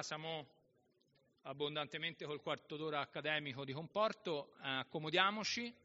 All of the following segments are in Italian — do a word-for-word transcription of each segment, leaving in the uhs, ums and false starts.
siamo abbondantemente col quarto d'ora accademico di comporto, eh, accomodiamoci.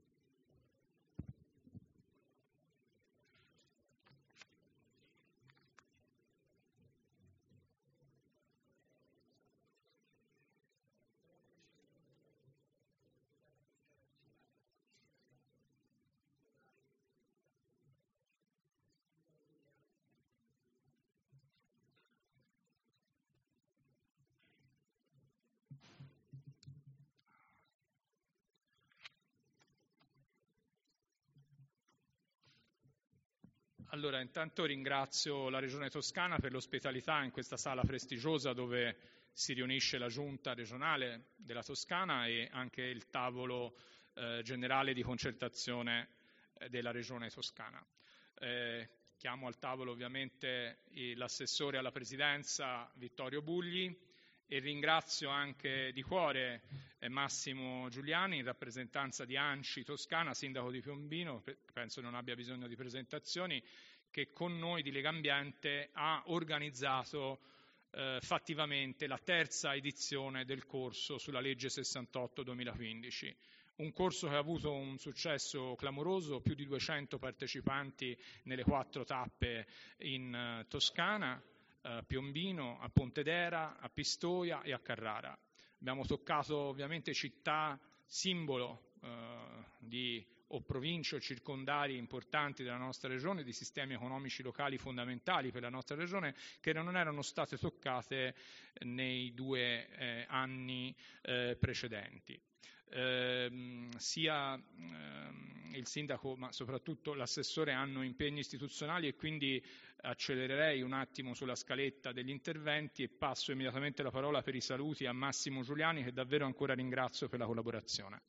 Allora, intanto ringrazio la Regione Toscana per l'ospitalità in questa sala prestigiosa dove si riunisce la Giunta regionale della Toscana e anche il tavolo eh, generale di concertazione eh, della Regione Toscana. Eh, chiamo al tavolo ovviamente l'assessore alla Presidenza Vittorio Bugli e ringrazio anche di cuore eh, Massimo Giuliani in rappresentanza di ANCI Toscana, sindaco di Piombino, penso non abbia bisogno di presentazioni, che con noi di Legambiente ha organizzato eh, fattivamente la terza edizione del corso sulla legge sessantotto duemilaquindici. Un corso che ha avuto un successo clamoroso, più di duecento partecipanti nelle quattro tappe in uh, Toscana, a Piombino, a Pontedera, a Pistoia e a Carrara. Abbiamo toccato ovviamente città simbolo uh, di o province o circondari importanti della nostra regione, di sistemi economici locali fondamentali per la nostra regione, che non erano state toccate nei due eh, anni eh, precedenti. Eh, sia eh, il sindaco ma soprattutto l'assessore hanno impegni istituzionali e quindi accelererei un attimo sulla scaletta degli interventi e passo immediatamente la parola per i saluti a Massimo Giuliani, che davvero ancora ringrazio per la collaborazione.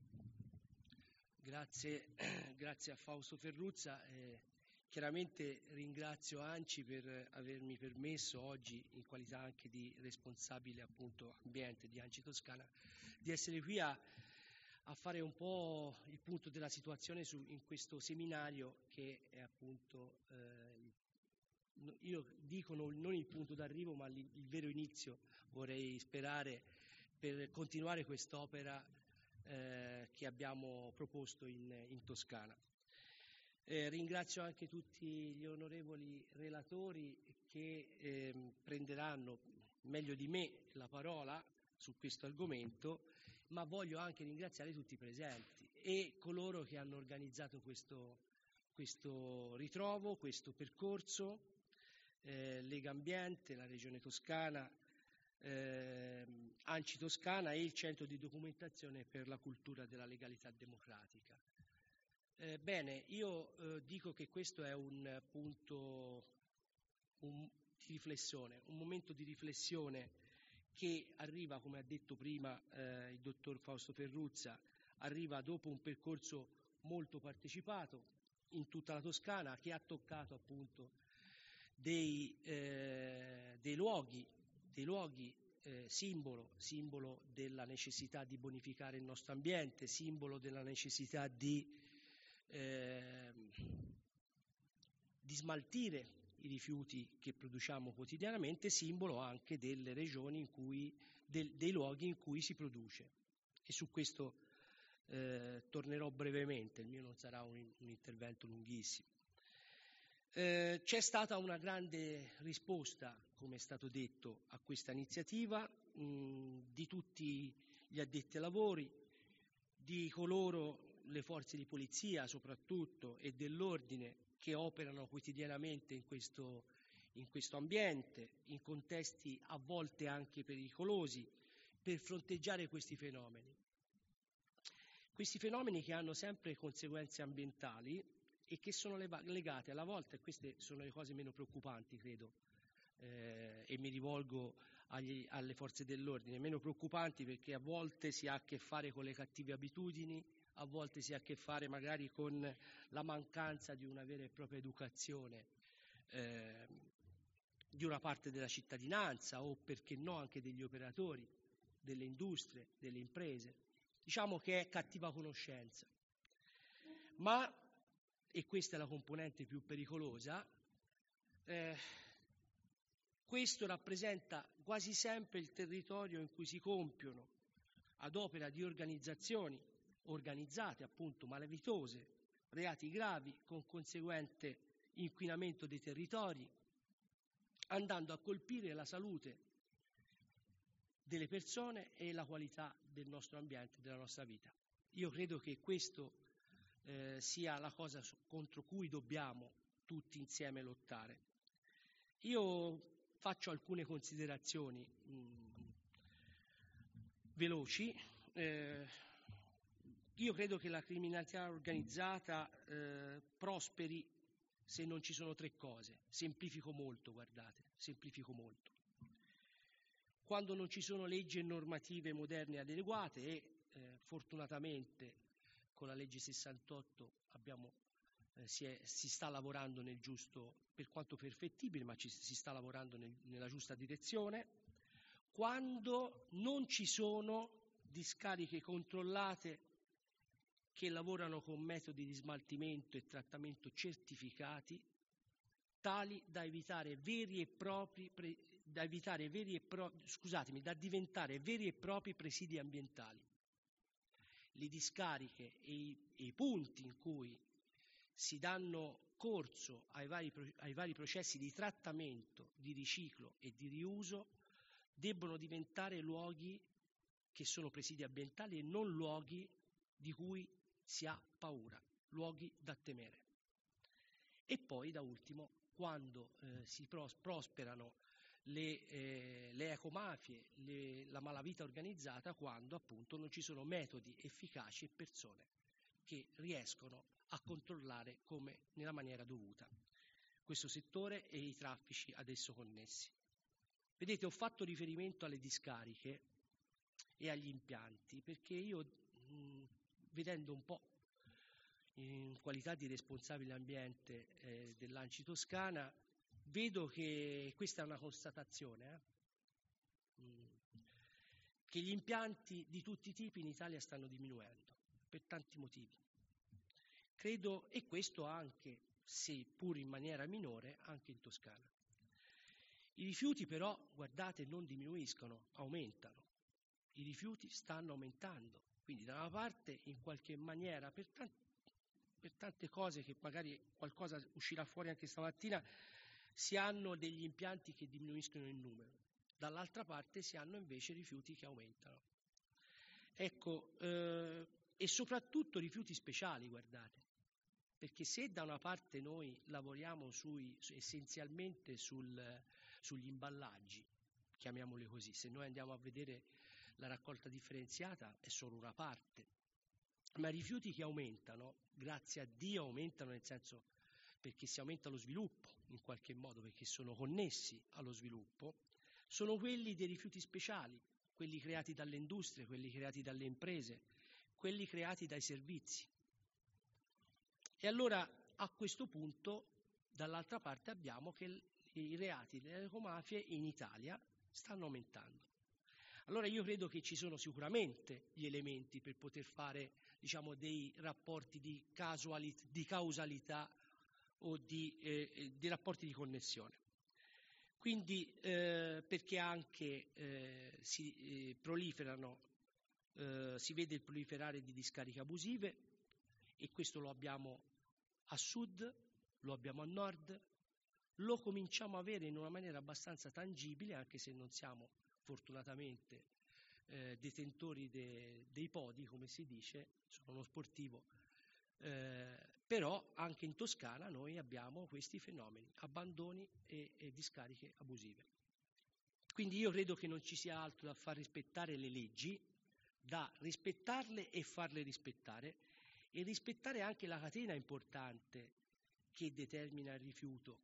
Grazie, grazie a Fausto Ferruzza. Eh, chiaramente ringrazio ANCI per avermi permesso oggi, in qualità anche di responsabile appunto ambiente di ANCI Toscana, di essere qui a, a fare un po' il punto della situazione su, in questo seminario che è appunto, eh, io dico non, non il punto d'arrivo ma il, il vero inizio, vorrei sperare, per continuare quest'opera Eh, che abbiamo proposto in, in Toscana. Eh, ringrazio anche tutti gli onorevoli relatori che eh, prenderanno meglio di me la parola su questo argomento, ma voglio anche ringraziare tutti i presenti e coloro che hanno organizzato questo, questo ritrovo, questo percorso, eh, Legambiente, la Regione Toscana, Eh, ANCI Toscana e il Centro di Documentazione per la Cultura della Legalità Democratica. Eh, bene, io eh, dico che questo è un punto un, di riflessione, un momento di riflessione che arriva, come ha detto prima eh, il dottor Fausto Ferruzza, arriva dopo un percorso molto partecipato in tutta la Toscana, che ha toccato appunto dei, eh, dei luoghi dei luoghi eh, simbolo, simbolo della necessità di bonificare il nostro ambiente, simbolo della necessità di, eh, di smaltire i rifiuti che produciamo quotidianamente, simbolo anche delle regioni in cui, del, dei luoghi in cui si produce. E su questo eh, tornerò brevemente, il mio non sarà un, un intervento lunghissimo. Eh, c'è stata una grande risposta, come è stato detto, a questa iniziativa mh, di tutti gli addetti ai lavori, di coloro, le forze di polizia soprattutto, e dell'ordine che operano quotidianamente in questo, in questo ambiente, in contesti a volte anche pericolosi, per fronteggiare questi fenomeni. Questi fenomeni che hanno sempre conseguenze ambientali e che sono legate alla volta, e queste sono le cose meno preoccupanti, credo, eh, e mi rivolgo agli, alle forze dell'ordine, meno preoccupanti perché a volte si ha a che fare con le cattive abitudini, a volte si ha a che fare magari con la mancanza di una vera e propria educazione eh, di una parte della cittadinanza o, perché no, anche degli operatori, delle industrie, delle imprese. Diciamo che è cattiva conoscenza. Ma e questa è la componente più pericolosa, eh, Questo rappresenta quasi sempre il territorio in cui si compiono, ad opera di organizzazioni organizzate, appunto malavitose, reati gravi con conseguente inquinamento dei territori, andando a colpire la salute delle persone e la qualità del nostro ambiente, della nostra vita. Io credo che questo eh, sia la cosa contro cui dobbiamo tutti insieme lottare. Io faccio alcune considerazioni mh, veloci. Eh, io credo che la criminalità organizzata eh, prosperi se non ci sono tre cose. Semplifico molto, guardate, semplifico molto. Quando non ci sono leggi e normative moderne adeguate e eh, fortunatamente con la legge sessantotto abbiamo, eh, si, è, si sta lavorando nel giusto, per quanto perfettibile, ma ci, si sta lavorando nel, nella giusta direzione. Quando non ci sono discariche controllate che lavorano con metodi di smaltimento e trattamento certificati, tali da evitare veri e propri, pre, da evitare veri e pro, scusatemi, da diventare veri e propri presidi ambientali. Le discariche e i, e i punti in cui si danno corso ai vari, ai vari processi di trattamento, di riciclo e di riuso debbono diventare luoghi che sono presidi ambientali e non luoghi di cui si ha paura, luoghi da temere. E poi, da ultimo, quando eh, si pros- prosperano le, eh, le ecomafie, le, la malavita organizzata, quando appunto non ci sono metodi efficaci e persone che riescono a controllare come nella maniera dovuta questo settore e i traffici ad esso connessi. Vedete, ho fatto riferimento alle discariche e agli impianti perché io, mh, vedendo un po' in qualità di responsabile ambiente eh, dell'A N C I Toscana, vedo che questa è una constatazione, eh? mm, che gli impianti di tutti i tipi in Italia stanno diminuendo, per tanti motivi. Credo, e questo anche, seppur in maniera minore, anche in Toscana. I rifiuti però, guardate, non diminuiscono, aumentano. I rifiuti stanno aumentando. Quindi da una parte, in qualche maniera, per, tanti, per tante cose che magari qualcosa uscirà fuori anche stamattina, si hanno degli impianti che diminuiscono in numero. Dall'altra parte si hanno invece rifiuti che aumentano. Ecco, eh, e soprattutto rifiuti speciali, guardate. Perché se da una parte noi lavoriamo sui, essenzialmente sul, sugli imballaggi, chiamiamoli così, se noi andiamo a vedere la raccolta differenziata è solo una parte, ma i rifiuti che aumentano, grazie a Dio aumentano nel senso perché si aumenta lo sviluppo in qualche modo, perché sono connessi allo sviluppo, sono quelli dei rifiuti speciali, quelli creati dalle industrie, quelli creati dalle imprese, quelli creati dai servizi. E allora a questo punto dall'altra parte abbiamo che i reati delle ecomafie in Italia stanno aumentando. Allora io credo che ci sono sicuramente gli elementi per poter fare, diciamo, dei rapporti di, casualità, di causalità o di, eh, di rapporti di connessione. Quindi eh, perché anche eh, si eh, proliferano, eh, si vede il proliferare di discariche abusive e questo lo abbiamo a sud, lo abbiamo a nord, lo cominciamo a avere in una maniera abbastanza tangibile, anche se non siamo fortunatamente eh, detentori de, dei podi, come si dice, sono uno sportivo, eh, però anche in Toscana noi abbiamo questi fenomeni, abbandoni e, e discariche abusive. Quindi io credo che non ci sia altro da far rispettare le leggi, da rispettarle e farle rispettare, e rispettare anche la catena importante che determina il rifiuto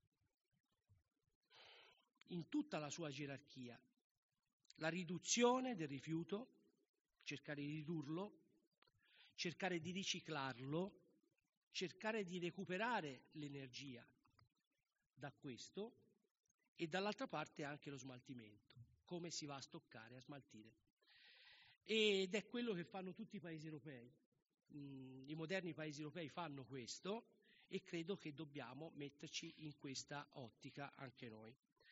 in tutta la sua gerarchia. La riduzione del rifiuto, cercare di ridurlo, cercare di riciclarlo, cercare di recuperare l'energia da questo e dall'altra parte anche lo smaltimento, come si va a stoccare, a smaltire. Ed è quello che fanno tutti i paesi europei. I moderni paesi europei fanno questo e credo che dobbiamo metterci in questa ottica anche noi.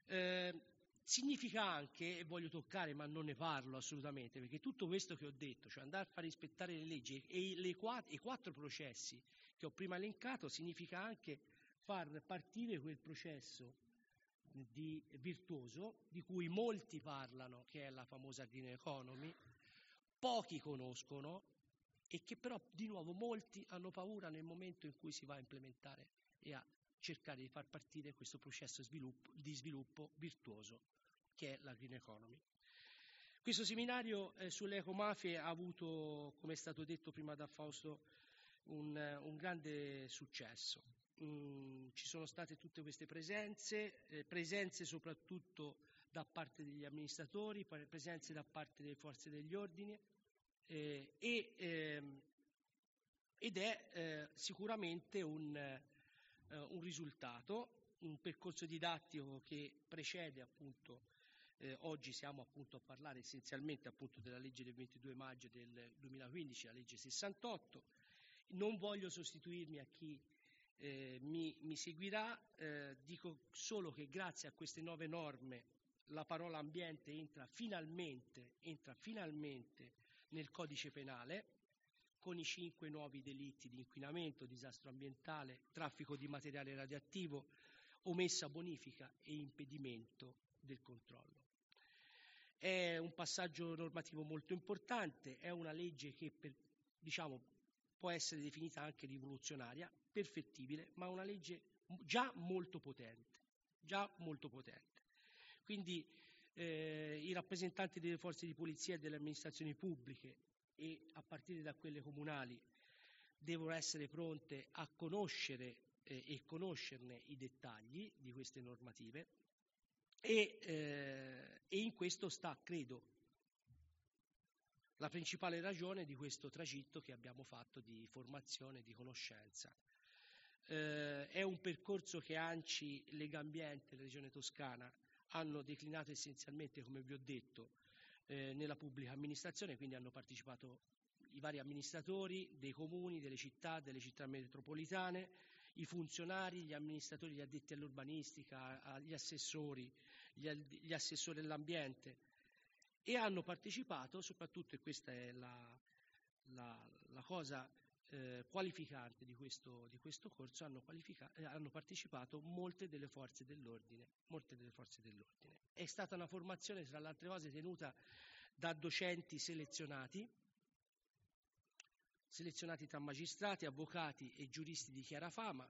Eh, significa anche, e voglio toccare ma non ne parlo assolutamente, perché tutto questo che ho detto, cioè andare a far rispettare le leggi e le quattro, i quattro processi che ho prima elencato, significa anche far partire quel processo di virtuoso di cui molti parlano, che è la famosa green economy, pochi conoscono e che però di nuovo molti hanno paura nel momento in cui si va a implementare e a cercare di far partire questo processo sviluppo, di sviluppo virtuoso che è la green economy. Questo seminario eh, sulle ecomafie ha avuto, come è stato detto prima da Fausto, un, un grande successo. Mm, ci sono state tutte queste presenze, eh, presenze soprattutto da parte degli amministratori, presenze da parte delle forze degli ordini eh, e, ehm, ed è eh, sicuramente un, eh, un risultato, un percorso didattico che precede appunto, eh, oggi siamo appunto a parlare essenzialmente appunto della legge del ventidue maggio del duemilaquindici, la legge sessantotto. Non voglio sostituirmi a chi eh, mi, mi seguirà, eh, dico solo che grazie a queste nuove norme la parola ambiente entra finalmente, entra finalmente nel codice penale con i cinque nuovi delitti di inquinamento, disastro ambientale, traffico di materiale radioattivo, omessa bonifica e impedimento del controllo. È un passaggio normativo molto importante, è una legge che per, diciamo, può essere definita anche rivoluzionaria, perfettibile, ma una legge già molto potente, già molto potente. Quindi eh, i rappresentanti delle forze di polizia e delle amministrazioni pubbliche e a partire da quelle comunali devono essere pronte a conoscere eh, e conoscerne i dettagli di queste normative e, eh, e in questo sta, credo, la principale ragione di questo tragitto che abbiamo fatto di formazione e di conoscenza. Eh, è un percorso che ANCI, Legambiente e la Regione Toscana hanno declinato essenzialmente, come vi ho detto, eh, nella pubblica amministrazione, quindi hanno partecipato i vari amministratori dei comuni, delle città, delle città metropolitane, i funzionari, gli amministratori, gli addetti all'urbanistica, gli assessori, gli, gli assessori dell'ambiente, e hanno partecipato soprattutto, e questa è la, la, la cosa eh, qualificante di questo, di questo corso, hanno, eh, hanno partecipato molte delle forze dell'ordine, molte delle forze dell'ordine. È stata una formazione, tra le altre cose, tenuta da docenti selezionati, selezionati tra magistrati, avvocati e giuristi di chiara fama.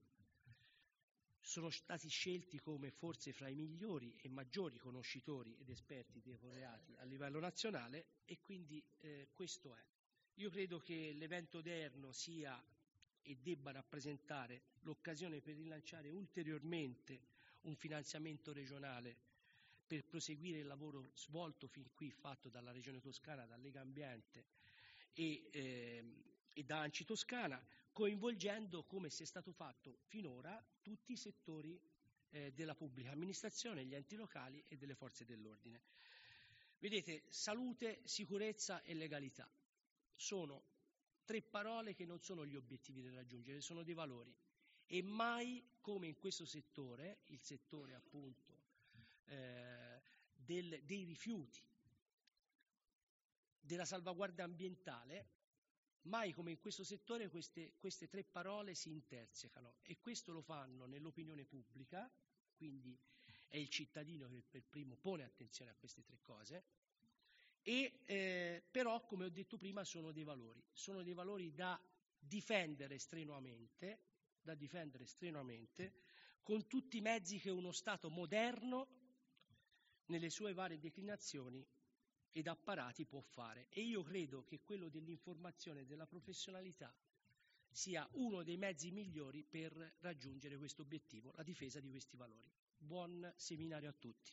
Sono stati scelti come forse fra i migliori e maggiori conoscitori ed esperti dei reati a livello nazionale e quindi eh, questo è. Io credo che l'evento odierno sia e debba rappresentare l'occasione per rilanciare ulteriormente un finanziamento regionale per proseguire il lavoro svolto fin qui fatto dalla Regione Toscana, da Legambiente e, eh, e da ANCI Toscana, coinvolgendo, come si è stato fatto finora, tutti i settori eh, della pubblica amministrazione, gli enti locali e delle forze dell'ordine. Vedete, salute, sicurezza e legalità sono tre parole che non sono gli obiettivi da raggiungere, sono dei valori. E mai come in questo settore, il settore appunto eh, del, dei rifiuti, della salvaguardia ambientale, mai come in questo settore queste, queste tre parole si intersecano, e questo lo fanno nell'opinione pubblica, quindi è il cittadino che per primo pone attenzione a queste tre cose, e eh, però, come ho detto prima, sono dei valori, sono dei valori da difendere strenuamente, da difendere strenuamente, con tutti i mezzi che uno Stato moderno, nelle sue varie declinazioni ed apparati, può fare. E io credo che quello dell'informazione e della professionalità sia uno dei mezzi migliori per raggiungere questo obiettivo, la difesa di questi valori. Buon seminario a tutti.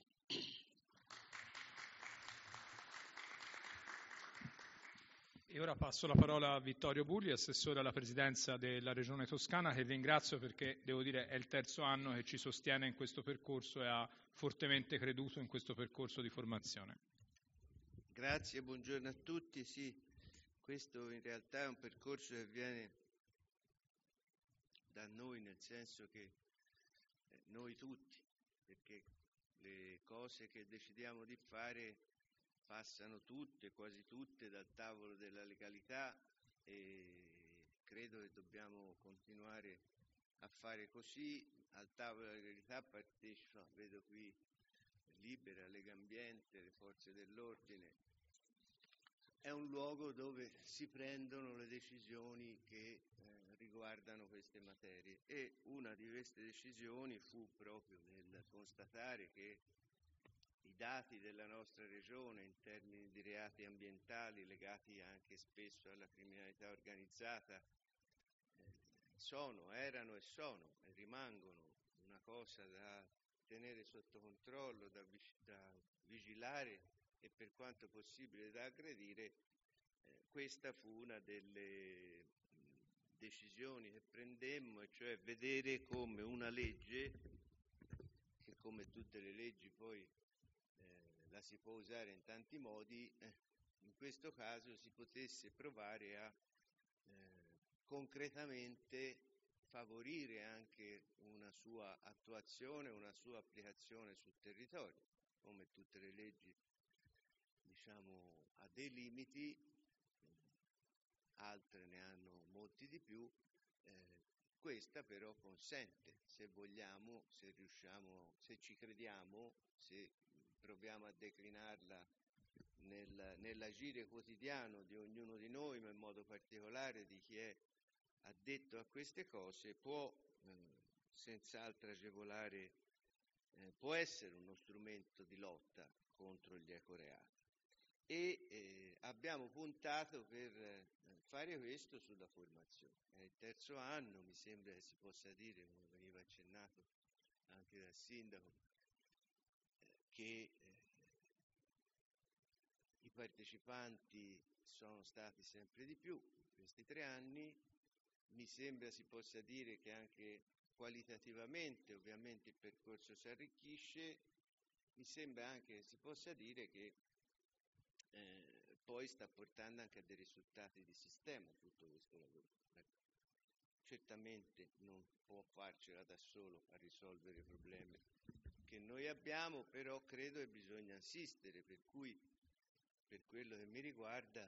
E ora passo la parola a Vittorio Bulli, assessore alla presidenza della Regione Toscana, che ringrazio perché, devo dire, è il terzo anno che ci sostiene in questo percorso e ha fortemente creduto in questo percorso di formazione. Grazie, buongiorno a tutti. Sì, questo in realtà è un percorso che viene da noi, nel senso che noi tutti, perché le cose che decidiamo di fare passano tutte, quasi tutte, dal tavolo della legalità e credo che dobbiamo continuare a fare così. Al tavolo della legalità partecipa, vedo qui Libera, Lega Ambiente, le forze dell'ordine. È un luogo dove si prendono le decisioni che eh, riguardano queste materie e una di queste decisioni fu proprio nel constatare che i dati della nostra regione in termini di reati ambientali legati anche spesso alla criminalità organizzata eh, sono, erano e sono e rimangono una cosa da tenere sotto controllo, da, da vigilare e per quanto possibile da aggredire. Eh, questa fu una delle mh, decisioni che prendemmo, e cioè vedere come una legge, che come tutte le leggi poi eh, la si può usare in tanti modi, eh, in questo caso si potesse provare a eh, concretamente favorire anche una sua attuazione, una sua applicazione sul territorio. Come tutte le leggi, diciamo, ha dei limiti, altre ne hanno molti di più, eh, questa però consente, se vogliamo, se riusciamo, se ci crediamo, se proviamo a declinarla nel, nell'agire quotidiano di ognuno di noi, ma in modo particolare di chi è addetto a queste cose, può eh, senz'altro agevolare, eh, può essere uno strumento di lotta contro gli ecoreati. E eh, abbiamo puntato per eh, fare questo sulla formazione. È il terzo anno, mi sembra che si possa dire, come veniva accennato anche dal sindaco, eh, che eh, i partecipanti sono stati sempre di più in questi tre anni. Mi sembra si possa dire che anche qualitativamente ovviamente il percorso si arricchisce, mi sembra anche che si possa dire che eh, poi sta portando anche a dei risultati di sistema tutto questo lavoro. Ecco. Certamente non può farcela da solo a risolvere i problemi che noi abbiamo, però credo che bisogna insistere, per cui per quello che mi riguarda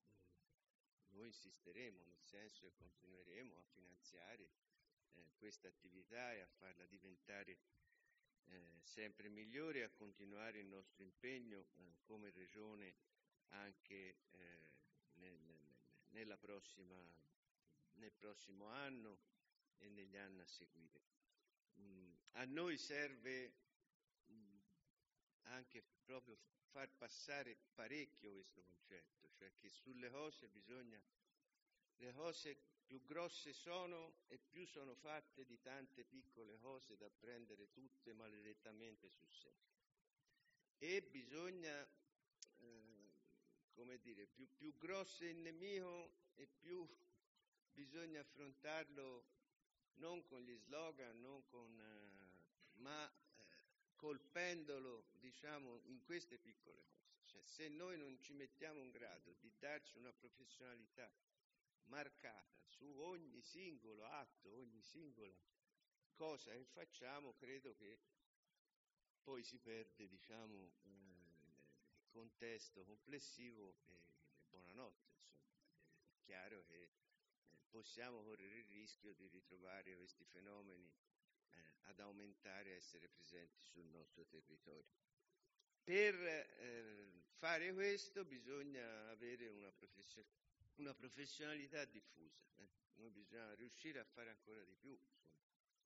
noi insisteremo, nel senso che continueremo a finanziare eh, questa attività e a farla diventare eh, sempre migliore, a continuare il nostro impegno eh, come Regione anche eh, nel, nella prossima, nel prossimo anno e negli anni a seguire. Mm, a noi serve mm, anche proprio far passare parecchio questo concetto, cioè che sulle cose bisogna, le cose più grosse sono e più sono fatte di tante piccole cose da prendere tutte maledettamente sul serio. E bisogna, eh, come dire, più, più grosso è il nemico e più bisogna affrontarlo non con gli slogan, non con, eh, ma eh, colpendolo, diciamo, in queste piccole cose. Cioè, se noi non ci mettiamo in grado di darci una professionalità marcata su ogni singolo atto, ogni singola cosa che facciamo, credo che poi si perde, diciamo, eh, il contesto complessivo e buonanotte, insomma. È chiaro che eh, possiamo correre il rischio di ritrovare questi fenomeni eh, ad aumentare, a essere presenti sul nostro territorio. Per eh, fare questo bisogna avere una, profession- una professionalità diffusa, eh. Noi bisogna riuscire a fare ancora di più, insomma.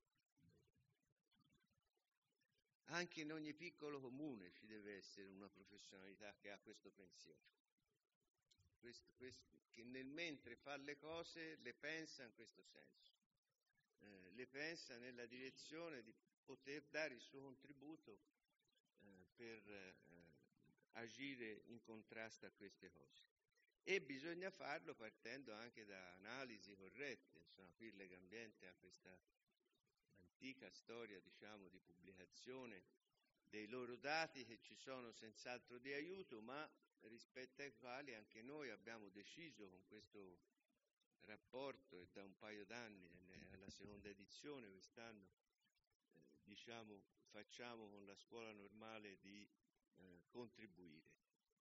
Anche in ogni piccolo comune ci deve essere una professionalità che ha questo pensiero, questo, questo, che nel mentre fa le cose le pensa in questo senso, eh, le pensa nella direzione di poter dare il suo contributo eh, per eh, agire in contrasto a queste cose. E bisogna farlo partendo anche da analisi corrette. Insomma, qui Lega Ambiente ha questa antica storia, diciamo, di pubblicazione dei loro dati che ci sono senz'altro di aiuto, ma rispetto ai quali anche noi abbiamo deciso con questo rapporto, e da un paio d'anni, alla seconda edizione quest'anno, eh, di diciamo, facciamo con la scuola normale di eh, contribuire.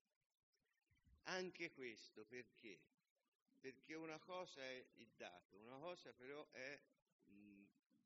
Anche questo perché? Perché una cosa è il dato, una cosa però è mh,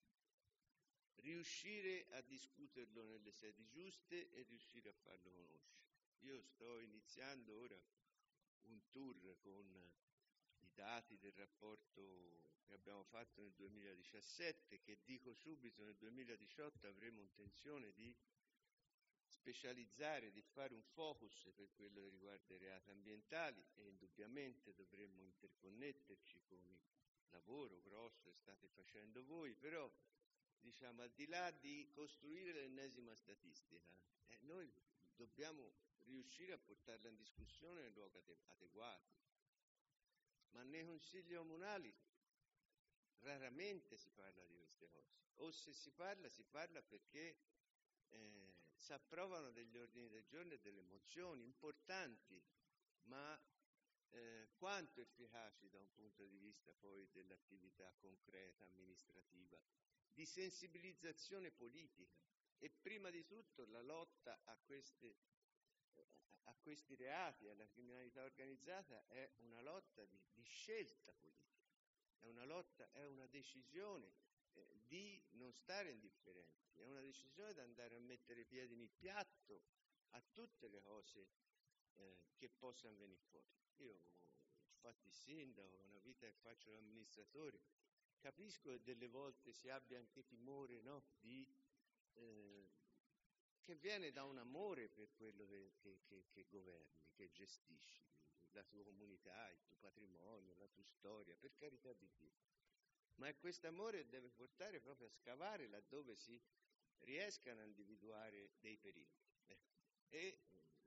riuscire a discuterlo nelle sedi giuste e riuscire a farlo conoscere. Io sto iniziando ora un tour con i dati del rapporto che abbiamo fatto nel duemiladiciassette, che dico subito nel duemiladiciotto avremo intenzione di specializzare, di fare un focus per quello che riguarda i reati ambientali, e indubbiamente dovremmo interconnetterci con il lavoro grosso che state facendo voi, però diciamo al di là di costruire l'ennesima statistica, eh, noi dobbiamo riuscire a portarla in discussione in luoghi adeguati. Ma nei consigli comunali raramente si parla di queste cose, o se si parla, si parla perché eh, si approvano degli ordini del giorno e delle mozioni importanti, ma eh, quanto efficaci da un punto di vista poi dell'attività concreta, amministrativa, di sensibilizzazione politica, e prima di tutto la lotta a queste a questi reati, alla criminalità organizzata, è una lotta di, di scelta politica, è una lotta, è una decisione eh, di non stare indifferenti, è una decisione di andare a mettere i piedi nel piatto a tutte le cose eh, che possano venire fuori. Io ho fatto il sindaco, una vita che faccio l'amministratore, capisco che delle volte si abbia anche timore, no, di... Eh, che viene da un amore per quello che, che, che, che governi, che gestisci, la tua comunità, il tuo patrimonio, la tua storia, per carità di Dio. Ma è questo amore che deve portare proprio a scavare laddove si riescano a individuare dei pericoli. Eh. E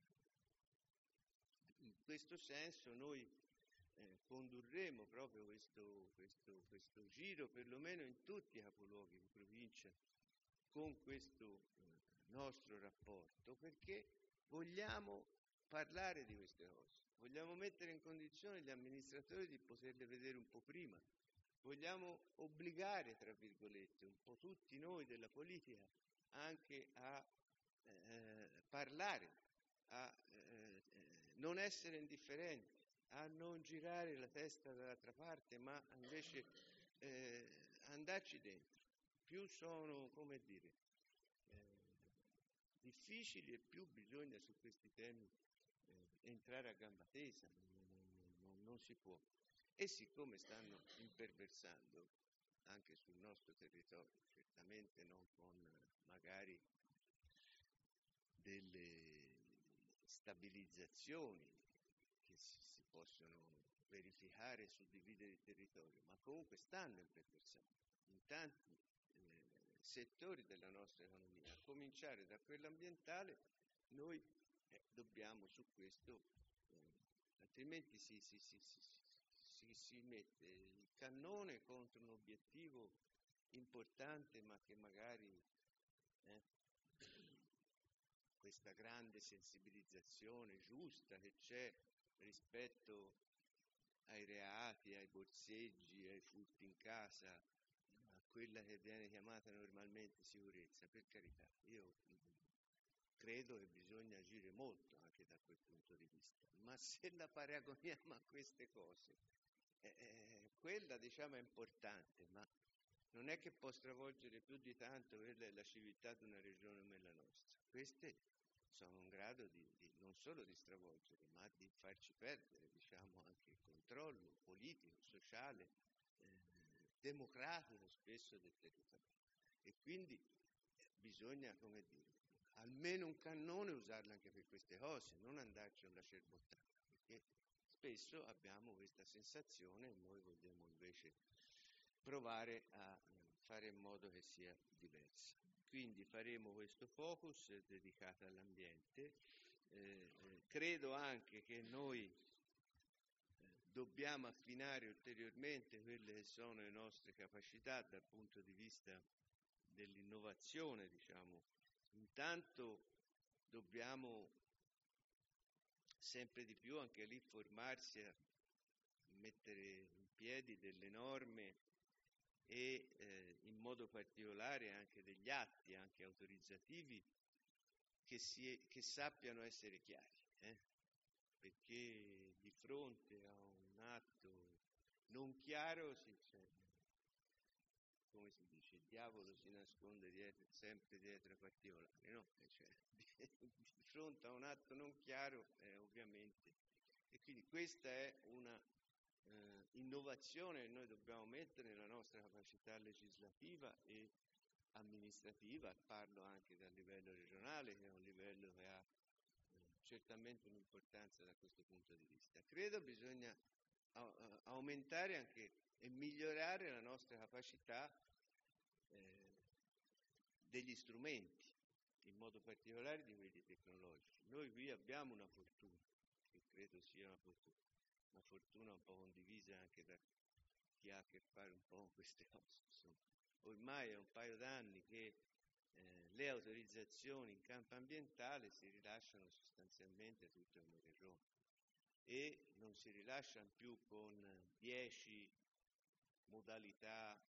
in questo senso noi eh, condurremo proprio questo, questo, questo giro, perlomeno in tutti i capoluoghi di provincia, con questo eh, nostro rapporto, perché vogliamo parlare di queste cose, vogliamo mettere in condizione gli amministratori di poterle vedere un po' prima, vogliamo obbligare, tra virgolette, un po' tutti noi della politica anche a eh, parlare, a eh, non essere indifferenti, a non girare la testa dall'altra parte, ma invece eh, andarci dentro. Più sono, come dire, difficili e più bisogna su questi temi eh, entrare a gamba tesa, non, non, non si può. E siccome stanno imperversando anche sul nostro territorio, certamente non con magari delle stabilizzazioni che si, si possono verificare e suddividere il territorio, ma comunque stanno imperversando in tanti eh, settori della nostra economia, a cominciare da quello ambientale. Noi eh, dobbiamo su questo, eh, altrimenti si, si, si, si, si, si mette il cannone contro un obiettivo importante, ma che magari eh, questa grande sensibilizzazione giusta che c'è rispetto ai reati, ai borseggi, ai furti in casa, quella che viene chiamata normalmente sicurezza, per carità, io credo che bisogna agire molto anche da quel punto di vista, ma se la paragoniamo a queste cose, eh, eh, quella diciamo è importante, ma non è che può stravolgere più di tanto quella è la civiltà di una regione come la nostra. Queste sono in grado di, di non solo di stravolgere, ma di farci perdere, diciamo, anche il controllo politico, sociale, eh, democratico spesso del territorio. E quindi bisogna, come dire, almeno un cannone usarlo anche per queste cose, non andarci alla cerbottata, perché spesso abbiamo questa sensazione e noi vogliamo invece provare a fare in modo che sia diversa. Quindi faremo questo focus dedicato all'ambiente. Eh, eh, credo anche che noi dobbiamo affinare ulteriormente quelle che sono le nostre capacità dal punto di vista dell'innovazione, diciamo. Intanto dobbiamo sempre di più anche lì formarsi a mettere in piedi delle norme e eh, in modo particolare anche degli atti, anche autorizzativi, che, si, che sappiano essere chiari, eh? Perché di fronte a un atto non chiaro si, cioè, come si dice, il diavolo si nasconde dietro, sempre dietro ai particolari, no? Cioè, di, di fronte a un atto non chiaro, eh, ovviamente. E quindi questa è una eh, innovazione che noi dobbiamo mettere nella nostra capacità legislativa e amministrativa, parlo anche dal livello regionale, che è un livello che ha eh, certamente un'importanza da questo punto di vista. Credo bisogna a, a aumentare anche e migliorare la nostra capacità eh, degli strumenti, in modo particolare di quelli tecnologici. Noi qui abbiamo una fortuna, che credo sia una fortuna, una fortuna un po' condivisa anche da chi ha a che fare un po' con queste cose. Insomma, ormai è un paio d'anni che eh, le autorizzazioni in campo ambientale si rilasciano sostanzialmente tutte come regione e non si rilasciano più con dieci modalità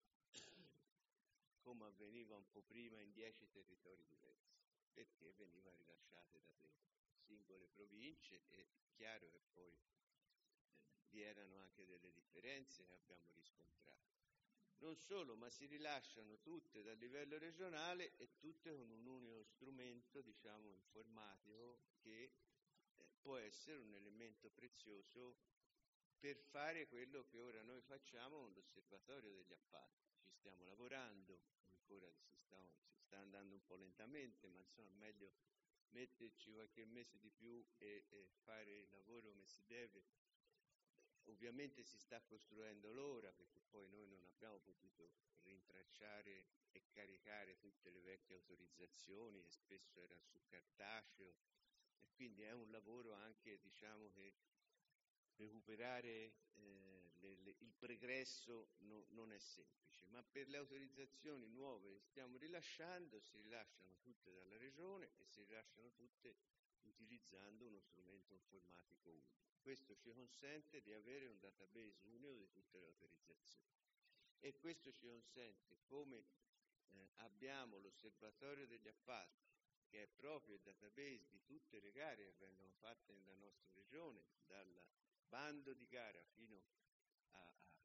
come avveniva un po' prima in dieci territori diversi, perché veniva rilasciate da delle singole province e è chiaro che poi eh, vi erano anche delle differenze che abbiamo riscontrato. Non solo, ma si rilasciano tutte dal livello regionale e tutte con un unico strumento, diciamo, informatico che eh, può essere un elemento prezioso per fare quello che ora noi facciamo con l'osservatorio degli appalti. Ci stiamo lavorando, ancora si sta, si sta andando un po' lentamente, ma insomma meglio metterci qualche mese di più e, e fare il lavoro come si deve. Ovviamente si sta costruendo l'ora, perché poi noi non abbiamo potuto rintracciare e caricare tutte le vecchie autorizzazioni che spesso erano su cartaceo, e quindi è un lavoro anche, diciamo, che recuperare eh, le, le, il pregresso no, non è semplice, ma per le autorizzazioni nuove che stiamo rilasciando si rilasciano tutte dalla regione e si rilasciano tutte utilizzando uno strumento informatico unico. Questo ci consente di avere un database unico di tutte le autorizzazioni e questo ci consente, come eh, abbiamo l'osservatorio degli appalti, che è proprio il database di tutte le gare che vengono fatte nella nostra regione, dal bando di gara fino a, a,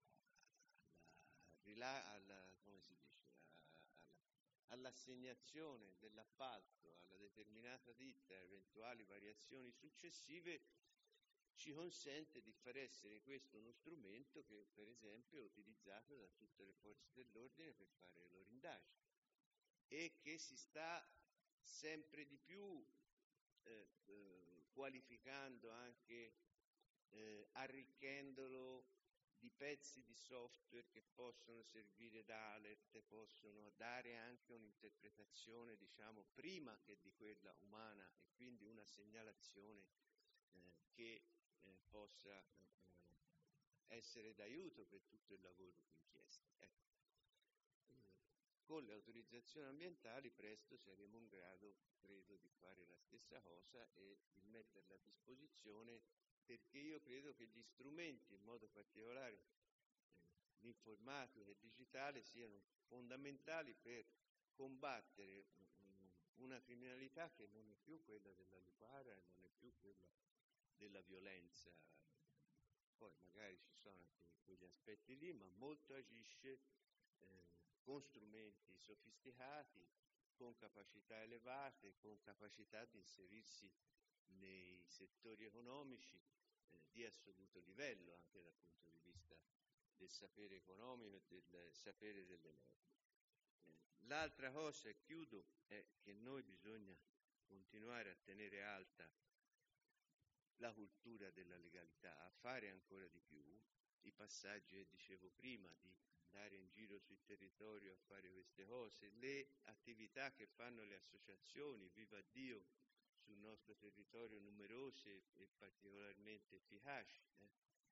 alla, alla, come si dice, a, alla, all'assegnazione dell'appalto alla determinata ditta, eventuali variazioni successive, ci consente di far essere questo uno strumento che per esempio è utilizzato da tutte le forze dell'ordine per fare le loro indagini e che si sta sempre di più eh, eh, qualificando anche, eh, arricchendolo di pezzi di software che possono servire da alert, possono dare anche un'interpretazione, diciamo, prima che di quella umana e quindi una segnalazione eh, che eh, possa eh, essere d'aiuto per tutto il lavoro di inchiesta. Ecco. Eh, con le autorizzazioni ambientali presto saremo in grado, credo, di fare la stessa cosa e di metterla a disposizione, perché io credo che gli strumenti, in modo particolare eh, l'informatico e il digitale, siano fondamentali per combattere una criminalità che non è più quella della lupara e non è più quella della violenza. Poi magari ci sono anche quegli aspetti lì, ma molto agisce eh, con strumenti sofisticati, con capacità elevate, con capacità di inserirsi nei settori economici eh, di assoluto livello, anche dal punto di vista del sapere economico e del sapere delle norme. Eh, l'altra cosa, e chiudo, è che noi bisogna continuare a tenere alta la cultura della legalità, a fare ancora di più i passaggi che dicevo prima, di andare in giro sul territorio a fare queste cose, le attività che fanno le associazioni, viva Dio, sul nostro territorio numerose e particolarmente efficaci. Eh.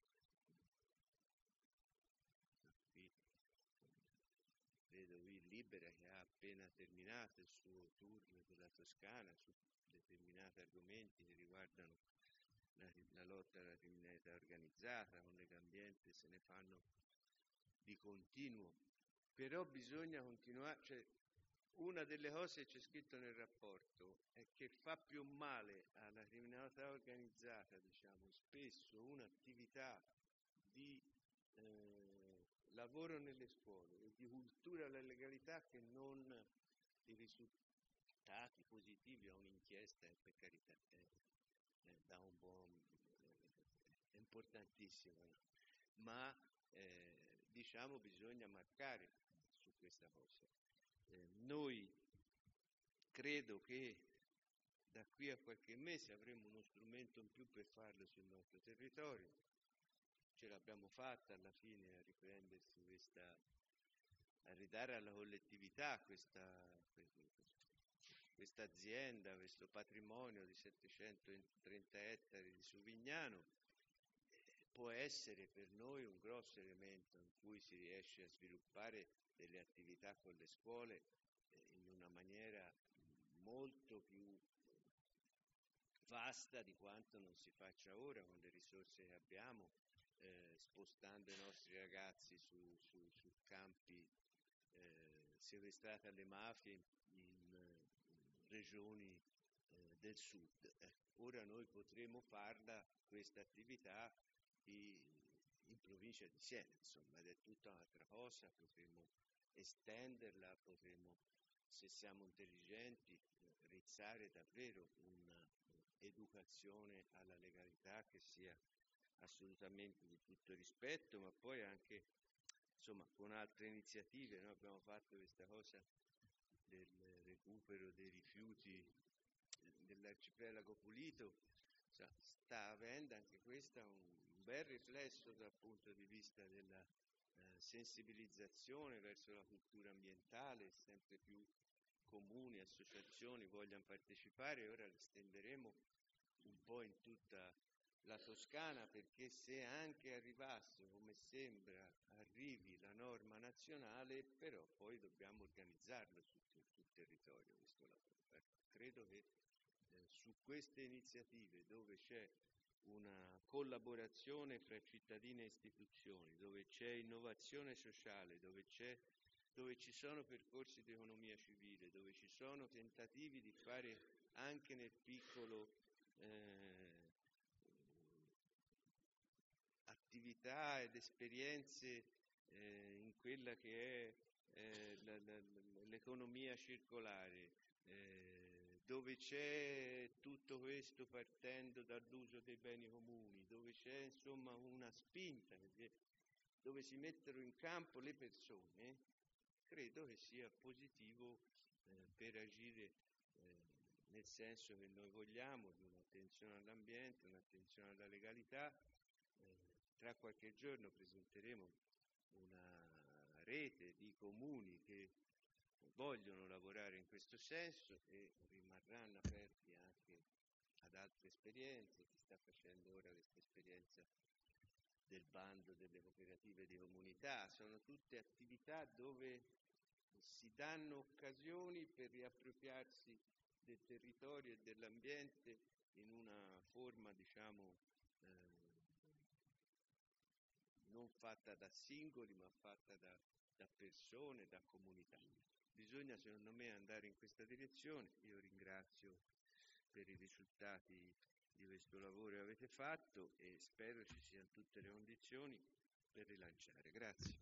Qui vedo qui Libera che ha appena terminato il suo tour della Toscana su determinati argomenti che riguardano la, la lotta alla criminalità organizzata, con Legambiente se ne fanno di continuo però bisogna continuare, cioè una delle cose che c'è scritto nel rapporto è che fa più male alla criminalità organizzata, diciamo, spesso un'attività di eh, lavoro nelle scuole e di cultura della legalità che non i risultati positivi a un'inchiesta, e per carità è, è, da un buon, è importantissimo, no? Ma eh, diciamo bisogna marcare su questa cosa. Eh, noi credo che da qui a qualche mese avremo uno strumento in più per farlo sul nostro territorio. Ce l'abbiamo fatta alla fine a riprendersi questa, a ridare alla collettività questa, questa azienda, questo patrimonio di settecentotrenta ettari di Suvignano. Può essere per noi un grosso elemento in cui si riesce a sviluppare delle attività con le scuole in una maniera molto più vasta di quanto non si faccia ora con le risorse che abbiamo, eh, spostando i nostri ragazzi su, su, su campi eh, sequestrati alle mafie in, in regioni eh, del sud. Eh, ora noi potremo farla, questa attività, in provincia di Siena, insomma, ed è tutta un'altra cosa, potremmo estenderla, potremmo, se siamo intelligenti, rizzare davvero un'educazione alla legalità che sia assolutamente di tutto rispetto, ma poi anche, insomma, con altre iniziative. Noi abbiamo fatto questa cosa del recupero dei rifiuti dell'arcipelago pulito, sta avendo anche questa un bel riflesso dal punto di vista della eh, sensibilizzazione verso la cultura ambientale. Sempre più comuni, associazioni vogliono partecipare, e ora le estenderemo un po' in tutta la Toscana, perché se anche arrivasse, come sembra arrivi, la norma nazionale, però poi dobbiamo organizzarlo su tutto il territorio questo lavoro. Ecco, credo che eh, su queste iniziative, dove c'è una collaborazione fra cittadini e istituzioni, dove c'è innovazione sociale, dove, c'è, dove ci sono percorsi di economia civile, dove ci sono tentativi di fare anche nel piccolo eh, attività ed esperienze eh, in quella che è eh, la, la, l'economia circolare, eh, dove c'è tutto questo partendo dall'uso dei beni comuni, dove c'è insomma una spinta, dove si mettono in campo le persone, credo che sia positivo eh, per agire eh, nel senso che noi vogliamo, di un'attenzione all'ambiente, un'attenzione alla legalità. Eh, tra qualche giorno presenteremo una rete di comuni che vogliono lavorare in questo senso e rimarranno aperti anche ad altre esperienze. Si sta facendo ora questa esperienza del bando delle cooperative di comunità. Sono tutte attività dove si danno occasioni per riappropriarsi del territorio e dell'ambiente in una forma, diciamo, eh, non fatta da singoli, ma fatta da, da persone, da comunità. Bisogna, secondo me, andare in questa direzione. Io ringrazio per i risultati di questo lavoro che avete fatto e spero ci siano tutte le condizioni per rilanciare. Grazie.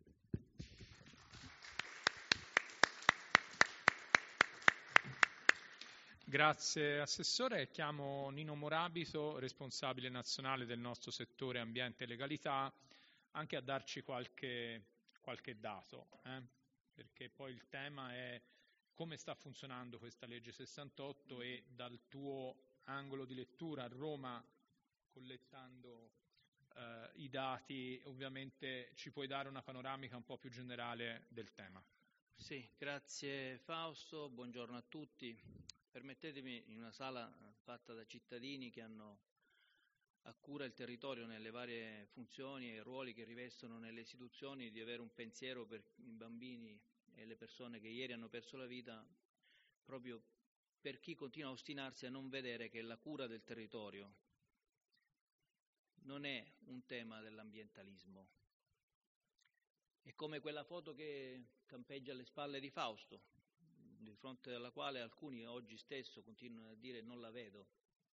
Grazie Assessore. Chiamo Nino Morabito, responsabile nazionale del nostro settore ambiente e legalità, anche a darci qualche, qualche dato, eh? Perché poi il tema è come sta funzionando questa legge sessantotto e dal tuo angolo di lettura a Roma, collettando eh, i dati, ovviamente ci puoi dare una panoramica un po' più generale del tema. Sì, grazie Fausto, buongiorno a tutti. Permettetemi, in una sala fatta da cittadini che hanno a cura il territorio nelle varie funzioni e ruoli che rivestono nelle istituzioni, di avere un pensiero per i bambini e le persone che ieri hanno perso la vita, proprio per chi continua a ostinarsi a non vedere che la cura del territorio non è un tema dell'ambientalismo, È come quella foto che campeggia alle spalle di Fausto, di fronte alla quale alcuni oggi stesso continuano a dire non la vedo,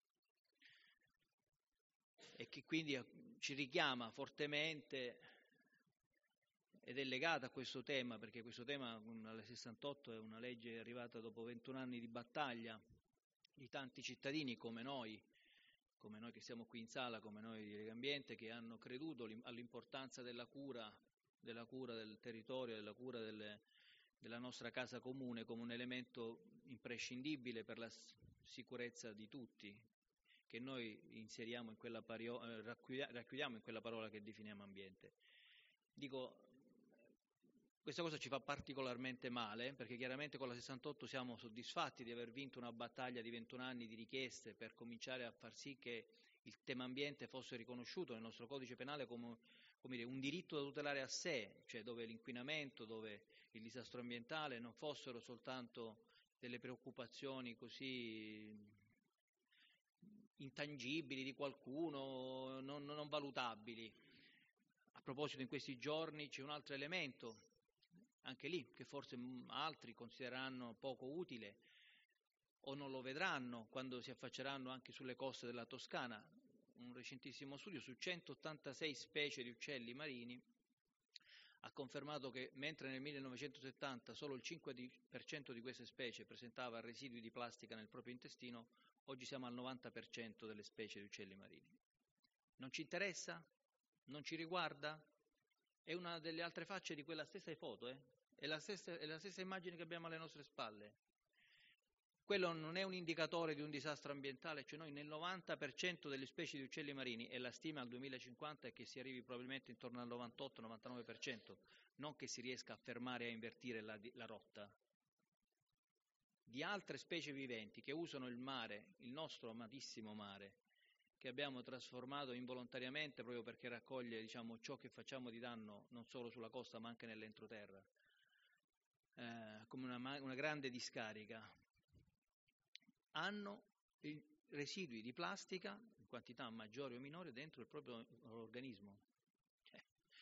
e che quindi ci richiama fortemente ed è legata a questo tema, perché questo tema, la sessantotto, è una legge arrivata dopo ventuno anni di battaglia di tanti cittadini come noi, come noi che siamo qui in sala, come noi di Legambiente, che hanno creduto all'importanza della cura, della cura del territorio, della cura delle, della nostra casa comune come un elemento imprescindibile per la sicurezza di tutti, che noi inseriamo in quella pario, eh, racchiudiamo in quella parola che definiamo ambiente. Dico, questa cosa ci fa particolarmente male, perché chiaramente con la sessantotto siamo soddisfatti di aver vinto una battaglia di ventuno anni di richieste per cominciare a far sì che il tema ambiente fosse riconosciuto nel nostro codice penale come, come dire, un diritto da tutelare a sé, cioè dove l'inquinamento, dove il disastro ambientale non fossero soltanto delle preoccupazioni così intangibili di qualcuno, non, non valutabili. A proposito, in questi giorni c'è un altro elemento, anche lì, che forse altri considereranno poco utile o non lo vedranno quando si affacceranno anche sulle coste della Toscana. Un recentissimo studio su centottantasei specie di uccelli marini ha confermato che mentre nel millenovecentosettanta solo il cinque per cento di queste specie presentava residui di plastica nel proprio intestino, oggi siamo al novanta per cento delle specie di uccelli marini. Non ci interessa? Non ci riguarda? È una delle altre facce di quella stessa foto, eh? È la stessa, è la stessa immagine che abbiamo alle nostre spalle. Quello non è un indicatore di un disastro ambientale, cioè noi nel novanta per cento delle specie di uccelli marini, e la stima al duemilacinquanta è che si arrivi probabilmente intorno al novantotto novantanove per cento, non che si riesca a fermare e a invertire la, la rotta, di altre specie viventi che usano il mare, il nostro amatissimo mare, che abbiamo trasformato involontariamente proprio perché raccoglie, diciamo, ciò che facciamo di danno non solo sulla costa ma anche nell'entroterra, eh, come una, una grande discarica, hanno i residui di plastica in quantità maggiori o minori dentro il proprio organismo. Cioè,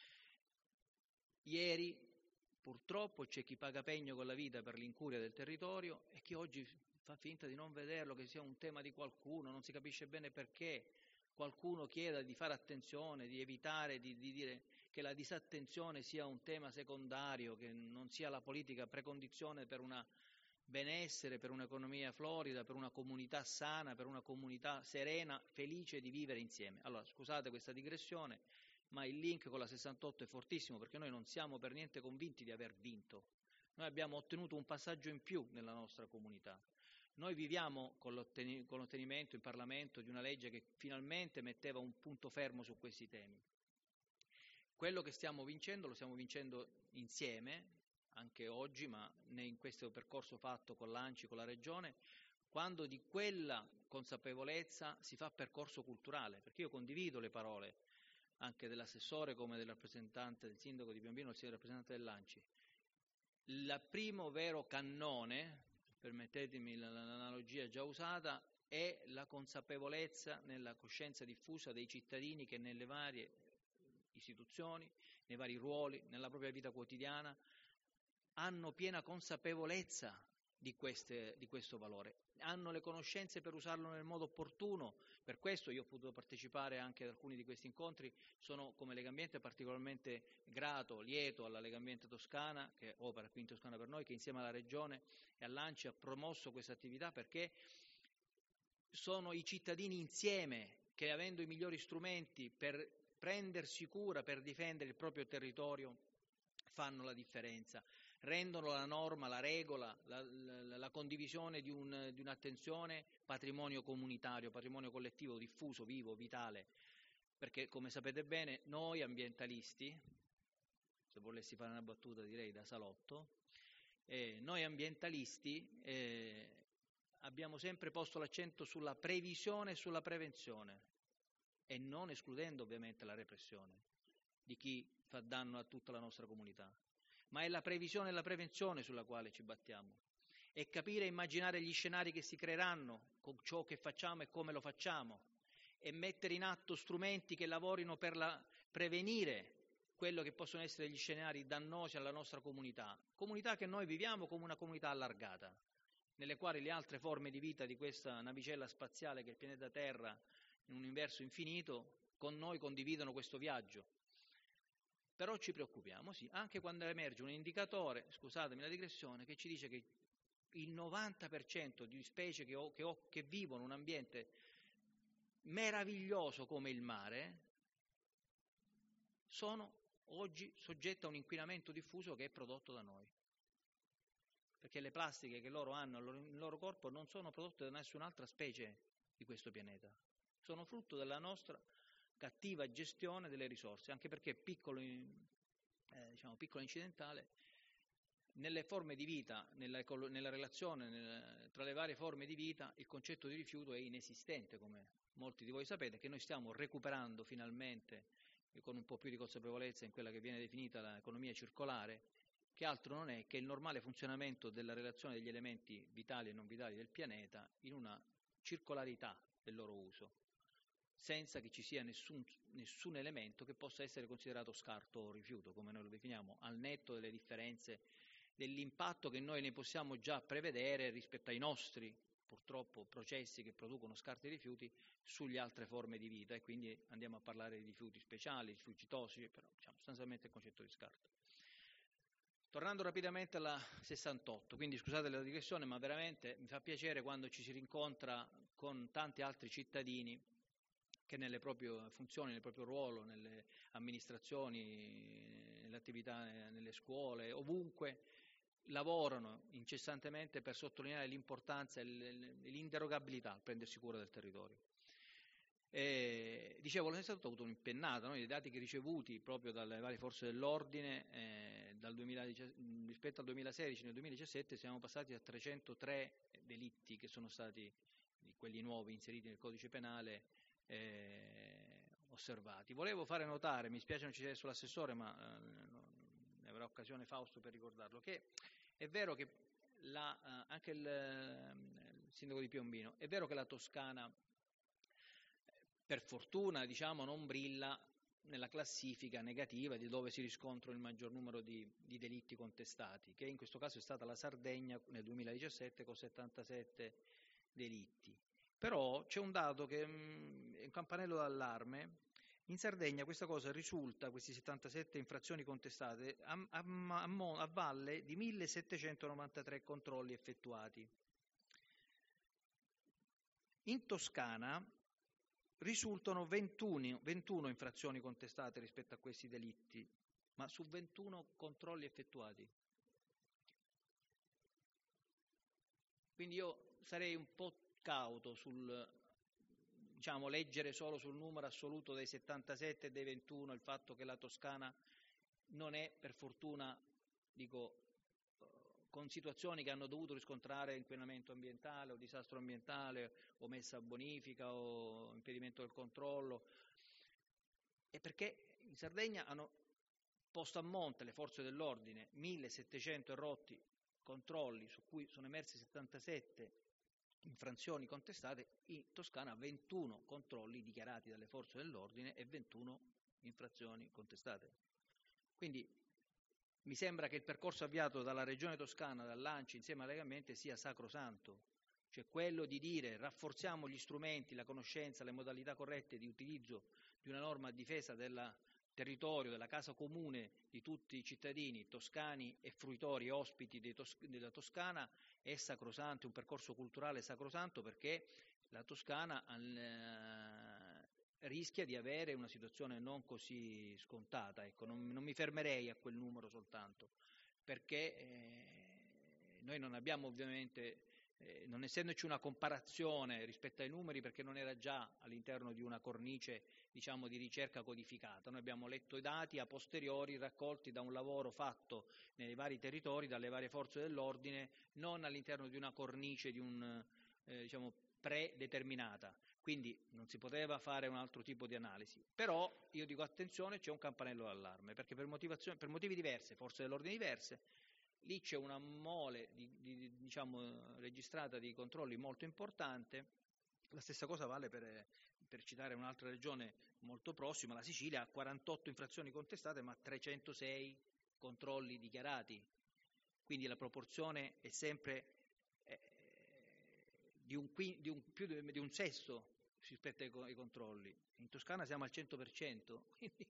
ieri purtroppo c'è chi paga pegno con la vita per l'incuria del territorio e chi oggi fa finta di non vederlo, che sia un tema di qualcuno, non si capisce bene perché qualcuno chieda di fare attenzione, di evitare di, di dire che la disattenzione sia un tema secondario, che non sia la politica precondizione per una benessere, per un'economia florida, per una comunità sana, per una comunità serena, felice di vivere insieme. Allora, scusate questa digressione, ma il link con la sessantotto è fortissimo, perché noi non siamo per niente convinti di aver vinto. Noi abbiamo ottenuto un passaggio in più nella nostra comunità. Noi viviamo con, l'otteni- con l'ottenimento in Parlamento di una legge che finalmente metteva un punto fermo su questi temi. Quello che stiamo vincendo lo stiamo vincendo insieme, anche oggi, ma in questo percorso fatto con l'A N C I, con la Regione, quando di quella consapevolezza si fa percorso culturale, perché io condivido le parole anche dell'assessore come del rappresentante del sindaco di Piombino, il rappresentante dell'A N C I. Il primo vero cannone, permettetemi l'analogia già usata, è la consapevolezza nella coscienza diffusa dei cittadini che nelle varie istituzioni, nei vari ruoli, nella propria vita quotidiana, hanno piena consapevolezza di, queste, di questo valore, hanno le conoscenze per usarlo nel modo opportuno. Per questo io ho potuto partecipare anche ad alcuni di questi incontri, sono come Legambiente particolarmente grato, lieto alla Legambiente Toscana, che opera qui in Toscana per noi, che insieme alla Regione e all'A N C I ha promosso questa attività, perché sono i cittadini insieme che, avendo i migliori strumenti per prendersi cura, per difendere il proprio territorio, fanno la differenza, rendono la norma, la regola, la, la, la condivisione di, un, di un'attenzione patrimonio comunitario, patrimonio collettivo, diffuso, vivo, vitale, perché come sapete bene noi ambientalisti, se volessi fare una battuta direi da salotto, eh, noi ambientalisti eh, abbiamo sempre posto l'accento sulla previsione e sulla prevenzione, e non escludendo ovviamente la repressione di chi fa danno a tutta la nostra comunità, ma è la previsione e la prevenzione sulla quale ci battiamo, è capire e immaginare gli scenari che si creeranno con ciò che facciamo e come lo facciamo, e mettere in atto strumenti che lavorino per la, prevenire quello che possono essere gli scenari dannosi alla nostra comunità, comunità che noi viviamo come una comunità allargata, nelle quali le altre forme di vita di questa navicella spaziale che è il pianeta Terra, in un universo infinito, con noi condividono questo viaggio. Però ci preoccupiamo, sì, anche quando emerge un indicatore, scusatemi la digressione, che ci dice che il novanta per cento di specie che, ho, che, ho, che vivono in un ambiente meraviglioso come il mare sono oggi soggette a un inquinamento diffuso che è prodotto da noi. Perché le plastiche che loro hanno nel loro corpo non sono prodotte da nessun'altra specie di questo pianeta, sono frutto della nostra cattiva gestione delle risorse, anche perché piccolo, eh, diciamo, piccolo incidentale, nelle forme di vita, nella, nella relazione nella, tra le varie forme di vita, il concetto di rifiuto è inesistente, come molti di voi sapete, che noi stiamo recuperando finalmente con un po' più di consapevolezza in quella che viene definita l'economia circolare, che altro non è che il normale funzionamento della relazione degli elementi vitali e non vitali del pianeta in una circolarità del loro uso, senza che ci sia nessun, nessun elemento che possa essere considerato scarto o rifiuto, come noi lo definiamo, al netto delle differenze dell'impatto che noi ne possiamo già prevedere rispetto ai nostri, purtroppo, processi che producono scarti e rifiuti sulle altre forme di vita, e quindi andiamo a parlare di rifiuti speciali, rifiuti tossici, però diciamo, sostanzialmente il concetto di scarto. Tornando rapidamente alla sessantotto, quindi scusate la digressione, ma veramente mi fa piacere quando ci si rincontra con tanti altri cittadini che nelle proprie funzioni, nel proprio ruolo, nelle amministrazioni, nelle attività, nelle scuole, ovunque, lavorano incessantemente per sottolineare l'importanza e l'inderogabilità al prendersi cura del territorio. E, dicevo, l'Università ha avuto un'impennata, no? I dati che ricevuti proprio dalle varie forze dell'ordine eh, dal duemiladiciassette, rispetto al duemilasedici, nel duemiladiciassette siamo passati a trecentotré delitti che sono stati, quelli nuovi inseriti nel codice penale, eh, osservati. Volevo fare notare, mi spiace non ci sia adesso l'assessore, ma eh, ne avrà occasione Fausto per ricordarlo, che è vero che la, eh, anche il, il sindaco di Piombino, è vero che la Toscana per fortuna diciamo non brilla nella classifica negativa di dove si riscontra il maggior numero di, di delitti contestati, che in questo caso è stata la Sardegna nel duemiladiciassette con settantasette delitti. Però c'è un dato che mh, è un campanello d'allarme. In Sardegna questa cosa risulta, questi settantasette infrazioni contestate, a, a, a, a valle di millesettecentonovantatré controlli effettuati. In Toscana risultano ventuno, ventuno infrazioni contestate rispetto a questi delitti, ma su ventuno controlli effettuati. Quindi io sarei un po' cauto sul, diciamo, leggere solo sul numero assoluto dei settantasette e dei ventuno il fatto che la Toscana non è, per fortuna, dico, con situazioni che hanno dovuto riscontrare inquinamento ambientale o disastro ambientale o messa a bonifica o impedimento del controllo, e perché in Sardegna hanno posto a monte le forze dell'ordine millesettecento erotti controlli su cui sono emersi settantasette infrazioni contestate, in Toscana ventuno controlli dichiarati dalle forze dell'ordine e ventuno infrazioni contestate. Quindi mi sembra che il percorso avviato dalla Regione Toscana, dall'ANCI insieme alla Legambiente sia sacrosanto, cioè quello di dire rafforziamo gli strumenti, la conoscenza, le modalità corrette di utilizzo di una norma a difesa del territorio, della casa comune di tutti i cittadini toscani e fruitori e ospiti dei tos- della Toscana è sacrosanto, è un percorso culturale sacrosanto, perché la Toscana eh, rischia di avere una situazione non così scontata. Ecco, non, non mi fermerei a quel numero soltanto, perché eh, noi non abbiamo ovviamente, eh, non essendoci una comparazione rispetto ai numeri, perché non era già all'interno di una cornice, diciamo, di ricerca codificata. Noi abbiamo letto i dati a posteriori raccolti da un lavoro fatto nei vari territori dalle varie forze dell'ordine, non all'interno di una cornice di un, eh, diciamo, predeterminata. Quindi non si poteva fare un altro tipo di analisi. Però io dico attenzione, c'è un campanello d'allarme, perché per, motivazioni, per motivi diversi, forze dell'ordine diverse, lì c'è una mole di, di, diciamo, registrata di controlli molto importante. La stessa cosa vale per per citare un'altra regione molto prossima, la Sicilia ha quarantotto infrazioni contestate ma trecentosei controlli dichiarati, quindi la proporzione è sempre eh, di, un, di, un, più di, di un sesto rispetto ai, ai controlli. In Toscana siamo al cento per cento, quindi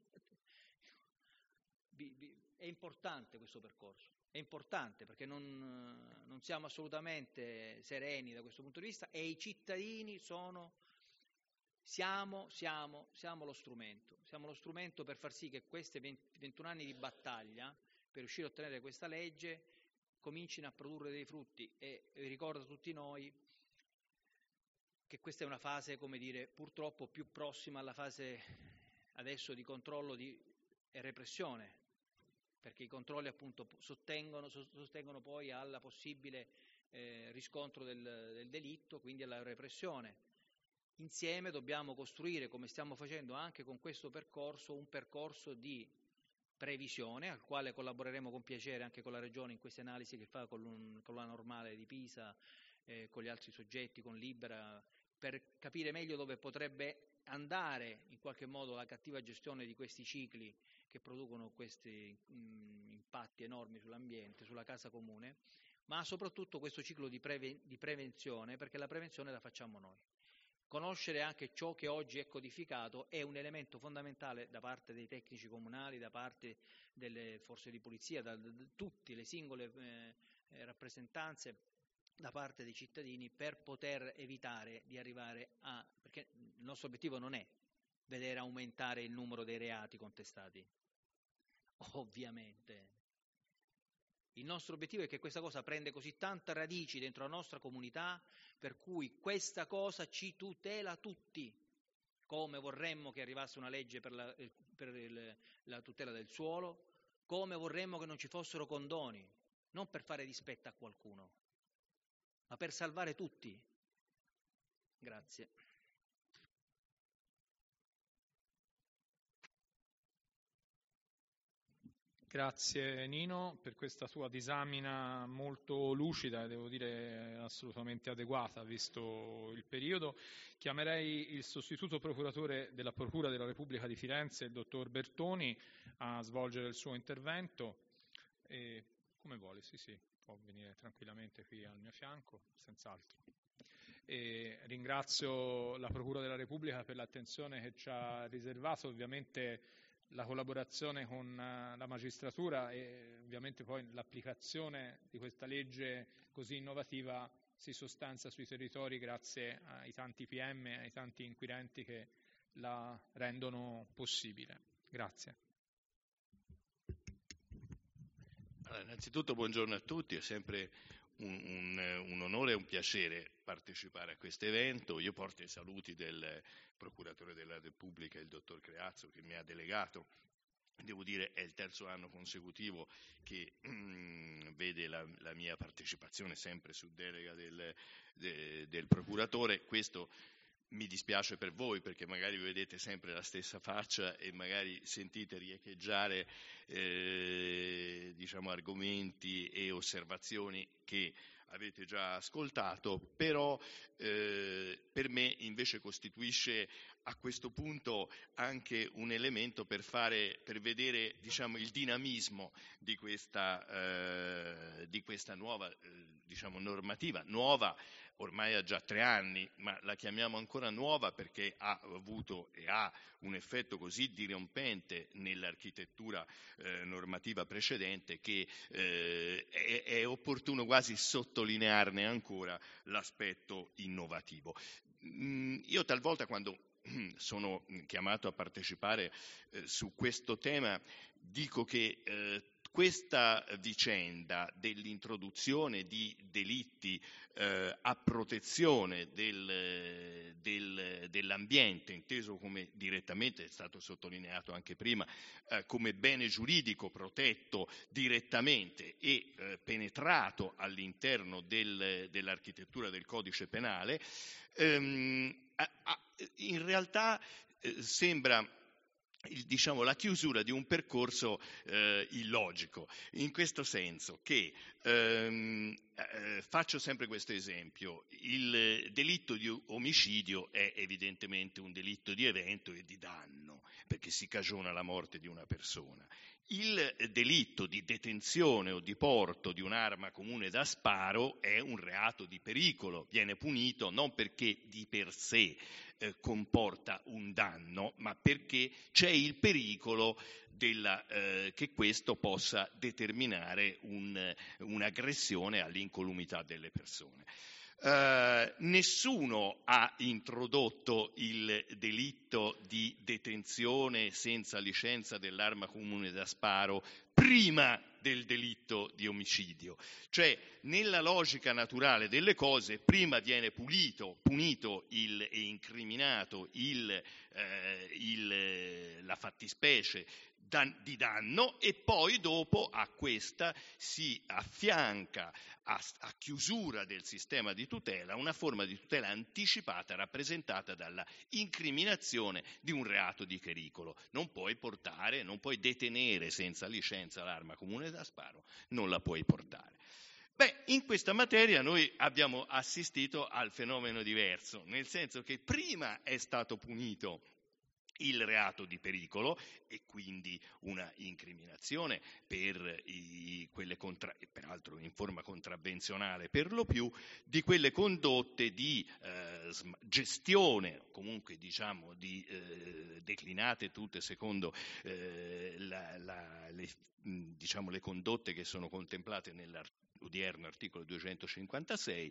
è importante questo percorso, è importante perché non, non siamo assolutamente sereni da questo punto di vista e i cittadini sono, siamo, siamo, siamo lo strumento, siamo lo strumento per far sì che questi ventuno anni di battaglia per riuscire a ottenere questa legge comincino a produrre dei frutti e ricordo a tutti noi che questa è una fase, come dire, purtroppo più prossima alla fase adesso di controllo di, e repressione, perché i controlli appunto sostengono, sostengono poi alla possibile eh, riscontro del, del delitto, quindi alla repressione. Insieme dobbiamo costruire, come stiamo facendo anche con questo percorso, un percorso di previsione al quale collaboreremo con piacere anche con la Regione in queste analisi che fa con, un, con la normale di Pisa, eh, con gli altri soggetti, con Libera, per capire meglio dove potrebbe andare in qualche modo la cattiva gestione di questi cicli che producono questi mh, impatti enormi sull'ambiente, sulla casa comune, ma soprattutto questo ciclo di, preve- di prevenzione, perché la prevenzione la facciamo noi. Conoscere anche ciò che oggi è codificato è un elemento fondamentale da parte dei tecnici comunali, da parte delle forze di polizia, da, da, da tutte le singole eh, rappresentanze, da parte dei cittadini per poter evitare di arrivare a, perché il nostro obiettivo non è vedere aumentare il numero dei reati contestati, ovviamente. Il nostro obiettivo è che questa cosa prende così tanta radici dentro la nostra comunità per cui questa cosa ci tutela tutti, come vorremmo che arrivasse una legge per la, per il, la tutela del suolo, come vorremmo che non ci fossero condoni, non per fare dispetto a qualcuno, ma per salvare tutti. Grazie. Grazie Nino per questa tua disamina molto lucida e devo dire assolutamente adeguata visto il periodo. Chiamerei il sostituto procuratore della Procura della Repubblica di Firenze, il dottor Bertoni, a svolgere il suo intervento. E, come vuole, sì sì, può venire tranquillamente qui al mio fianco, senz'altro. E ringrazio la Procura della Repubblica per l'attenzione che ci ha riservato, ovviamente la collaborazione con la magistratura e ovviamente poi l'applicazione di questa legge così innovativa si sostanzia sui territori grazie ai tanti P M, ai tanti inquirenti che la rendono possibile. Grazie. Allora, innanzitutto buongiorno a tutti, è sempre un, un, un onore e un piacere partecipare a questo evento. Io porto i saluti del Procuratore della Repubblica, il dottor Creazzo, che mi ha delegato. Devo dire è il terzo anno consecutivo che mm, vede la, la mia partecipazione sempre su delega del, de, del Procuratore. Questo mi dispiace per voi perché magari vedete sempre la stessa faccia e magari sentite riecheggiare eh, diciamo argomenti e osservazioni che avete già ascoltato, però eh, per me invece costituisce a questo punto anche un elemento per fare, per vedere diciamo il dinamismo di questa, eh, di questa nuova eh, diciamo normativa, nuova ormai ha già tre anni, ma la chiamiamo ancora nuova perché ha avuto e ha un effetto così dirompente nell'architettura eh, normativa precedente che eh, è, è opportuno quasi sottolinearne ancora l'aspetto innovativo. Mm, io talvolta quando sono chiamato a partecipare eh, su questo tema dico che eh, questa vicenda dell'introduzione di delitti eh, a protezione del, del, dell'ambiente, inteso come direttamente, è stato sottolineato anche prima, eh, come bene giuridico protetto direttamente e eh, penetrato all'interno del, dell'architettura del codice penale, ehm, a, a, in realtà eh, sembra il, diciamo, la chiusura di un percorso eh, illogico, in questo senso che ehm, eh, faccio sempre questo esempio: il delitto di omicidio è evidentemente un delitto di evento e di danno, perché si cagiona la morte di una persona. Il delitto di detenzione o di porto di un'arma comune da sparo è un reato di pericolo, viene punito non perché di per sé eh, comporta un danno, ma perché c'è il pericolo della, eh, che questo possa determinare un, un'aggressione all'incolumità delle persone. Uh, nessuno ha introdotto il delitto di detenzione senza licenza dell'arma comune da sparo prima del delitto di omicidio, cioè nella logica naturale delle cose prima viene pulito, punito il, e incriminato il, eh, il, la fattispecie di danno e poi dopo a questa si affianca a, a chiusura del sistema di tutela una forma di tutela anticipata rappresentata dalla incriminazione di un reato di pericolo. Non puoi portare, non puoi detenere senza licenza l'arma comune da sparo, non la puoi portare. Beh, in questa materia noi abbiamo assistito al fenomeno diverso, nel senso che prima è stato punito il reato di pericolo e quindi una incriminazione per i, quelle contra, peraltro in forma contravvenzionale per lo più, di quelle condotte di eh, gestione, comunque diciamo di eh, declinate tutte secondo eh, la, la, le, diciamo, le condotte che sono contemplate nell'odierno articolo duecentocinquantasei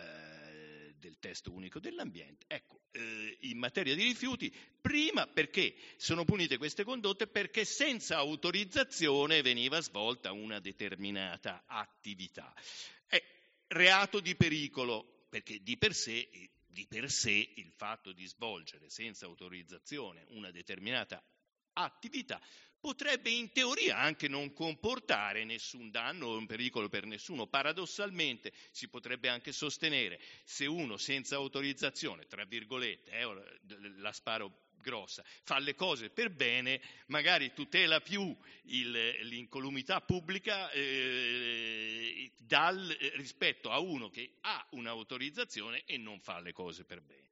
eh, del testo unico dell'ambiente. Ecco, eh, in materia di rifiuti, prima perché sono punite queste condotte? Perché senza autorizzazione veniva svolta una determinata attività. È reato di pericolo, perché di per sé, di per sé il fatto di svolgere senza autorizzazione una determinata attività potrebbe in teoria anche non comportare nessun danno o un pericolo per nessuno. Paradossalmente si potrebbe anche sostenere, se uno senza autorizzazione, tra virgolette, eh, la sparo grossa, fa le cose per bene, magari tutela più il, l'incolumità pubblica eh, dal, rispetto a uno che ha un'autorizzazione e non fa le cose per bene.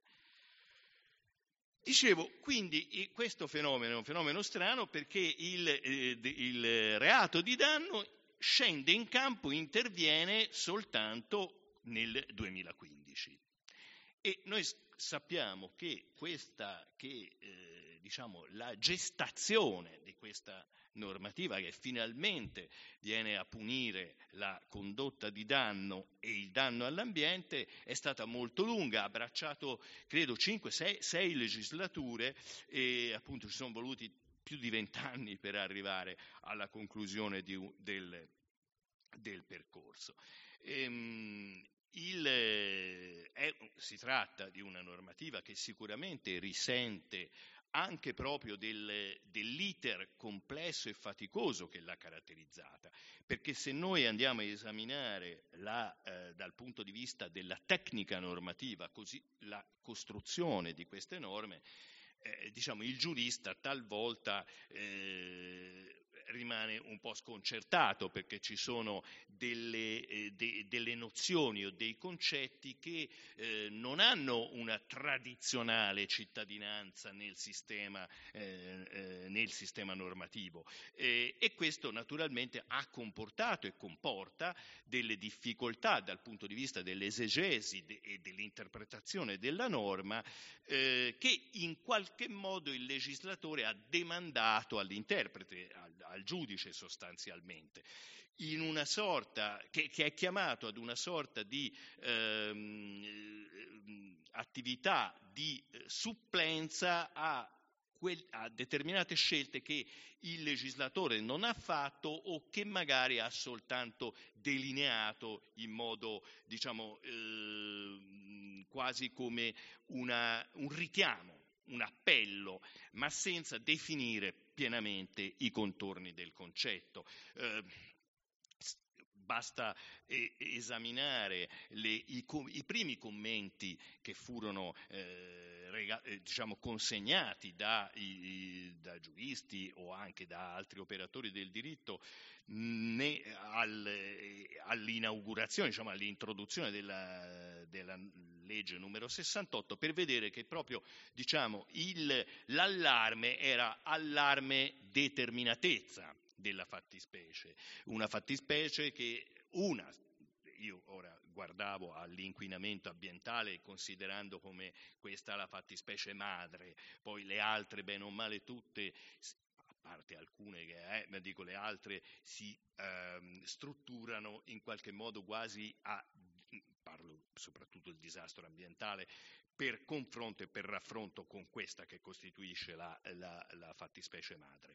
Dicevo, quindi questo fenomeno è un fenomeno strano perché il, eh, il reato di danno scende in campo, interviene soltanto nel duemilaquindici. E noi sappiamo che questa, che eh, diciamo la gestazione di questa normativa che finalmente viene a punire la condotta di danno e il danno all'ambiente è stata molto lunga, ha abbracciato credo cinque sei legislature e appunto ci sono voluti più di vent'anni per arrivare alla conclusione di, del, del percorso. Ehm, Il, è, si tratta di una normativa che sicuramente risente anche proprio del, dell'iter complesso e faticoso che l'ha caratterizzata, perché se noi andiamo a esaminare la, eh, dal punto di vista della tecnica normativa, così la costruzione di queste norme, eh, diciamo il giurista talvolta eh, rimane un po' sconcertato perché ci sono delle, eh, de, delle nozioni o dei concetti che eh, non hanno una tradizionale cittadinanza nel sistema, eh, eh, nel sistema normativo eh, e questo naturalmente ha comportato e comporta delle difficoltà dal punto di vista dell'esegesi de, e dell'interpretazione della norma eh, che in qualche modo il legislatore ha demandato all'interprete, al, al giudice sostanzialmente, in una sorta che, che è chiamato ad una sorta di ehm, attività di supplenza a, quel, a determinate scelte che il legislatore non ha fatto o che magari ha soltanto delineato in modo, diciamo, eh, quasi come una, un richiamo, un appello, ma senza definire pienamente i contorni del concetto. Eh, basta eh, esaminare le, i, i primi commenti che furono eh, rega, eh, diciamo consegnati da, i, da giuristi o anche da altri operatori del diritto né al, all'inaugurazione, diciamo all'introduzione della, della legge numero sessantotto, per vedere che proprio diciamo, il, l'allarme era allarme determinatezza della fattispecie, una fattispecie che una, io ora guardavo all'inquinamento ambientale considerando come questa la fattispecie madre, poi le altre bene o male tutte, a parte alcune che eh, dico le altre si ehm, strutturano in qualche modo quasi a, parlo soprattutto del disastro ambientale, per confronto e per raffronto con questa che costituisce la, la, la fattispecie madre.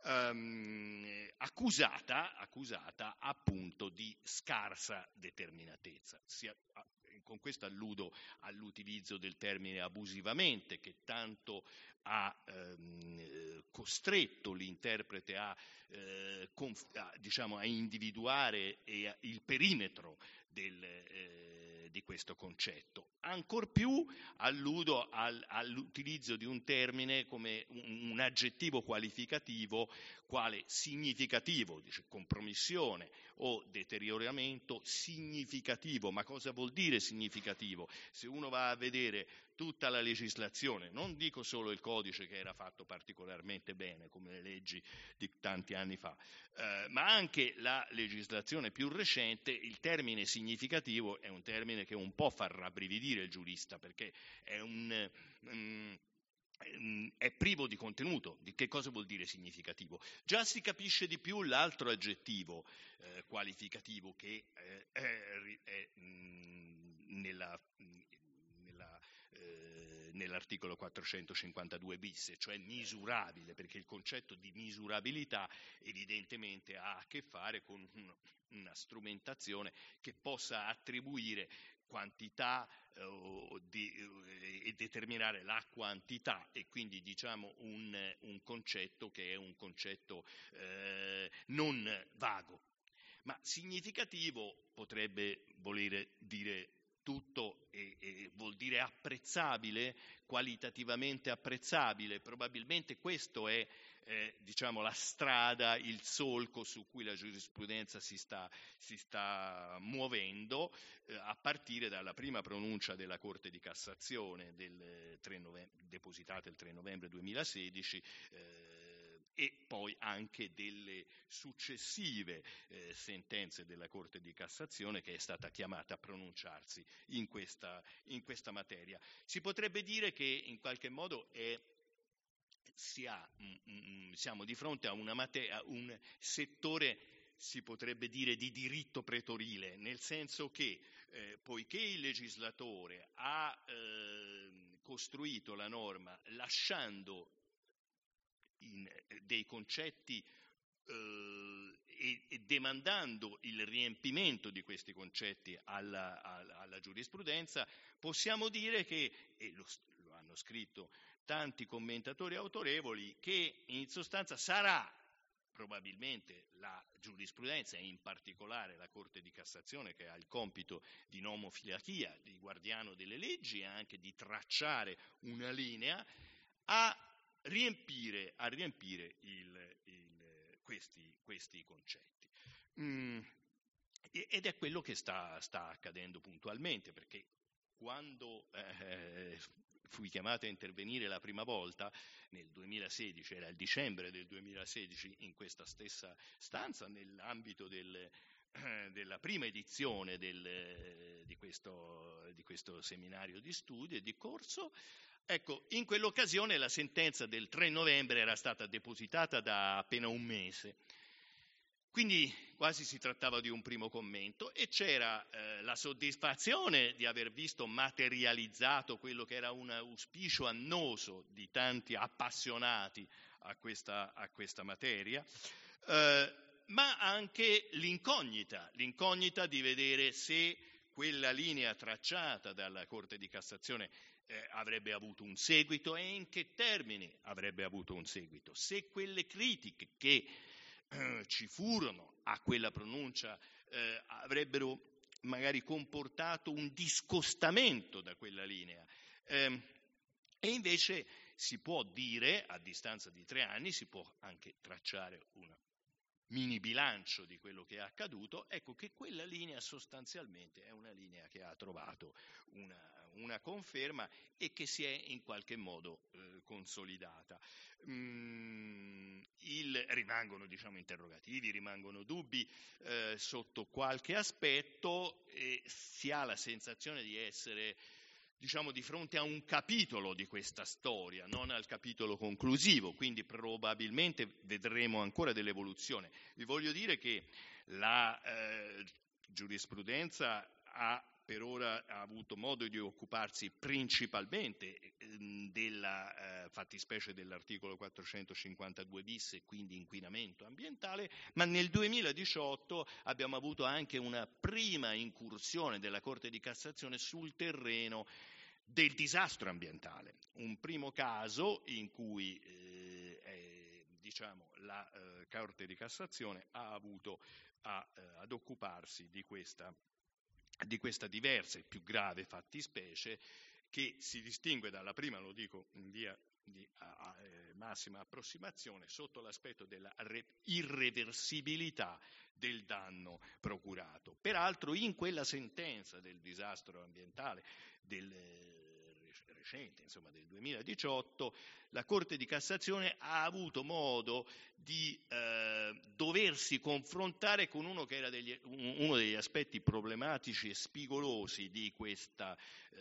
Um, accusata, accusata appunto di scarsa determinatezza. Sia, con questo alludo all'utilizzo del termine abusivamente, che tanto ha ehm, costretto l'interprete a, eh, conf- a, diciamo, a individuare e a, il perimetro del, eh, di questo concetto. Ancor più alludo al, all'utilizzo di un termine come un, un aggettivo qualificativo quale significativo, dice compromissione o deterioramento significativo. Ma cosa vuol dire significativo? Se uno va a vedere tutta la legislazione, non dico solo il codice che era fatto particolarmente bene come le leggi di tanti anni fa, eh, ma anche la legislazione più recente, il termine significativo è un termine che un po' fa rabbrividire il giurista, perché è un... um, è privo di contenuto. Di che cosa vuol dire significativo? Già si capisce di più l'altro aggettivo eh, qualificativo che eh, è, è mh, nella, nella, eh, nell'articolo quattrocentocinquantadue bis, cioè misurabile, perché il concetto di misurabilità evidentemente ha a che fare con un, una strumentazione che possa attribuire quantità eh, di, eh, e determinare la quantità, e quindi diciamo un, un concetto che è un concetto eh, non vago, ma significativo potrebbe voler dire tutto e, e vuol dire apprezzabile, qualitativamente apprezzabile. Probabilmente questo è eh, diciamo la strada, il solco su cui la giurisprudenza si sta, si sta muovendo, eh, a partire dalla prima pronuncia della Corte di Cassazione del tre novembre, depositata il tre novembre duemilasedici, eh, e poi anche delle successive eh, sentenze della Corte di Cassazione, che è stata chiamata a pronunciarsi in questa, in questa materia. Si potrebbe dire che in qualche modo è, si ha, mm, siamo di fronte a, una materia, a un settore, si potrebbe dire, di diritto pretorile, nel senso che eh, poiché il legislatore ha eh, costruito la norma lasciando in dei concetti eh, e, e demandando il riempimento di questi concetti alla, alla, alla giurisprudenza, possiamo dire che, e lo, lo hanno scritto tanti commentatori autorevoli, che in sostanza sarà probabilmente la giurisprudenza, e in particolare la Corte di Cassazione, che ha il compito di nomofilachia, di guardiano delle leggi e anche di tracciare una linea, a riempire, a riempire il, il, questi, questi concetti. Mm, ed è quello che sta, sta accadendo puntualmente, perché quando eh, fui chiamato a intervenire la prima volta nel duemilasedici, era il dicembre del duemilasedici, in questa stessa stanza, nell'ambito del, eh, della prima edizione del, di, questo, di questo seminario di studio e di corso. Ecco, in quell'occasione la sentenza del tre novembre era stata depositata da appena un mese, quindi quasi si trattava di un primo commento, e c'era eh, la soddisfazione di aver visto materializzato quello che era un auspicio annoso di tanti appassionati a questa, a questa materia, eh, ma anche l'incognita, l'incognita di vedere se quella linea tracciata dalla Corte di Cassazione Eh, avrebbe avuto un seguito e in che termini avrebbe avuto un seguito, se quelle critiche che eh, ci furono a quella pronuncia eh, avrebbero magari comportato un discostamento da quella linea. Eh, e invece si può dire, a distanza di tre anni, si può anche tracciare un mini bilancio di quello che è accaduto, ecco che quella linea sostanzialmente è una linea che ha trovato una, una conferma e che si è in qualche modo eh, consolidata. Mm, il, rimangono diciamo interrogativi, rimangono dubbi eh, sotto qualche aspetto e si ha la sensazione di essere diciamo di fronte a un capitolo di questa storia, non al capitolo conclusivo, quindi probabilmente vedremo ancora dell'evoluzione. Vi voglio dire che la eh, giurisprudenza ha per ora ha avuto modo di occuparsi principalmente eh, della eh, fattispecie dell'articolo quattrocentocinquantadue bis e quindi inquinamento ambientale, ma nel duemiladiciotto abbiamo avuto anche una prima incursione della Corte di Cassazione sul terreno del disastro ambientale, un primo caso in cui eh, eh, diciamo, la eh, Corte di Cassazione ha avuto a, eh, ad occuparsi di questa di questa diversa e più grave fattispecie che si distingue dalla prima, lo dico in via di a, a, eh, massima approssimazione, sotto l'aspetto della re- irreversibilità del danno procurato. Peraltro in quella sentenza del disastro ambientale del recente, insomma del duemiladiciotto, la Corte di Cassazione ha avuto modo di eh, doversi confrontare con uno che era degli, uno degli aspetti problematici e spigolosi di questa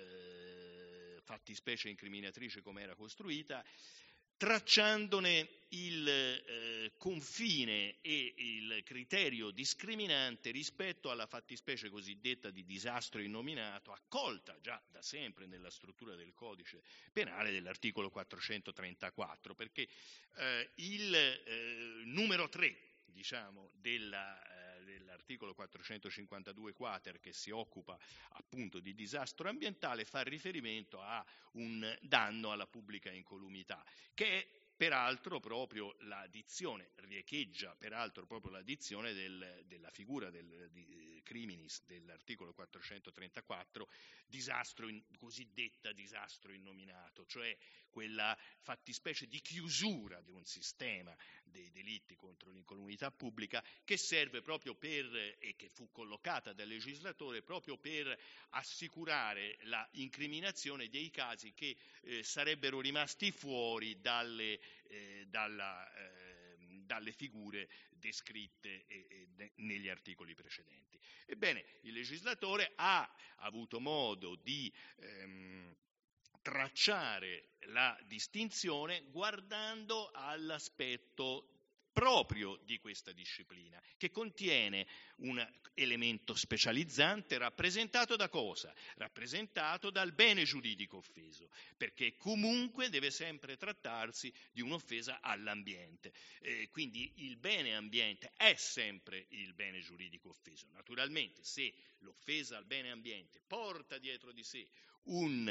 eh, fattispecie incriminatrice come era costruita, tracciandone il eh, confine e il criterio discriminante rispetto alla fattispecie cosiddetta di disastro innominato, accolta già da sempre nella struttura del codice penale dell'articolo quattrocentotrentaquattro, perché eh, il eh, numero tre diciamo, della, eh, dell'articolo quattrocentocinquantadue quater che si occupa appunto di disastro ambientale fa riferimento a un danno alla pubblica incolumità, che è peraltro proprio la dizione, riecheggia peraltro proprio la dizione del, della figura del di, criminis dell'articolo quattrocentotrentaquattro, disastro in, cosiddetta disastro innominato, cioè quella fattispecie di chiusura di un sistema dei delitti contro l'incolumità pubblica che serve proprio per, e che fu collocata dal legislatore proprio per assicurare la incriminazione dei casi che eh, sarebbero rimasti fuori dalle, eh, dalla, eh, dalle figure descritte eh, eh, negli articoli precedenti. Ebbene, il legislatore ha avuto modo di ehm, tracciare la distinzione guardando all'aspetto proprio di questa disciplina, che contiene un elemento specializzante rappresentato da cosa? Rappresentato dal bene giuridico offeso, perché comunque deve sempre trattarsi di un'offesa all'ambiente. Eh, quindi il bene ambiente è sempre il bene giuridico offeso. Naturalmente, se l'offesa al bene ambiente porta dietro di sé un,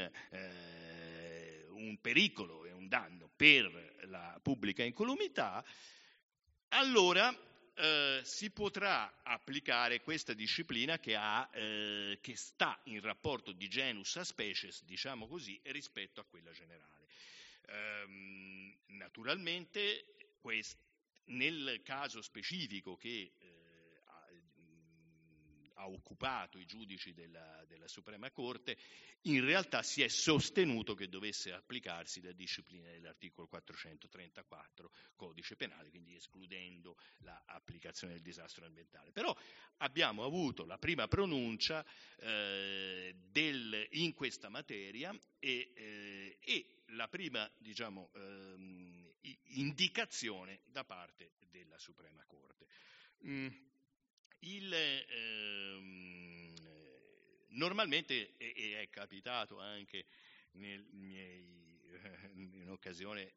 eh, un pericolo e un danno per la pubblica incolumità, allora eh, si potrà applicare questa disciplina che, ha, eh, che sta in rapporto di genus a species, diciamo così, rispetto a quella generale. Ehm, naturalmente, quest, nel caso specifico che eh, ha, ha occupato i giudici della, della Suprema Corte, in realtà si è sostenuto che dovesse applicarsi la disciplina dell'articolo quattrocentotrentaquattro codice penale, quindi escludendo l'applicazione del disastro ambientale. Però abbiamo avuto la prima pronuncia eh, del, in questa materia e, eh, e la prima diciamo, ehm, indicazione da parte della Suprema Corte. Mm. Il, ehm, normalmente, e, e è capitato anche nel miei, in occasione,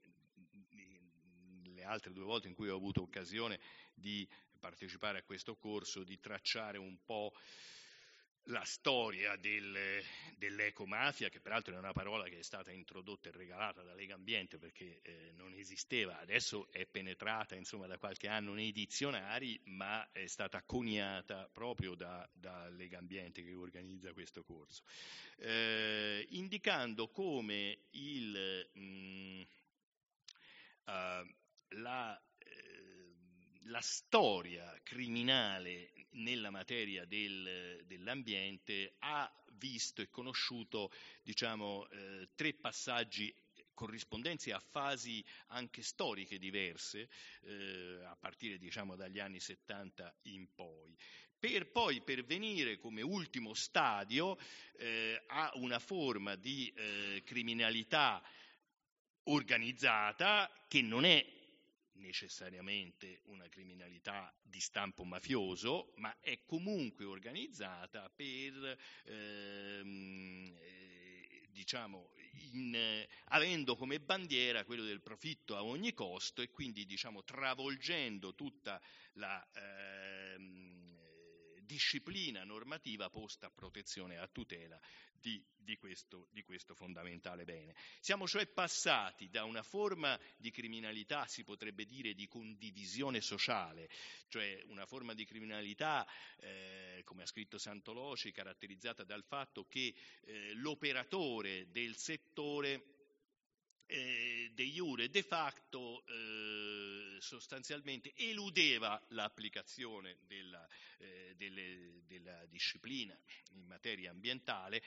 le altre due volte in cui ho avuto occasione di partecipare a questo corso, di tracciare un po' la storia del, dell'ecomafia, che peraltro è una parola che è stata introdotta e regalata da Lega Ambiente perché eh, non esisteva, adesso è penetrata insomma da qualche anno nei dizionari, ma è stata coniata proprio da, da Lega Ambiente che organizza questo corso, eh, indicando come il, mh, la, eh, la storia criminale nella materia del, dell'ambiente ha visto e conosciuto, diciamo, eh, tre passaggi corrispondenze a fasi anche storiche diverse, eh, a partire, diciamo, dagli anni settanta in poi, per poi pervenire come ultimo stadio eh, a una forma di eh, criminalità organizzata che non è necessariamente una criminalità di stampo mafioso, ma è comunque organizzata per ehm, eh, diciamo in, eh, avendo come bandiera quello del profitto a ogni costo, e quindi, diciamo, travolgendo tutta la ehm, disciplina normativa posta a protezione e a tutela di, di, questo, di questo fondamentale bene. Siamo cioè passati da una forma di criminalità, si potrebbe dire, di condivisione sociale, cioè una forma di criminalità, eh, come ha scritto Santoloci, caratterizzata dal fatto che eh, l'operatore del settore Eh, de iure e de facto eh, sostanzialmente eludeva l'applicazione della, eh, delle, della disciplina in materia ambientale,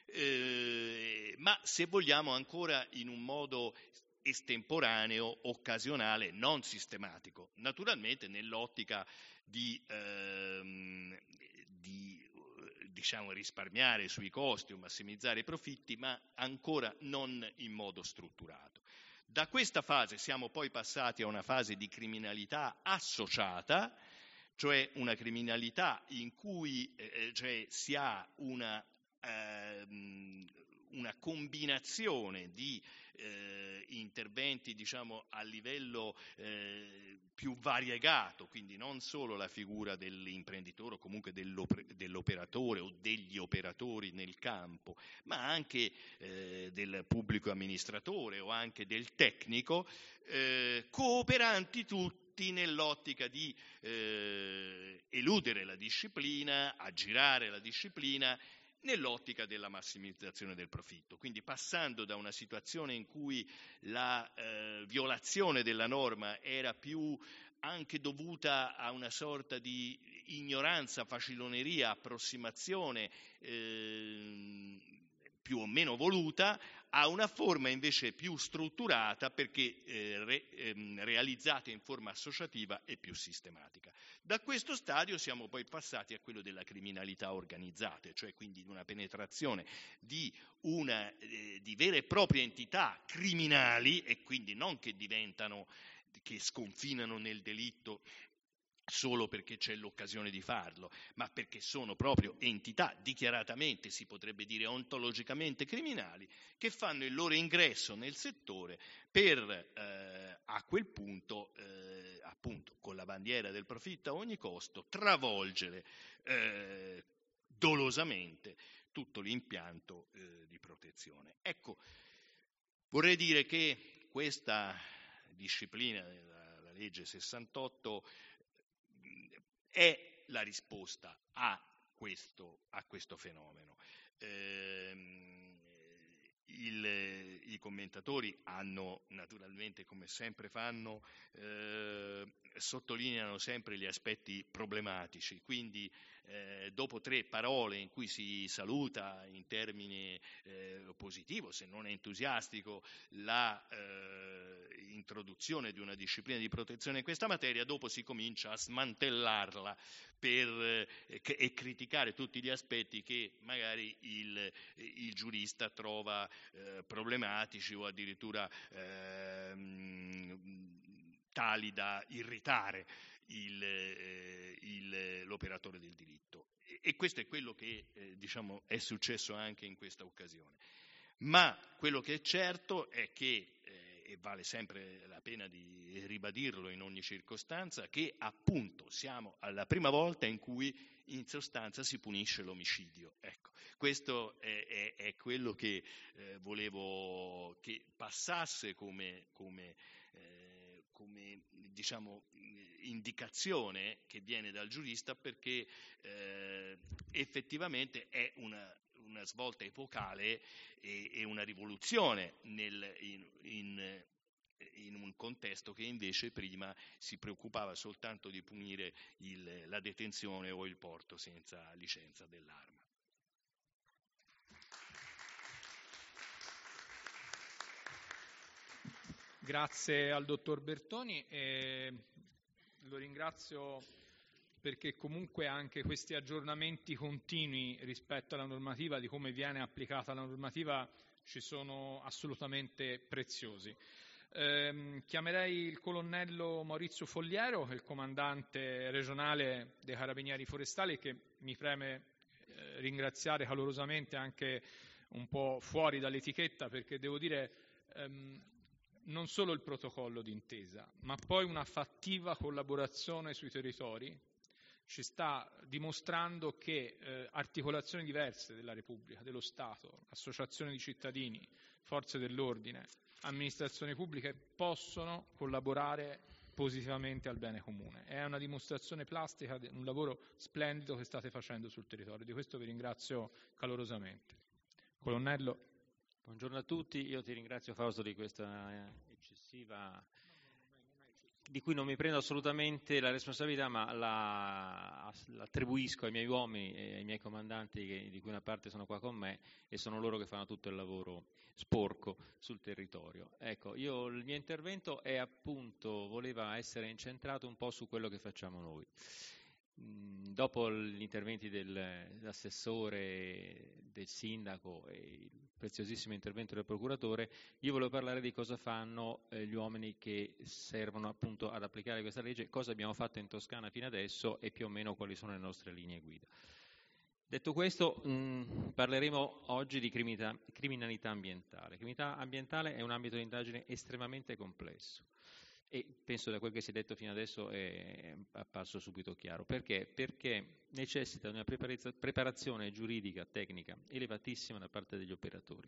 eh, ma se vogliamo ancora in un modo estemporaneo, occasionale, non sistematico, naturalmente nell'ottica di, ehm, di diciamo risparmiare sui costi o massimizzare i profitti, ma ancora non in modo strutturato. Da questa fase siamo poi passati a una fase di criminalità associata, cioè una criminalità in cui eh, cioè si ha una, ehm, una combinazione di eh, interventi, diciamo, a livello eh, più variegato, quindi non solo la figura dell'imprenditore o comunque dell'operatore o degli operatori nel campo, ma anche eh, del pubblico amministratore o anche del tecnico, eh, cooperanti tutti nell'ottica di eh, eludere la disciplina, aggirare la disciplina, nell'ottica della massimizzazione del profitto, quindi passando da una situazione in cui la eh, violazione della norma era più anche dovuta a una sorta di ignoranza, faciloneria, approssimazione eh, più o meno voluta, a una forma invece più strutturata perché eh, re, ehm, realizzata in forma associativa e più sistematica. Da questo stadio siamo poi passati a quello della criminalità organizzata, cioè quindi di una penetrazione di, una, eh, di vere e proprie entità criminali, e quindi non che diventano, che sconfinano nel delitto solo perché c'è l'occasione di farlo, ma perché sono proprio entità dichiaratamente, si potrebbe dire ontologicamente criminali, che fanno il loro ingresso nel settore per eh, a quel punto, eh, appunto, con la bandiera del profitto a ogni costo, travolgere eh, dolosamente tutto l'impianto eh, di protezione. Ecco, vorrei dire che questa disciplina della la legge sessantotto è la risposta a questo, a questo fenomeno. Eh, il, I commentatori hanno naturalmente, come sempre fanno, eh, sottolineano sempre gli aspetti problematici, quindi eh, dopo tre parole in cui si saluta in termini eh, positivo, se non entusiastico, la eh, introduzione di una disciplina di protezione in questa materia, dopo si comincia a smantellarla per, eh, e criticare tutti gli aspetti che magari il, il giurista trova eh, problematici o addirittura eh, tali da irritare il, eh, il, l'operatore del diritto. E, e questo è quello che eh, diciamo è successo anche in questa occasione. Ma quello che è certo è che, eh, e vale sempre la pena di ribadirlo in ogni circostanza, che appunto siamo alla prima volta in cui in sostanza si punisce l'omicidio. Ecco, questo è, è, è quello che eh, volevo che passasse come, come, eh, come diciamo, indicazione che viene dal giurista, perché eh, effettivamente è una una svolta epocale e, e una rivoluzione nel, in, in, in un contesto che invece prima si preoccupava soltanto di punire il, la detenzione o il porto senza licenza dell'arma. Grazie al dottor Bertoni e lo ringrazio perché comunque anche questi aggiornamenti continui rispetto alla normativa, di come viene applicata la normativa, ci sono assolutamente preziosi. Eh, chiamerei il colonnello Maurizio Fogliero, il comandante regionale dei Carabinieri Forestali, che mi preme eh, ringraziare calorosamente anche un po' fuori dall'etichetta, perché devo dire ehm, non solo il protocollo d'intesa, ma poi una fattiva collaborazione sui territori ci sta dimostrando che eh, articolazioni diverse della Repubblica, dello Stato, associazioni di cittadini, forze dell'ordine, amministrazioni pubbliche possono collaborare positivamente al bene comune. È una dimostrazione plastica di un lavoro splendido che state facendo sul territorio. Di questo vi ringrazio calorosamente. Colonnello. Buongiorno a tutti, io ti ringrazio Fausto di questa eccessiva, di cui non mi prendo assolutamente la responsabilità, ma la, la attribuisco ai miei uomini e ai miei comandanti, che, di cui una parte sono qua con me, e sono loro che fanno tutto il lavoro sporco sul territorio. Ecco, io il mio intervento è appunto, voleva essere incentrato un po' su quello che facciamo noi. Dopo gli interventi dell'assessore, del sindaco e il preziosissimo intervento del procuratore, io volevo parlare di cosa fanno eh, gli uomini che servono appunto ad applicare questa legge, cosa abbiamo fatto in Toscana fino adesso e più o meno quali sono le nostre linee guida. Detto questo, mh, parleremo oggi di criminalità, criminalità ambientale. Criminalità ambientale è un ambito di indagine estremamente complesso. E penso da quel che si è detto fino adesso è apparso subito chiaro. Perché? Perché necessita di una preparazione giuridica, tecnica, elevatissima da parte degli operatori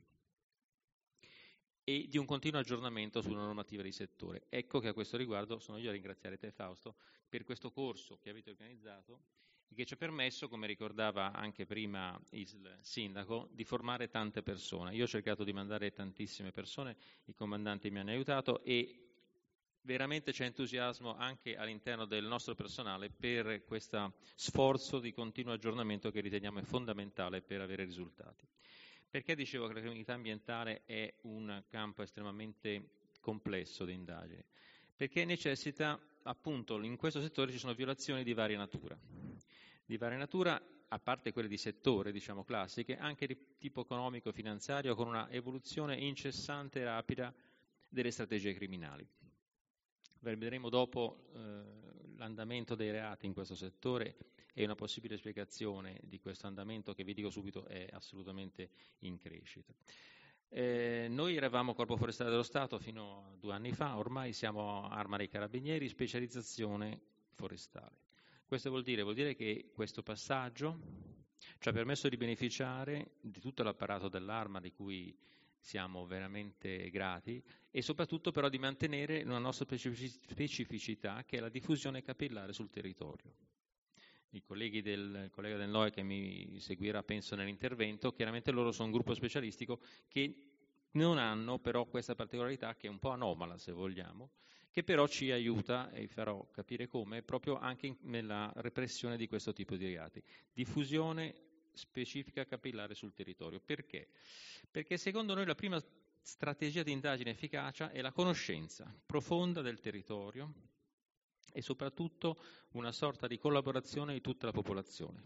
e di un continuo aggiornamento sulla normativa di settore. Ecco che a questo riguardo sono io a ringraziare te, Fausto, per questo corso che avete organizzato e che ci ha permesso, come ricordava anche prima il sindaco, di formare tante persone. Io ho cercato di mandare tantissime persone, i comandanti mi hanno aiutato e veramente c'è entusiasmo anche all'interno del nostro personale per questo sforzo di continuo aggiornamento che riteniamo è fondamentale per avere risultati. Perché dicevo che la criminalità ambientale è un campo estremamente complesso di indagine? Perché necessita, appunto, in questo settore ci sono violazioni di varia natura. Di varia natura, a parte quelle di settore, diciamo classiche, anche di tipo economico-finanziario, con una evoluzione incessante e rapida delle strategie criminali. Vedremo dopo eh, l'andamento dei reati in questo settore e una possibile spiegazione di questo andamento che vi dico subito è assolutamente in crescita. Eh, noi eravamo Corpo Forestale dello Stato fino a due anni fa, ormai siamo Arma dei Carabinieri, specializzazione forestale. Questo vuol dire? Vuol dire che questo passaggio ci ha permesso di beneficiare di tutto l'apparato dell'Arma di cui siamo veramente grati e soprattutto però di mantenere una nostra specificità che è la diffusione capillare sul territorio. I colleghi del il collega del N O E che mi seguirà penso nell'intervento, chiaramente loro sono un gruppo specialistico che non hanno però questa particolarità che è un po' anomala se vogliamo, che però ci aiuta, e vi farò capire come, proprio anche in, nella repressione di questo tipo di reati. Diffusione specifica capillare sul territorio. Perché? Perché secondo noi la prima strategia di indagine efficace è la conoscenza profonda del territorio e soprattutto una sorta di collaborazione di tutta la popolazione.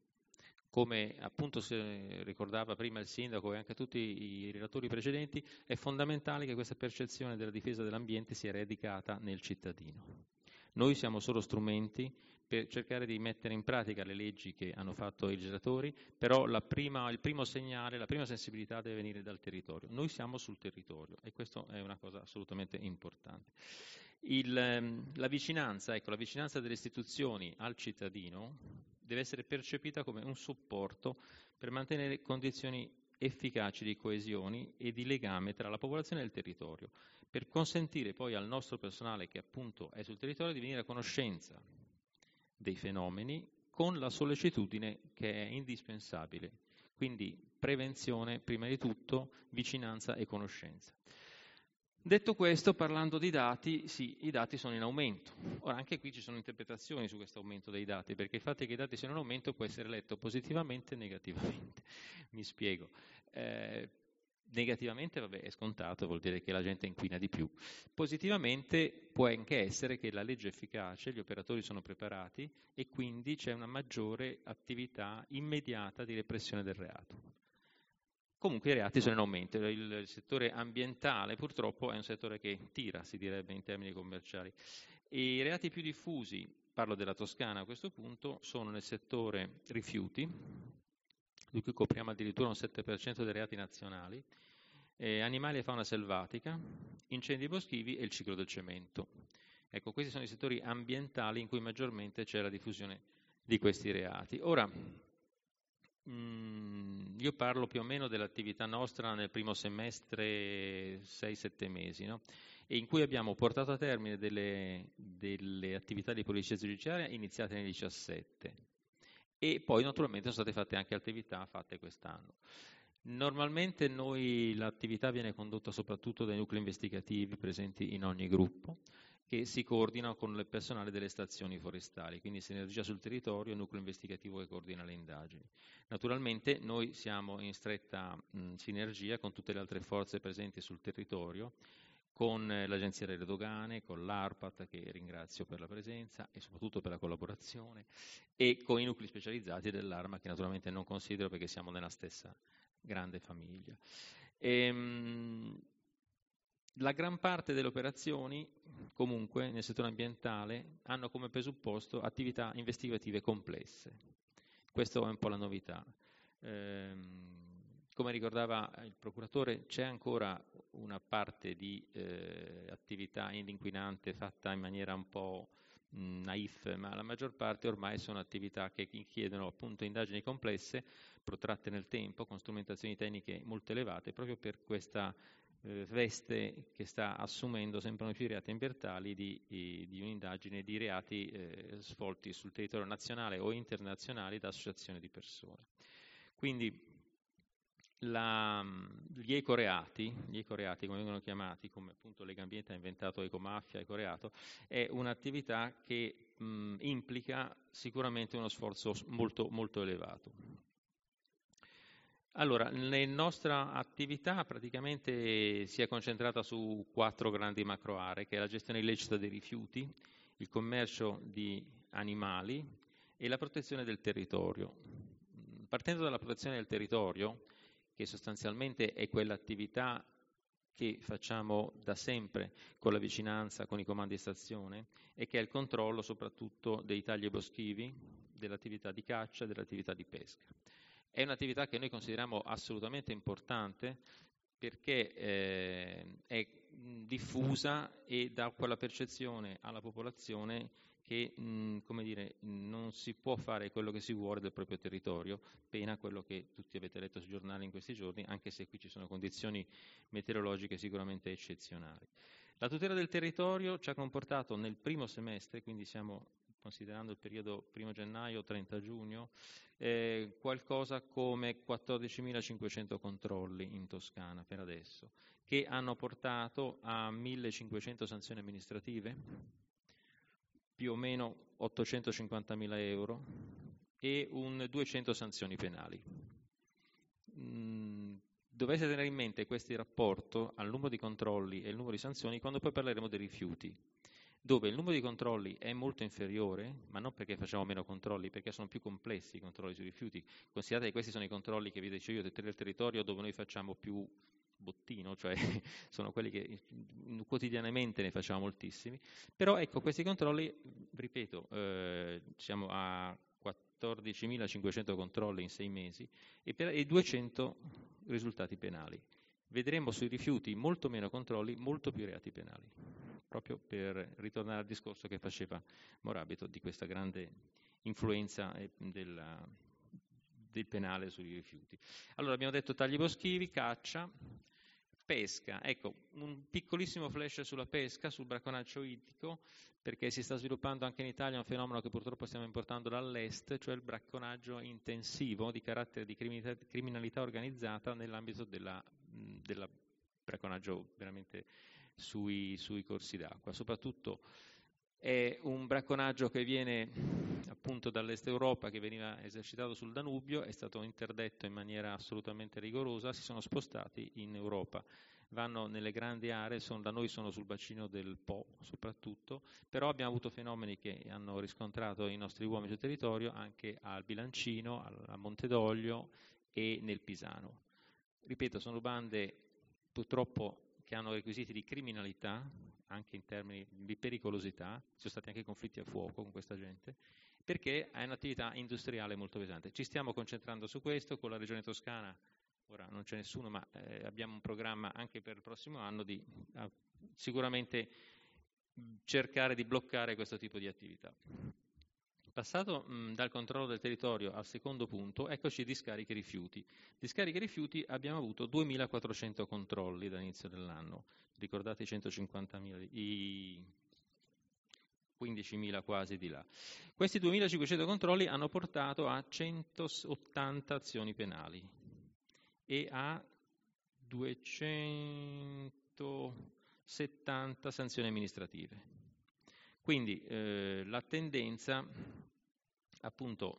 Come appunto si ricordava prima il sindaco e anche tutti i relatori precedenti, è fondamentale che questa percezione della difesa dell'ambiente sia radicata nel cittadino. Noi siamo solo strumenti per cercare di mettere in pratica le leggi che hanno fatto i legislatori, però la prima, il primo segnale, la prima sensibilità deve venire dal territorio. Noi siamo sul territorio e questo è una cosa assolutamente importante. Il, la vicinanza, ecco, la vicinanza delle istituzioni al cittadino deve essere percepita come un supporto per mantenere condizioni efficaci di coesione e di legame tra la popolazione e il territorio, per consentire poi al nostro personale che appunto è sul territorio di venire a conoscenza dei fenomeni con la sollecitudine che è indispensabile. Quindi prevenzione prima di tutto, vicinanza e conoscenza. Detto questo, parlando di dati, sì, i dati sono in aumento. Ora, anche qui ci sono interpretazioni su questo aumento dei dati, perché il fatto che i dati siano in aumento può essere letto positivamente e negativamente. Mi spiego. Eh, negativamente, vabbè, è scontato, vuol dire che la gente inquina di più. Positivamente può anche essere che la legge è efficace, gli operatori sono preparati e quindi c'è una maggiore attività immediata di repressione del reato. Comunque i reati sono in aumento, il settore ambientale purtroppo è un settore che tira, si direbbe in termini commerciali. E i reati più diffusi, parlo della Toscana a questo punto, sono nel settore rifiuti, di cui copriamo addirittura un sette per cento dei reati nazionali, eh, animali e fauna selvatica, incendi boschivi e il ciclo del cemento. Ecco, questi sono i settori ambientali in cui maggiormente c'è la diffusione di questi reati. Ora, Mm, io parlo più o meno dell'attività nostra nel primo semestre, sei sette mesi, no? E in cui abbiamo portato a termine delle, delle attività di polizia giudiziaria iniziate nel diciassette e poi naturalmente sono state fatte anche attività fatte quest'anno. Normalmente noi l'attività viene condotta soprattutto dai nuclei investigativi presenti in ogni gruppo, che si coordinano con il personale delle stazioni forestali, quindi sinergia sul territorio e nucleo investigativo che coordina le indagini. Naturalmente noi siamo in stretta mh, sinergia con tutte le altre forze presenti sul territorio, con eh, l'Agenzia delle Dogane, con l'ARPAT, che ringrazio per la presenza e soprattutto per la collaborazione, e con i nuclei specializzati dell'Arma, che naturalmente non considero perché siamo nella stessa grande famiglia. Ehm, La gran parte delle operazioni, comunque, nel settore ambientale, hanno come presupposto attività investigative complesse. Questa è un po' la novità. Ehm, come ricordava il procuratore, c'è ancora una parte di eh, attività inquinante fatta in maniera un po' mh, naif, ma la maggior parte ormai sono attività che chiedono appunto indagini complesse, protratte nel tempo, con strumentazioni tecniche molto elevate, proprio per questa veste che sta assumendo sempre più i reati ambientali di, di, di un'indagine di reati eh, svolti sul territorio nazionale o internazionale da associazioni di persone. Quindi la, gli ecoreati, gli ecoreati come vengono chiamati, come appunto Legambiente ha inventato ecomafia, ecoreato, è un'attività che mh, implica sicuramente uno sforzo molto, molto elevato. Allora, la nostra attività praticamente si è concentrata su quattro grandi macro aree, che è la gestione illecita dei rifiuti, il commercio di animali e la protezione del territorio. Partendo dalla protezione del territorio, che sostanzialmente è quell'attività che facciamo da sempre con la vicinanza, con i comandi di stazione, e che è il controllo soprattutto dei tagli boschivi, dell'attività di caccia e dell'attività di pesca. È un'attività che noi consideriamo assolutamente importante perché eh, è diffusa e dà quella percezione alla popolazione che mh, come dire, non si può fare quello che si vuole del proprio territorio, pena quello che tutti avete letto sui giornali in questi giorni, anche se qui ci sono condizioni meteorologiche sicuramente eccezionali. La tutela del territorio ci ha comportato nel primo semestre, quindi stiamo considerando il periodo primo gennaio trenta giugno, eh, qualcosa come quattordicimilacinquecento controlli in Toscana per adesso, che hanno portato a millecinquecento sanzioni amministrative, più o meno ottocentocinquantamila euro e un duecento sanzioni penali. Mm, dovete tenere in mente questo rapporto al numero di controlli e il numero di sanzioni quando poi parleremo dei rifiuti, dove il numero di controlli è molto inferiore, ma non perché facciamo meno controlli, perché sono più complessi i controlli sui rifiuti. Considerate che questi sono i controlli che vi dicevo io del territorio dove noi facciamo più bottino, cioè sono quelli che quotidianamente ne facciamo moltissimi, però ecco questi controlli, ripeto, eh, siamo a quattordicimilacinquecento controlli in sei mesi e, per, e duecento risultati penali. Vedremo sui rifiuti molto meno controlli, molto più reati penali, proprio per ritornare al discorso che faceva Morabito di questa grande influenza della, del penale sui rifiuti. Allora abbiamo detto tagli boschivi, caccia, pesca. Ecco, un piccolissimo flash sulla pesca, sul bracconaggio ittico, perché si sta sviluppando anche in Italia un fenomeno che purtroppo stiamo importando dall'est, cioè il bracconaggio intensivo di carattere di criminalità, criminalità organizzata nell'ambito della, della bracconaggio veramente sui, sui corsi d'acqua. Soprattutto è un bracconaggio che viene appunto dall'est Europa, che veniva esercitato sul Danubio, è stato interdetto in maniera assolutamente rigorosa, si sono spostati in Europa. Vanno nelle grandi aree, sono, da noi sono sul bacino del Po soprattutto, però abbiamo avuto fenomeni che hanno riscontrato i nostri uomini sul territorio anche al Bilancino, a Montedoglio e nel Pisano. Ripeto, sono bande purtroppo che hanno requisiti di criminalità, anche in termini di pericolosità, ci sono stati anche conflitti a fuoco con questa gente, perché è un'attività industriale molto pesante. Ci stiamo concentrando su questo con la Regione Toscana. Ora non c'è nessuno, ma eh, abbiamo un programma anche per il prossimo anno di eh, sicuramente cercare di bloccare questo tipo di attività. Passato mh, dal controllo del territorio al secondo punto, eccoci discariche rifiuti. Discariche rifiuti abbiamo avuto duemilaquattrocento controlli dall'inizio dell'anno, ricordate i centocinquantamila, i quindicimila quasi di là. Questi duemilacinquecento controlli hanno portato a centottanta azioni penali e a duecentosettanta sanzioni amministrative. Quindi eh, la tendenza appunto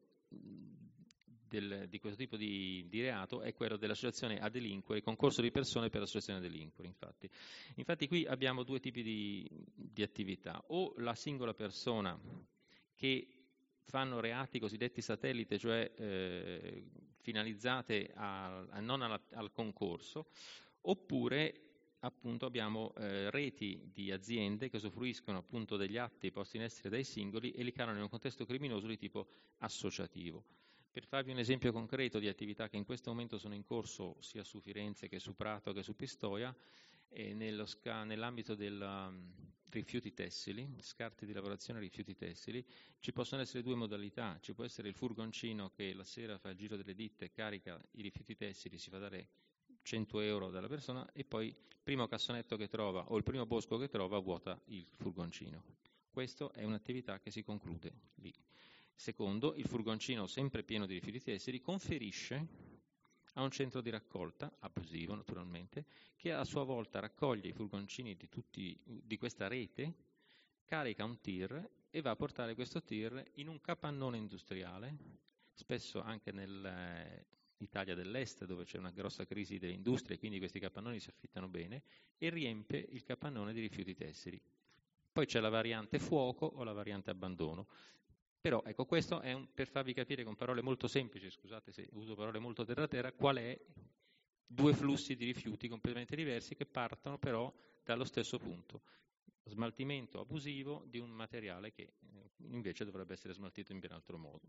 del, di questo tipo di, di reato è quello dell'associazione a delinquere, concorso di persone per l'associazione a delinquere. Infatti. Infatti qui abbiamo due tipi di, di attività, o la singola persona che fanno reati cosiddetti satellite, cioè eh, finalizzate a, a non alla, al concorso, oppure appunto abbiamo eh, reti di aziende che usufruiscono appunto degli atti posti in essere dai singoli e li calano in un contesto criminoso di tipo associativo. Per farvi un esempio concreto di attività che in questo momento sono in corso sia su Firenze che su Prato che su Pistoia, e nello sca- nell'ambito dei um, rifiuti tessili, scarti di lavorazione rifiuti tessili, ci possono essere due modalità. Ci può essere il furgoncino che la sera fa il giro delle ditte, carica i rifiuti tessili, si fa dare cento euro dalla persona e poi il primo cassonetto che trova o il primo bosco che trova vuota il furgoncino. Questa è un'attività che si conclude lì. Secondo, il furgoncino sempre pieno di rifiuti tessili conferisce a un centro di raccolta, abusivo naturalmente, che a sua volta raccoglie i furgoncini di, tutti, di questa rete, carica un tir e va a portare questo tir in un capannone industriale, spesso anche nell'Italia dell'Est dove c'è una grossa crisi delle industrie, quindi questi capannoni si affittano bene, e riempie il capannone di rifiuti tessili. Poi c'è la variante fuoco o la variante abbandono. Però ecco, questo è un, per farvi capire con parole molto semplici, scusate se uso parole molto terra-terra, qual è due flussi di rifiuti completamente diversi che partono però dallo stesso punto. Smaltimento abusivo di un materiale che invece dovrebbe essere smaltito in ben altro modo.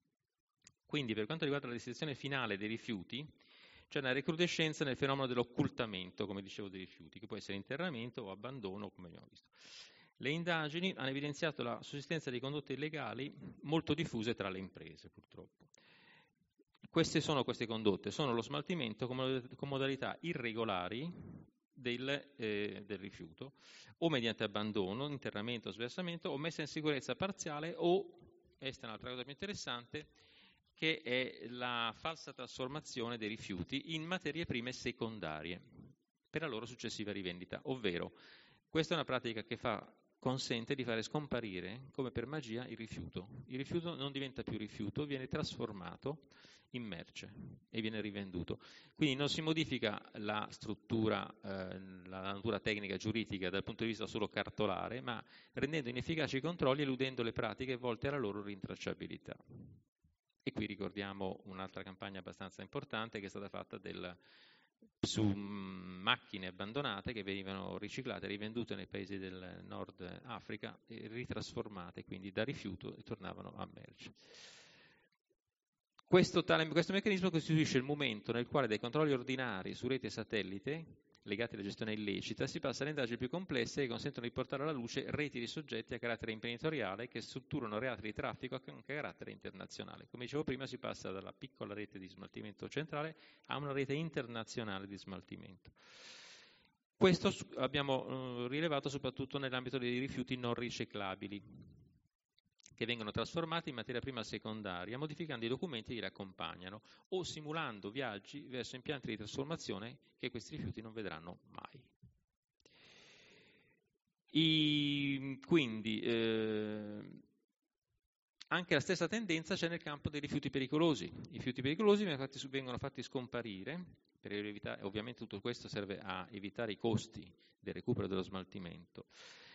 Quindi per quanto riguarda la destinazione finale dei rifiuti, c'è una recrudescenza nel fenomeno dell'occultamento, come dicevo, dei rifiuti, che può essere interramento o abbandono, come abbiamo visto. Le indagini hanno evidenziato la sussistenza di condotte illegali molto diffuse tra le imprese, purtroppo. Queste sono queste condotte, sono lo smaltimento con modalità irregolari del, eh, del rifiuto, o mediante abbandono, interramento, sversamento, o messa in sicurezza parziale, o, questa è un'altra cosa più interessante, che è la falsa trasformazione dei rifiuti in materie prime secondarie per la loro successiva rivendita, ovvero questa è una pratica che fa consente di fare scomparire, come per magia, il rifiuto. Il rifiuto non diventa più rifiuto, viene trasformato in merce e viene rivenduto. Quindi non si modifica la struttura, eh, la natura tecnica giuridica dal punto di vista solo cartolare, ma rendendo inefficaci i controlli e eludendo le pratiche volte alla loro rintracciabilità. E qui ricordiamo un'altra campagna abbastanza importante che è stata fatta del su macchine abbandonate che venivano riciclate, rivendute nei paesi del Nord Africa e ritrasformate quindi da rifiuto e tornavano a merce. Questo, tale, questo meccanismo costituisce il momento nel quale dai controlli ordinari su rete e satellite legati alla gestione illecita si passa alle indagini più complesse che consentono di portare alla luce reti di soggetti a carattere imprenditoriale che strutturano reati di traffico anche a carattere internazionale. Come dicevo prima, si passa dalla piccola rete di smaltimento centrale a una rete internazionale di smaltimento. Questo abbiamo eh, rilevato soprattutto nell'ambito dei rifiuti non riciclabili, che vengono trasformati in materia prima secondaria, modificando i documenti che li accompagnano o simulando viaggi verso impianti di trasformazione che questi rifiuti non vedranno mai. I, quindi eh, anche la stessa tendenza c'è nel campo dei rifiuti pericolosi. I rifiuti pericolosi vengono fatti scomparire, per evitare, ovviamente tutto questo serve a evitare i costi del recupero dello smaltimento.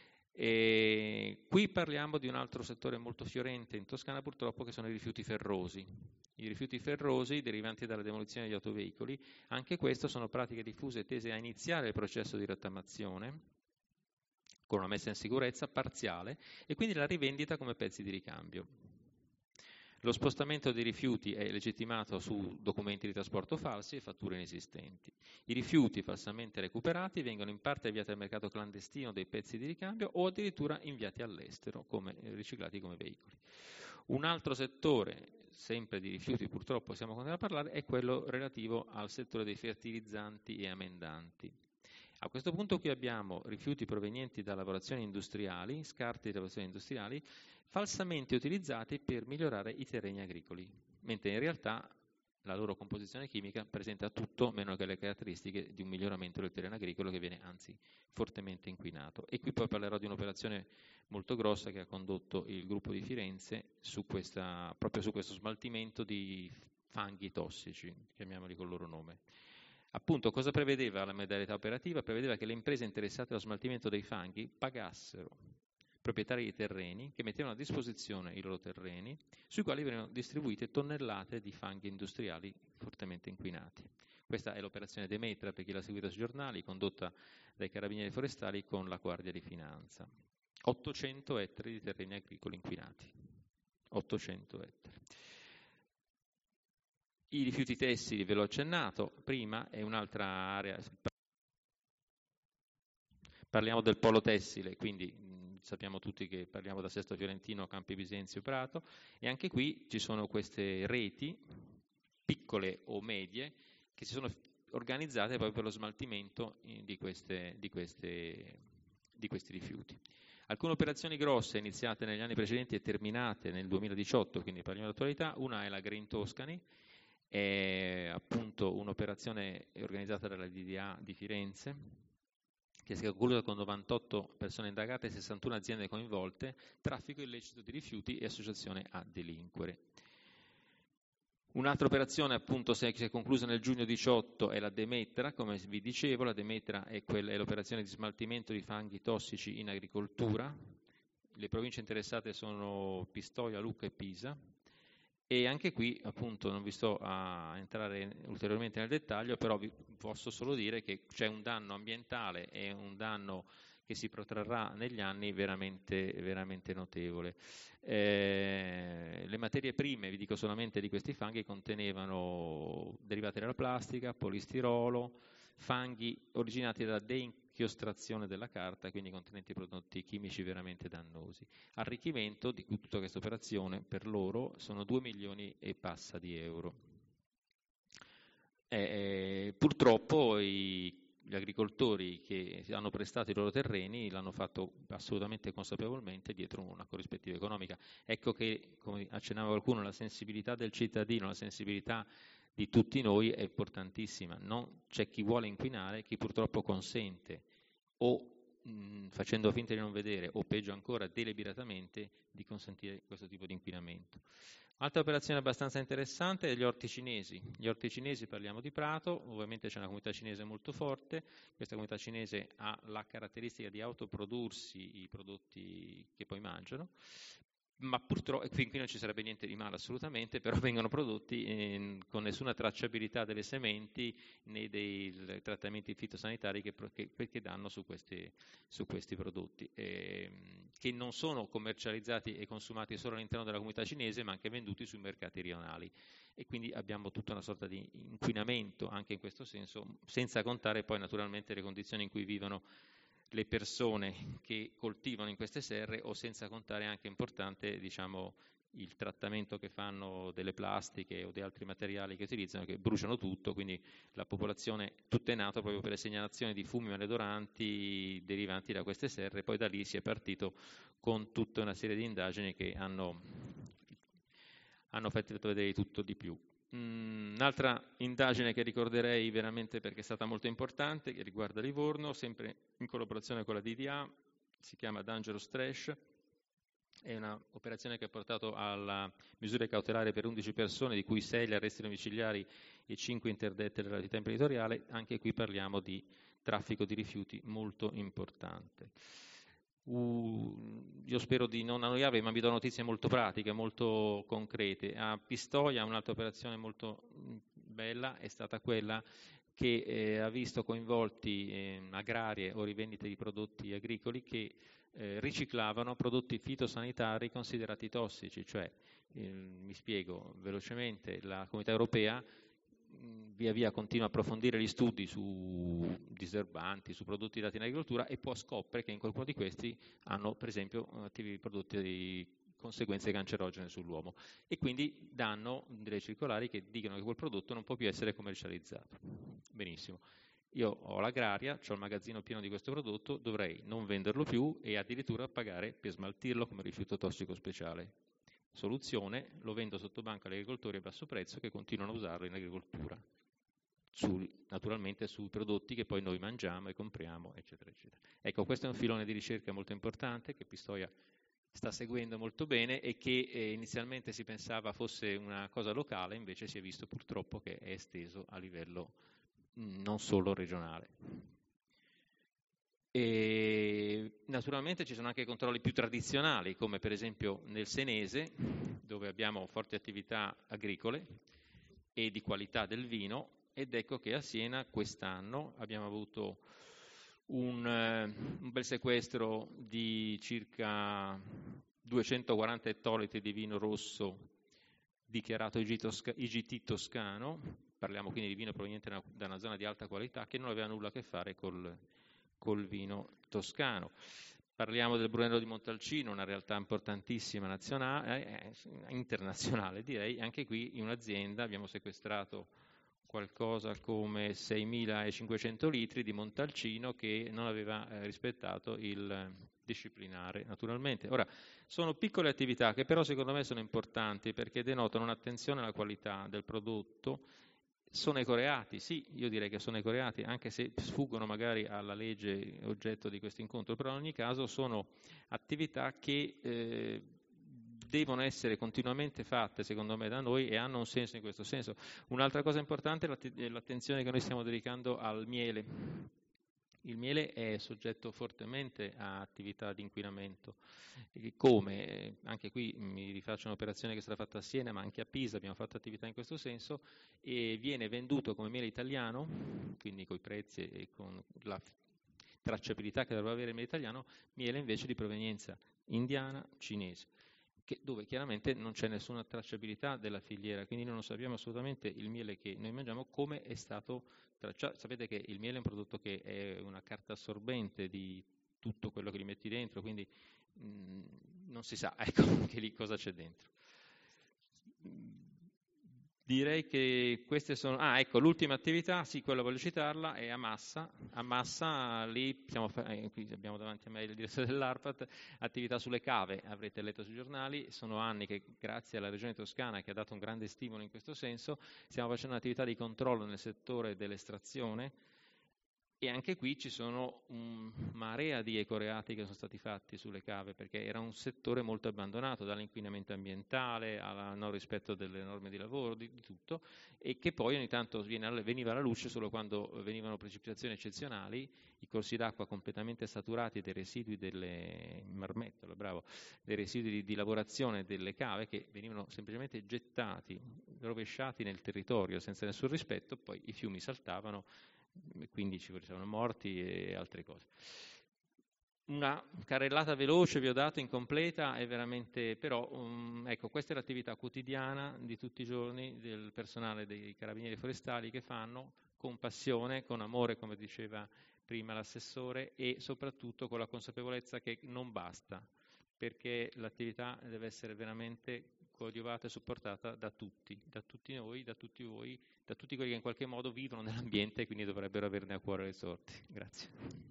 E qui parliamo di un altro settore molto fiorente in Toscana purtroppo, che sono i rifiuti ferrosi. I rifiuti ferrosi derivanti dalla demolizione degli autoveicoli, anche questo sono pratiche diffuse tese a iniziare il processo di rottamazione con una messa in sicurezza parziale e quindi la rivendita come pezzi di ricambio. Lo spostamento dei rifiuti è legittimato su documenti di trasporto falsi e fatture inesistenti. I rifiuti falsamente recuperati vengono in parte avviati al mercato clandestino dei pezzi di ricambio o addirittura inviati all'estero, come, riciclati come veicoli. Un altro settore, sempre di rifiuti purtroppo siamo continuati a parlare, è quello relativo al settore dei fertilizzanti e amendanti. A questo punto qui abbiamo rifiuti provenienti da lavorazioni industriali, scarti di lavorazioni industriali, falsamente utilizzati per migliorare i terreni agricoli, mentre in realtà la loro composizione chimica presenta tutto meno che le caratteristiche di un miglioramento del terreno agricolo, che viene anzi fortemente inquinato. E qui poi parlerò di un'operazione molto grossa che ha condotto il gruppo di Firenze su questa, proprio su questo smaltimento di fanghi tossici, chiamiamoli col loro nome. Appunto, cosa prevedeva la modalità operativa? Prevedeva che le imprese interessate allo smaltimento dei fanghi pagassero proprietari di terreni che mettevano a disposizione i loro terreni, sui quali venivano distribuite tonnellate di fanghi industriali fortemente inquinati. Questa è l'operazione Demetra, per chi l'ha seguita sui giornali, condotta dai Carabinieri Forestali con la Guardia di Finanza. ottocento ettari di terreni agricoli inquinati. ottocento ettari. I rifiuti tessili, ve l'ho accennato prima, è un'altra area. Parliamo del polo tessile, quindi mh, sappiamo tutti che parliamo da Sesto Fiorentino, Campi Bisenzio, Prato, e anche qui ci sono queste reti, piccole o medie, che si sono organizzate proprio per lo smaltimento di, queste, di, queste, di questi rifiuti. Alcune operazioni grosse iniziate negli anni precedenti e terminate nel duemiladiciotto, quindi parliamo di attualità. Una è la Green Toscany, è appunto un'operazione organizzata dalla D D A di Firenze, che si è conclusa con novantotto persone indagate e sessantuno aziende coinvolte, traffico illecito di rifiuti e associazione a delinquere. Un'altra operazione appunto si è conclusa nel giugno diciotto è la Demetra, come vi dicevo. La Demetra è, quella, è l'operazione di smaltimento di fanghi tossici in agricoltura. Le province interessate sono Pistoia, Lucca e Pisa. E anche qui, appunto, non vi sto a entrare ulteriormente nel dettaglio, però vi posso solo dire che c'è un danno ambientale e un danno che si protrarrà negli anni veramente, veramente notevole. Eh, le materie prime, vi dico solamente di questi fanghi, contenevano derivati dalla plastica, polistirolo, fanghi originati da deinchiostrazione della carta, quindi contenenti prodotti chimici veramente dannosi. Arricchimento di tutta questa operazione per loro sono due milioni e passa di euro. Eh, purtroppo i, gli agricoltori che hanno prestato i loro terreni l'hanno fatto assolutamente consapevolmente dietro una corrispettiva economica. Ecco che, come accennava qualcuno, la sensibilità del cittadino, la sensibilità di tutti noi è importantissima. Non c'è chi vuole inquinare, chi purtroppo consente o mh, facendo finta di non vedere o peggio ancora deliberatamente di consentire questo tipo di inquinamento. Altra operazione abbastanza interessante è gli orti cinesi. Gli orti cinesi, parliamo di Prato, ovviamente c'è una comunità cinese molto forte. Questa comunità cinese ha la caratteristica di autoprodursi i prodotti che poi mangiano, ma purtroppo, e qui, qui non ci sarebbe niente di male assolutamente, però vengono prodotti eh, con nessuna tracciabilità delle sementi né dei trattamenti fitosanitari che, che, che danno su questi, su questi prodotti, eh, che non sono commercializzati e consumati solo all'interno della comunità cinese, ma anche venduti sui mercati rionali. E quindi abbiamo tutta una sorta di inquinamento anche in questo senso, senza contare poi naturalmente le condizioni in cui vivono le persone che coltivano in queste serre, o senza contare anche importante, diciamo, il trattamento che fanno delle plastiche o di altri materiali che utilizzano, che bruciano tutto, quindi la popolazione tutta è nata proprio per le segnalazioni di fumi maleodoranti derivanti da queste serre. Poi da lì si è partito con tutta una serie di indagini che hanno, hanno fatto vedere tutto di più. Un'altra indagine che ricorderei veramente perché è stata molto importante, che riguarda Livorno, sempre in collaborazione con la D D A, si chiama Dangerous Trash, è un'operazione che ha portato alla misura cautelare per undici persone, di cui sei gli arresti domiciliari e cinque interdette dall'attività imprenditoriale. Anche qui parliamo di traffico di rifiuti molto importante. Uh, io spero di non annoiarvi, ma vi do notizie molto pratiche, molto concrete. A Pistoia un'altra operazione molto bella è stata quella che eh, ha visto coinvolti eh, agrarie o rivendite di prodotti agricoli che eh, riciclavano prodotti fitosanitari considerati tossici, cioè, eh, mi spiego velocemente, la Comunità Europea mh, via via continua a approfondire gli studi su diserbanti, su prodotti dati in agricoltura, e può scoprire che in qualcuno di questi hanno per esempio attivi prodotti di conseguenze cancerogene sull'uomo, e quindi danno delle circolari che dicono che quel prodotto non può più essere commercializzato. Benissimo, io ho l'agraria, ho il magazzino pieno di questo prodotto, dovrei non venderlo più e addirittura pagare per smaltirlo come rifiuto tossico speciale. Soluzione: lo vendo sotto banco agli agricoltori a basso prezzo che continuano a usarlo in agricoltura, su, naturalmente sui prodotti che poi noi mangiamo e compriamo, eccetera, eccetera. Ecco, questo è un filone di ricerca molto importante che Pistoia sta seguendo molto bene e che eh, inizialmente si pensava fosse una cosa locale, invece si è visto purtroppo che è esteso a livello mh, non solo regionale. E naturalmente ci sono anche controlli più tradizionali, come per esempio nel Senese, dove abbiamo forti attività agricole e di qualità del vino, ed ecco che a Siena quest'anno abbiamo avuto Un, un bel sequestro di circa duecentoquaranta ettolitri di vino rosso dichiarato I G T toscano, parliamo quindi di vino proveniente da una zona di alta qualità che non aveva nulla a che fare col, col vino toscano. Parliamo del Brunello di Montalcino, una realtà importantissima nazionale, eh, internazionale direi. Anche qui in un'azienda abbiamo sequestrato qualcosa come seimilacinquecento litri di Montalcino che non aveva eh, rispettato il disciplinare, naturalmente. Ora, sono piccole attività che però secondo me sono importanti perché denotano un'attenzione alla qualità del prodotto. Sono ecoreati, sì, io direi che sono ecoreati, anche se sfuggono magari alla legge oggetto di questo incontro, però in ogni caso sono attività che eh, devono essere continuamente fatte, secondo me, da noi, e hanno un senso in questo senso. Un'altra cosa importante è l'attenzione che noi stiamo dedicando al miele. Il miele è soggetto fortemente a attività di inquinamento. Come? Anche qui mi rifaccio un'operazione che è stata fatta a Siena, ma anche a Pisa abbiamo fatto attività in questo senso, e viene venduto come miele italiano, quindi con i prezzi e con la tracciabilità che dovrebbe avere il miele italiano, miele invece di provenienza indiana, cinese. Che, dove chiaramente non c'è nessuna tracciabilità della filiera, quindi noi non sappiamo assolutamente il miele che noi mangiamo come è stato tracciato. Sapete che il miele è un prodotto che è una carta assorbente di tutto quello che gli metti dentro, quindi mh, non si sa, ecco, che lì cosa c'è dentro. Direi che queste sono... Ah, ecco, l'ultima attività, sì, quella voglio citarla, è a Massa. A Massa, lì siamo, eh, qui abbiamo davanti a me il direttore dell'ARPAT, attività sulle cave, avrete letto sui giornali, sono anni che grazie alla Regione Toscana, che ha dato un grande stimolo in questo senso, stiamo facendo un'attività di controllo nel settore dell'estrazione, e anche qui ci sono un marea di ecoreati che sono stati fatti sulle cave, perché era un settore molto abbandonato, dall'inquinamento ambientale al non rispetto delle norme di lavoro, di, di tutto, e che poi ogni tanto viene, veniva alla luce solo quando venivano precipitazioni eccezionali, i corsi d'acqua completamente saturati dei residui delle marmettole, bravo, dei residui di, di lavorazione delle cave che venivano semplicemente gettati, rovesciati nel territorio senza nessun rispetto, poi i fiumi saltavano, quindi ci facevano morti e altre cose. Una carrellata veloce vi ho dato, incompleta, è veramente, però um, ecco, questa è l'attività quotidiana di tutti i giorni del personale dei Carabinieri Forestali, che fanno con passione, con amore, come diceva prima l'assessore, e soprattutto con la consapevolezza che non basta, perché l'attività deve essere veramente coadiuvata e supportata da tutti, da tutti noi, da tutti voi, da tutti quelli che in qualche modo vivono nell'ambiente e quindi dovrebbero averne a cuore le sorti. Grazie.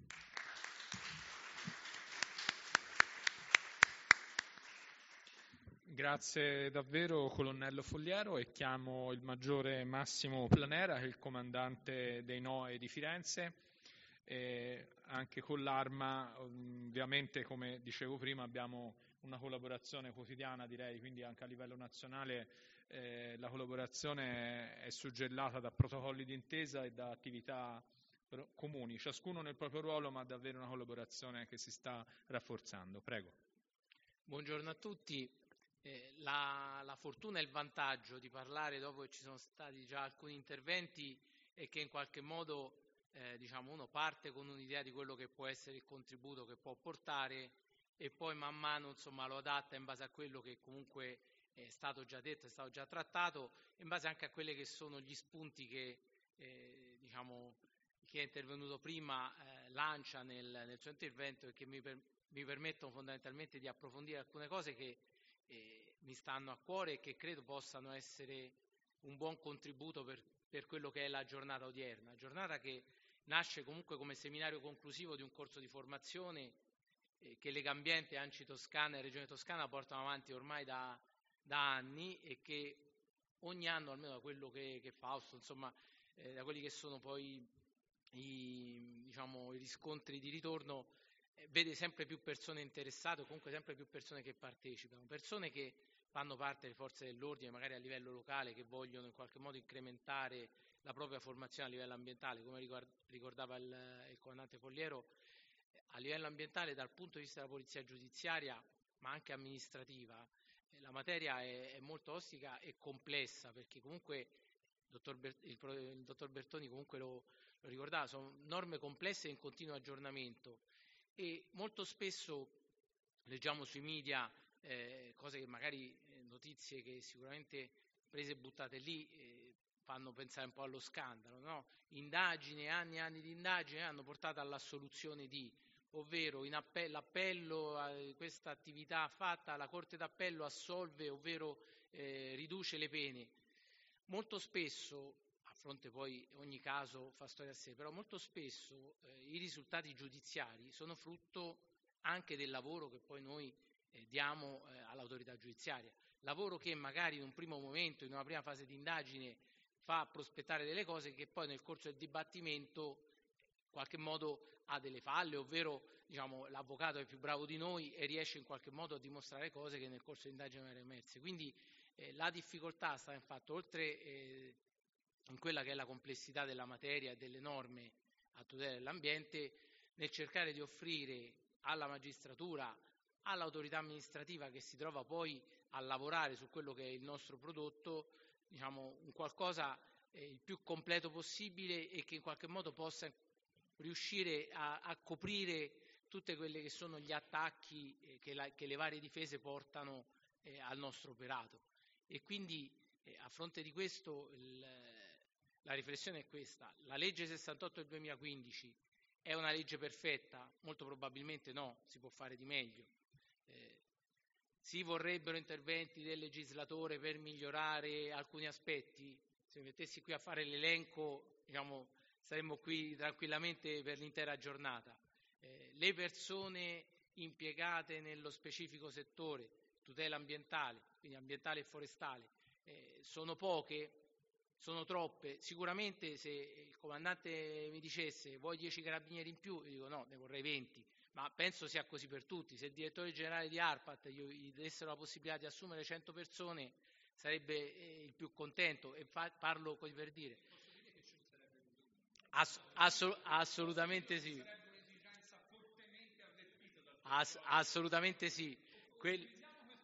Grazie davvero, colonnello Fogliero, e chiamo il maggiore Massimo Planera, che è il comandante dei N O E di Firenze, E anche con l'Arma, ovviamente, come dicevo prima, abbiamo una collaborazione quotidiana, direi, quindi anche a livello nazionale eh, la collaborazione è suggellata da protocolli d'intesa e da attività comuni, ciascuno nel proprio ruolo, ma davvero una collaborazione che si sta rafforzando. Prego. Buongiorno a tutti. Eh, la, la fortuna e il vantaggio di parlare dopo che ci sono stati già alcuni interventi è che in qualche modo eh, diciamo uno parte con un'idea di quello che può essere il contributo che può portare e poi man mano insomma, lo adatta in base a quello che comunque è stato già detto, è stato già trattato, in base anche a quelli che sono gli spunti che eh, diciamo, chi è intervenuto prima eh, lancia nel, nel suo intervento e che mi, per, mi permettono fondamentalmente di approfondire alcune cose che eh, mi stanno a cuore e che credo possano essere un buon contributo per, per quello che è la giornata odierna, giornata che nasce comunque come seminario conclusivo di un corso di formazione eh, che Legambiente, ANCI Toscana e Regione Toscana portano avanti ormai da, da anni e che ogni anno, almeno da quello che, che Fausto, insomma, eh, da quelli che sono poi i, diciamo, i riscontri di ritorno, eh, vede sempre più persone interessate o comunque sempre più persone che partecipano, persone che fanno parte delle forze dell'ordine, magari a livello locale, che vogliono in qualche modo incrementare la propria formazione a livello ambientale, come ricordava il, il comandante Folliero, a livello ambientale dal punto di vista della polizia giudiziaria, ma anche amministrativa, eh, la materia è, è molto ostica e complessa, perché comunque il dottor, Bert, il, il dottor Bertoni comunque lo, lo ricordava, sono norme complesse e in continuo aggiornamento e molto spesso leggiamo sui media eh, cose che magari, eh, notizie che sicuramente prese e buttate lì eh, fanno pensare un po' allo scandalo, no? Indagini, anni e anni di indagini hanno portato all'assoluzione di, ovvero in appello, l'appello a questa attività fatta, la Corte d'Appello assolve, ovvero eh, riduce le pene. Molto spesso, a fronte poi ogni caso fa storia a sé, però molto spesso eh, i risultati giudiziari sono frutto anche del lavoro che poi noi eh, diamo eh, all'autorità giudiziaria, lavoro che magari in un primo momento, in una prima fase di indagine fa prospettare delle cose che poi nel corso del dibattimento in qualche modo ha delle falle, ovvero diciamo, l'avvocato è più bravo di noi e riesce in qualche modo a dimostrare cose che nel corso dell'indagine erano emerse. Quindi eh, la difficoltà sta infatti oltre eh, in quella che è la complessità della materia e delle norme a tutela dell'ambiente, nel cercare di offrire alla magistratura, all'autorità amministrativa che si trova poi a lavorare su quello che è il nostro prodotto, diciamo un qualcosa eh, il più completo possibile e che in qualche modo possa riuscire a, a coprire tutte quelle che sono gli attacchi eh, che, la, che le varie difese portano eh, al nostro operato. E quindi eh, a fronte di questo il, la riflessione è questa: la legge sessantotto del duemilaquindici è una legge perfetta? Molto probabilmente no, si può fare di meglio. Eh, si vorrebbero interventi del legislatore per migliorare alcuni aspetti? Se mi mettessi qui a fare l'elenco, diciamo, saremmo qui tranquillamente per l'intera giornata. Eh, le persone impiegate nello specifico settore, tutela ambientale, quindi ambientale e forestale, eh, sono poche? Sono troppe? Sicuramente se il comandante mi dicesse vuoi dieci carabinieri in più, io dico no, ne vorrei venti, ma penso sia così per tutti. Se il direttore generale di ARPAT gli dessero la possibilità di assumere cento persone sarebbe eh, il più contento, e fa, parlo così per dire. Ass- assol- assolutamente sì. Ass- assolutamente sì. Quel-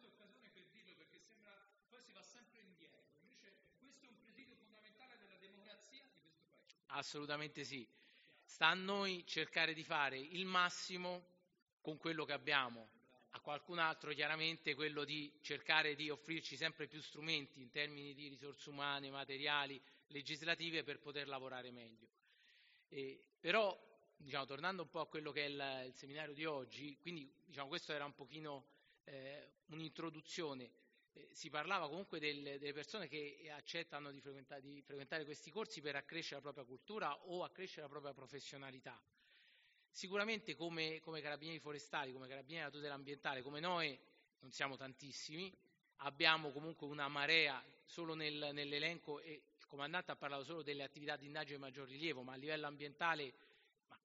Assolutamente sì. Sta a noi cercare di fare il massimo con quello che abbiamo. A qualcun altro chiaramente quello di cercare di offrirci sempre più strumenti in termini di risorse umane, materiali, legislative per poter lavorare meglio. Eh, però, diciamo, tornando un po' a quello che è il, il seminario di oggi, quindi diciamo, questo era un pochino eh, un'introduzione. Eh, si parlava comunque del, delle persone che accettano di frequentare, di frequentare questi corsi per accrescere la propria cultura o accrescere la propria professionalità. Sicuramente come, come carabinieri forestali, come carabinieri della tutela ambientale, come noi non siamo tantissimi, abbiamo comunque una marea solo nel, nell'elenco, e il comandante ha parlato solo delle attività di indagine di maggior rilievo, ma a livello ambientale ma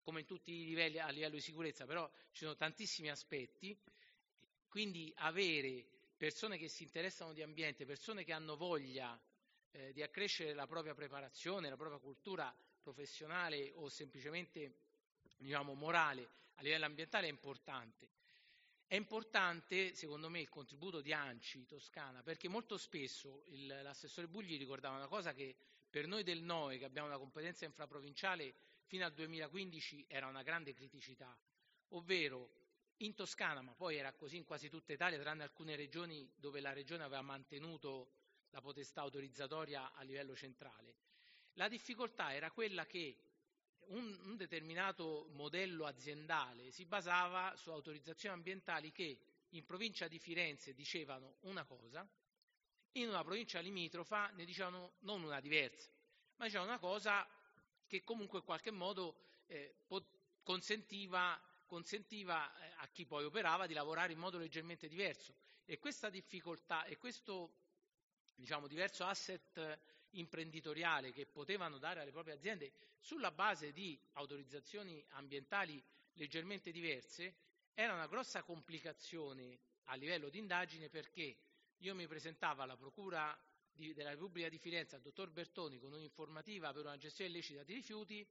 come in tutti i livelli a livello di sicurezza, però ci sono tantissimi aspetti, quindi avere persone che si interessano di ambiente, persone che hanno voglia eh, di accrescere la propria preparazione, la propria cultura professionale o semplicemente, diciamo, morale a livello ambientale è importante. È importante, secondo me, il contributo di ANCI Toscana, perché molto spesso il, l'assessore Bugli ricordava una cosa che per noi del N O E, che abbiamo una competenza infraprovinciale, fino al duemilaquindici era una grande criticità, ovvero in Toscana, ma poi era così in quasi tutta Italia, tranne alcune regioni dove la regione aveva mantenuto la potestà autorizzatoria a livello centrale, la difficoltà era quella che un, un determinato modello aziendale si basava su autorizzazioni ambientali che in provincia di Firenze dicevano una cosa, in una provincia limitrofa ne dicevano non una diversa, ma dicevano una cosa che comunque in qualche modo eh, consentiva, consentiva eh, a chi poi operava di lavorare in modo leggermente diverso. E questa difficoltà e questo, diciamo, diverso asset imprenditoriale che potevano dare alle proprie aziende sulla base di autorizzazioni ambientali leggermente diverse era una grossa complicazione a livello di indagine, perché io mi presentavo alla Procura di, della Repubblica di Firenze al dottor Bertoni con un'informativa per una gestione illecita di rifiuti,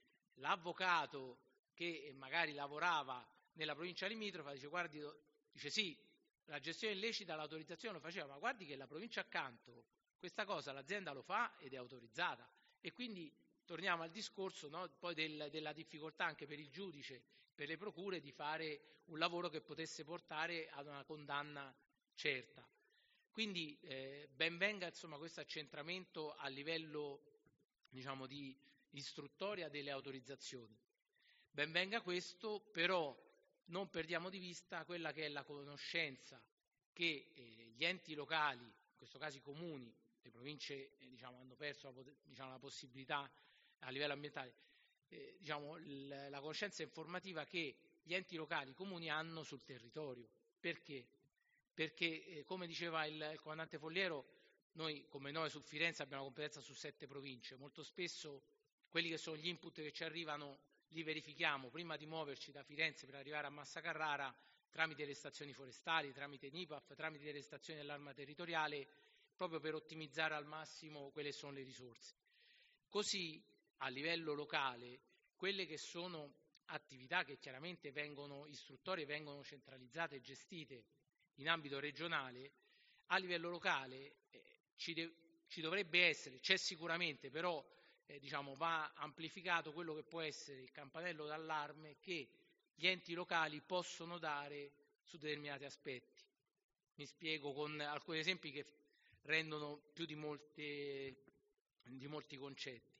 l'avvocato che magari lavorava nella provincia limitrofa dice, guardi, dice sì, la gestione illecita, l'autorizzazione lo faceva, ma guardi che la provincia accanto questa cosa l'azienda lo fa ed è autorizzata. E quindi torniamo al discorso, no, poi del, della difficoltà anche per il giudice, per le procure, di fare un lavoro che potesse portare ad una condanna certa. Quindi eh, ben venga, insomma, questo accentramento a livello, diciamo, di istruttoria delle autorizzazioni. Ben venga questo, però non perdiamo di vista quella che è la conoscenza che eh, gli enti locali, in questo caso i comuni, le province eh, diciamo, hanno perso la, diciamo, la possibilità a livello ambientale, eh, diciamo, l- la conoscenza informativa che gli enti locali, i comuni hanno sul territorio. Perché? Perché, eh, come diceva il, il comandante Folliero, noi come noi su Firenze abbiamo competenza su sette province, molto spesso quelli che sono gli input che ci arrivano li verifichiamo prima di muoverci da Firenze per arrivare a Massa Carrara tramite le stazioni forestali, tramite N I P A F, tramite le stazioni dell'arma territoriale, proprio per ottimizzare al massimo quelle sono le risorse. Così a livello locale quelle che sono attività che chiaramente vengono istruttorie, vengono centralizzate e gestite in ambito regionale, a livello locale eh, ci, de- ci dovrebbe essere, c'è sicuramente, però eh, diciamo, va amplificato quello che può essere il campanello d'allarme che gli enti locali possono dare su determinati aspetti. Mi spiego con alcuni esempi che rendono più di, molte, di molti concetti.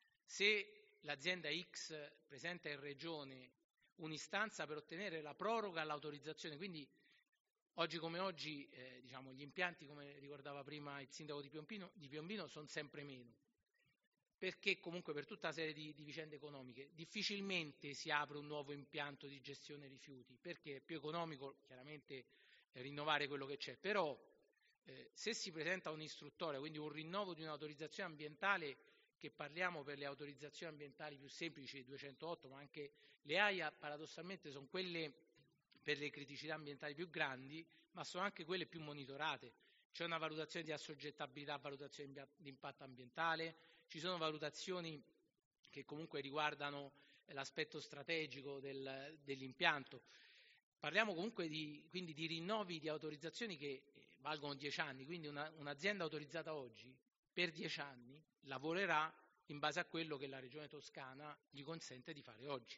Se l'azienda X presenta in regione un'istanza per ottenere la proroga all'autorizzazione, quindi oggi come oggi eh, diciamo, gli impianti, come ricordava prima il sindaco di Piombino, di Piombino sono sempre meno, perché comunque per tutta una serie di, di vicende economiche difficilmente si apre un nuovo impianto di gestione rifiuti, perché è più economico chiaramente eh, rinnovare quello che c'è, però eh, se si presenta un'istruttoria, quindi un rinnovo di un'autorizzazione ambientale, che parliamo per le autorizzazioni ambientali più semplici, duecentootto, ma anche le A I A paradossalmente sono quelle per le criticità ambientali più grandi, ma sono anche quelle più monitorate. C'è una valutazione di assoggettabilità, valutazione di impatto ambientale, ci sono valutazioni che comunque riguardano l'aspetto strategico del, dell'impianto. Parliamo comunque di, quindi di rinnovi di autorizzazioni che valgono dieci anni, quindi una, un'azienda autorizzata oggi per dieci anni lavorerà in base a quello che la Regione Toscana gli consente di fare oggi.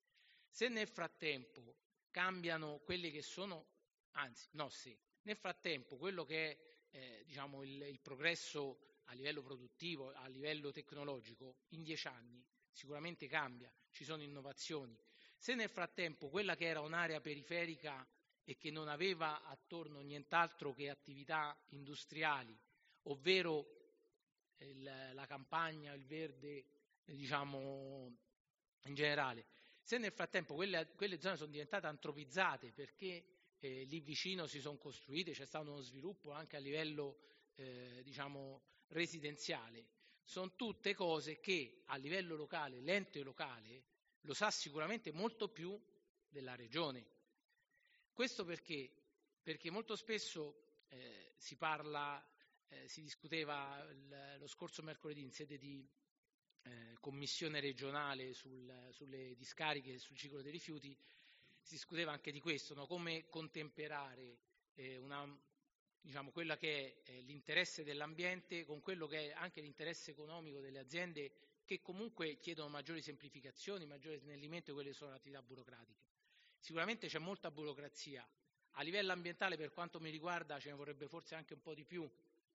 Se nel frattempo cambiano quelli che sono, anzi no se, nel frattempo quello che è eh, diciamo il, il progresso a livello produttivo, a livello tecnologico, in dieci anni sicuramente cambia, ci sono innovazioni. Se nel frattempo quella che era un'area periferica e che non aveva attorno nient'altro che attività industriali, ovvero il, la campagna, il verde, diciamo in generale, se nel frattempo quelle, quelle zone sono diventate antropizzate perché eh, lì vicino si sono costruite, c'è stato uno sviluppo anche a livello eh, diciamo residenziale, sono tutte cose che a livello locale, l'ente locale lo sa sicuramente molto più della Regione. Questo perché? Perché molto spesso eh, si parla, eh, si discuteva il, lo scorso mercoledì in sede di eh, commissione regionale sul, sulle discariche e sul ciclo dei rifiuti, si discuteva anche di questo, no? Come contemperare eh, una, diciamo, quella che è eh, l'interesse dell'ambiente con quello che è anche l'interesse economico delle aziende, che comunque chiedono maggiori semplificazioni, maggiore snellimento di quelle che sono le attività burocratiche. Sicuramente c'è molta burocrazia. A livello ambientale, per quanto mi riguarda, ce ne vorrebbe forse anche un po' di più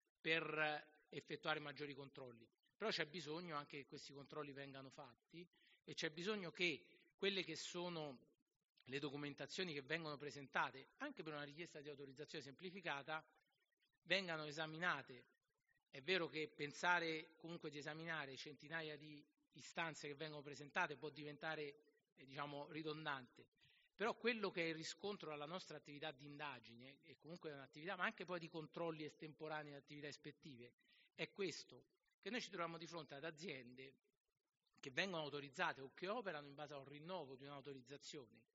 per effettuare maggiori controlli. Però c'è bisogno anche che questi controlli vengano fatti e c'è bisogno che quelle che sono le documentazioni che vengono presentate, anche per una richiesta di autorizzazione semplificata, vengano esaminate. È vero che pensare comunque di esaminare centinaia di istanze che vengono presentate può diventare eh, diciamo, ridondante, però quello che è il riscontro alla nostra attività di indagine, e comunque è un'attività, ma anche poi di controlli estemporanei e attività ispettive, è questo, che noi ci troviamo di fronte ad aziende che vengono autorizzate o che operano in base a un rinnovo di un'autorizzazione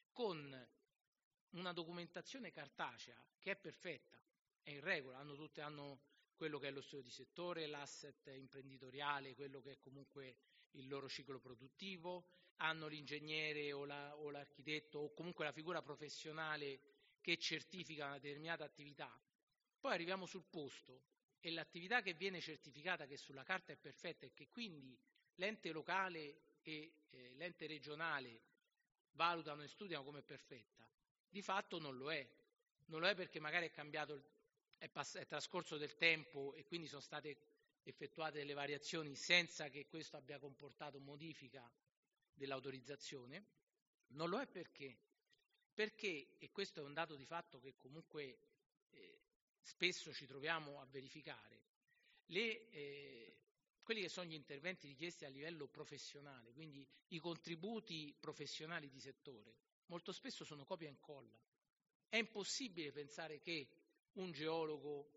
con una documentazione cartacea che è perfetta, è in regola, hanno tutte, hanno quello che è lo studio di settore, l'asset imprenditoriale, quello che è comunque il loro ciclo produttivo, hanno l'ingegnere o, la, o l'architetto o comunque la figura professionale che certifica una determinata attività. Poi arriviamo sul posto e l'attività che viene certificata, che sulla carta è perfetta e che quindi l'ente locale e eh, l'ente regionale valutano e studiano come perfetta, di fatto non lo è. Non lo è perché magari è cambiato, è, pass- è trascorso del tempo e quindi sono state effettuate delle variazioni senza che questo abbia comportato modifica dell'autorizzazione. Non lo è perché? Perché, e questo è un dato di fatto che comunque eh, spesso ci troviamo a verificare, le, eh, quelli che sono gli interventi richiesti a livello professionale, quindi i contributi professionali di settore, molto spesso sono copia e incolla. È impossibile pensare che un geologo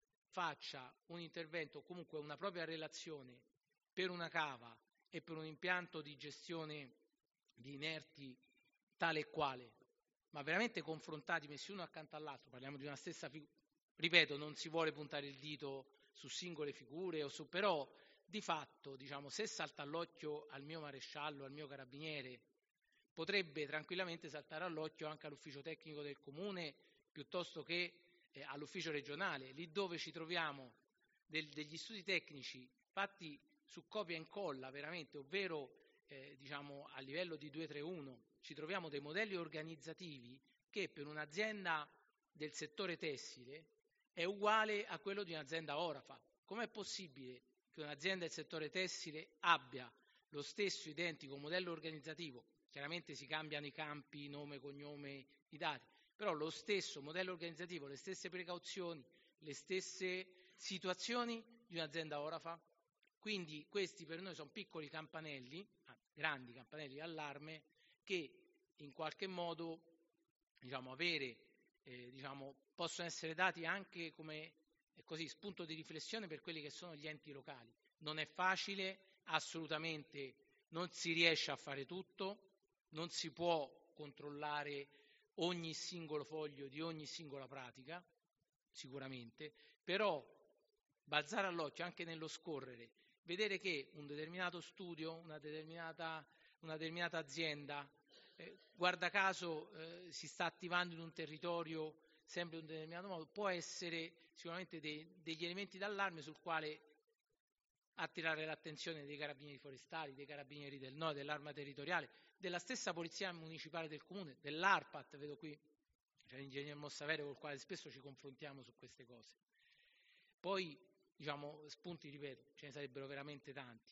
faccia un intervento o comunque una propria relazione per una cava e per un impianto di gestione di inerti tale e quale, ma veramente confrontati, messi uno accanto all'altro, parliamo di una stessa figura. Ripeto, non si vuole puntare il dito su singole figure, o su, però di fatto, diciamo, se salta all'occhio al mio maresciallo, al mio carabiniere, potrebbe tranquillamente saltare all'occhio anche all'ufficio tecnico del comune, piuttosto che eh, all'ufficio regionale, lì dove ci troviamo del, degli studi tecnici fatti su copia e incolla veramente, ovvero eh, diciamo a livello di due tre uno, ci troviamo dei modelli organizzativi che per un'azienda del settore tessile è uguale a quello di un'azienda orafa. Com'è possibile che un'azienda del settore tessile abbia lo stesso identico modello organizzativo? Chiaramente si cambiano i campi, nome, cognome, i dati, però lo stesso modello organizzativo, le stesse precauzioni, le stesse situazioni di un'azienda orafa. Quindi questi per noi sono piccoli campanelli, grandi campanelli d'allarme, che in qualche modo diciamo, avere, eh, diciamo, possono essere dati anche come eh, così, spunto di riflessione per quelli che sono gli enti locali. Non è facile, assolutamente non si riesce a fare tutto, non si può controllare ogni singolo foglio di ogni singola pratica, sicuramente, però balzare all'occhio anche nello scorrere, vedere che un determinato studio, una determinata, una determinata azienda, eh, guarda caso eh, si sta attivando in un territorio sempre in un determinato modo, può essere sicuramente dei, degli elementi d'allarme sul quale attirare l'attenzione dei carabinieri forestali, dei carabinieri del Nord, dell'Arma Territoriale, della stessa Polizia Municipale del Comune, dell'ARPAT, vedo qui c'è l'ingegner Mossavere con il quale spesso ci confrontiamo su queste cose. Poi, diciamo, spunti, ripeto, ce ne sarebbero veramente tanti.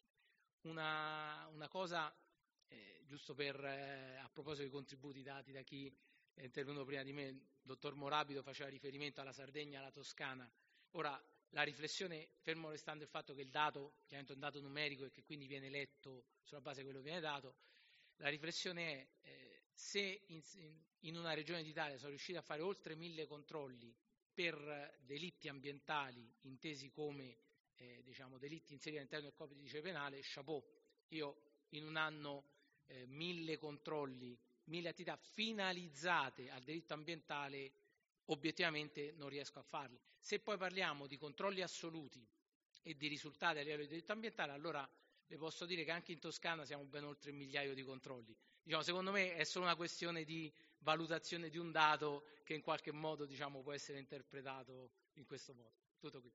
Una, una cosa, eh, giusto per, eh, a proposito dei contributi dati da chi è intervenuto prima di me, il dottor Morabito faceva riferimento alla Sardegna, alla Toscana. Ora, la riflessione, fermo restando il fatto che il dato chiaramente è un dato numerico e che quindi viene letto sulla base di quello che viene dato, la riflessione è eh, se in, in una regione d'Italia sono riusciti a fare oltre mille controlli per delitti ambientali intesi come eh, diciamo, delitti inseriti all'interno del codice penale, chapeau. Io in un anno eh, mille controlli, mille attività finalizzate al diritto ambientale, obiettivamente non riesco a farle. Se poi parliamo di controlli assoluti e di risultati a livello di diritto ambientale, allora le posso dire che anche in Toscana siamo ben oltre un migliaio di controlli. Diciamo, secondo me è solo una questione di valutazione di un dato che in qualche modo, diciamo, può essere interpretato in questo modo. Tutto qui.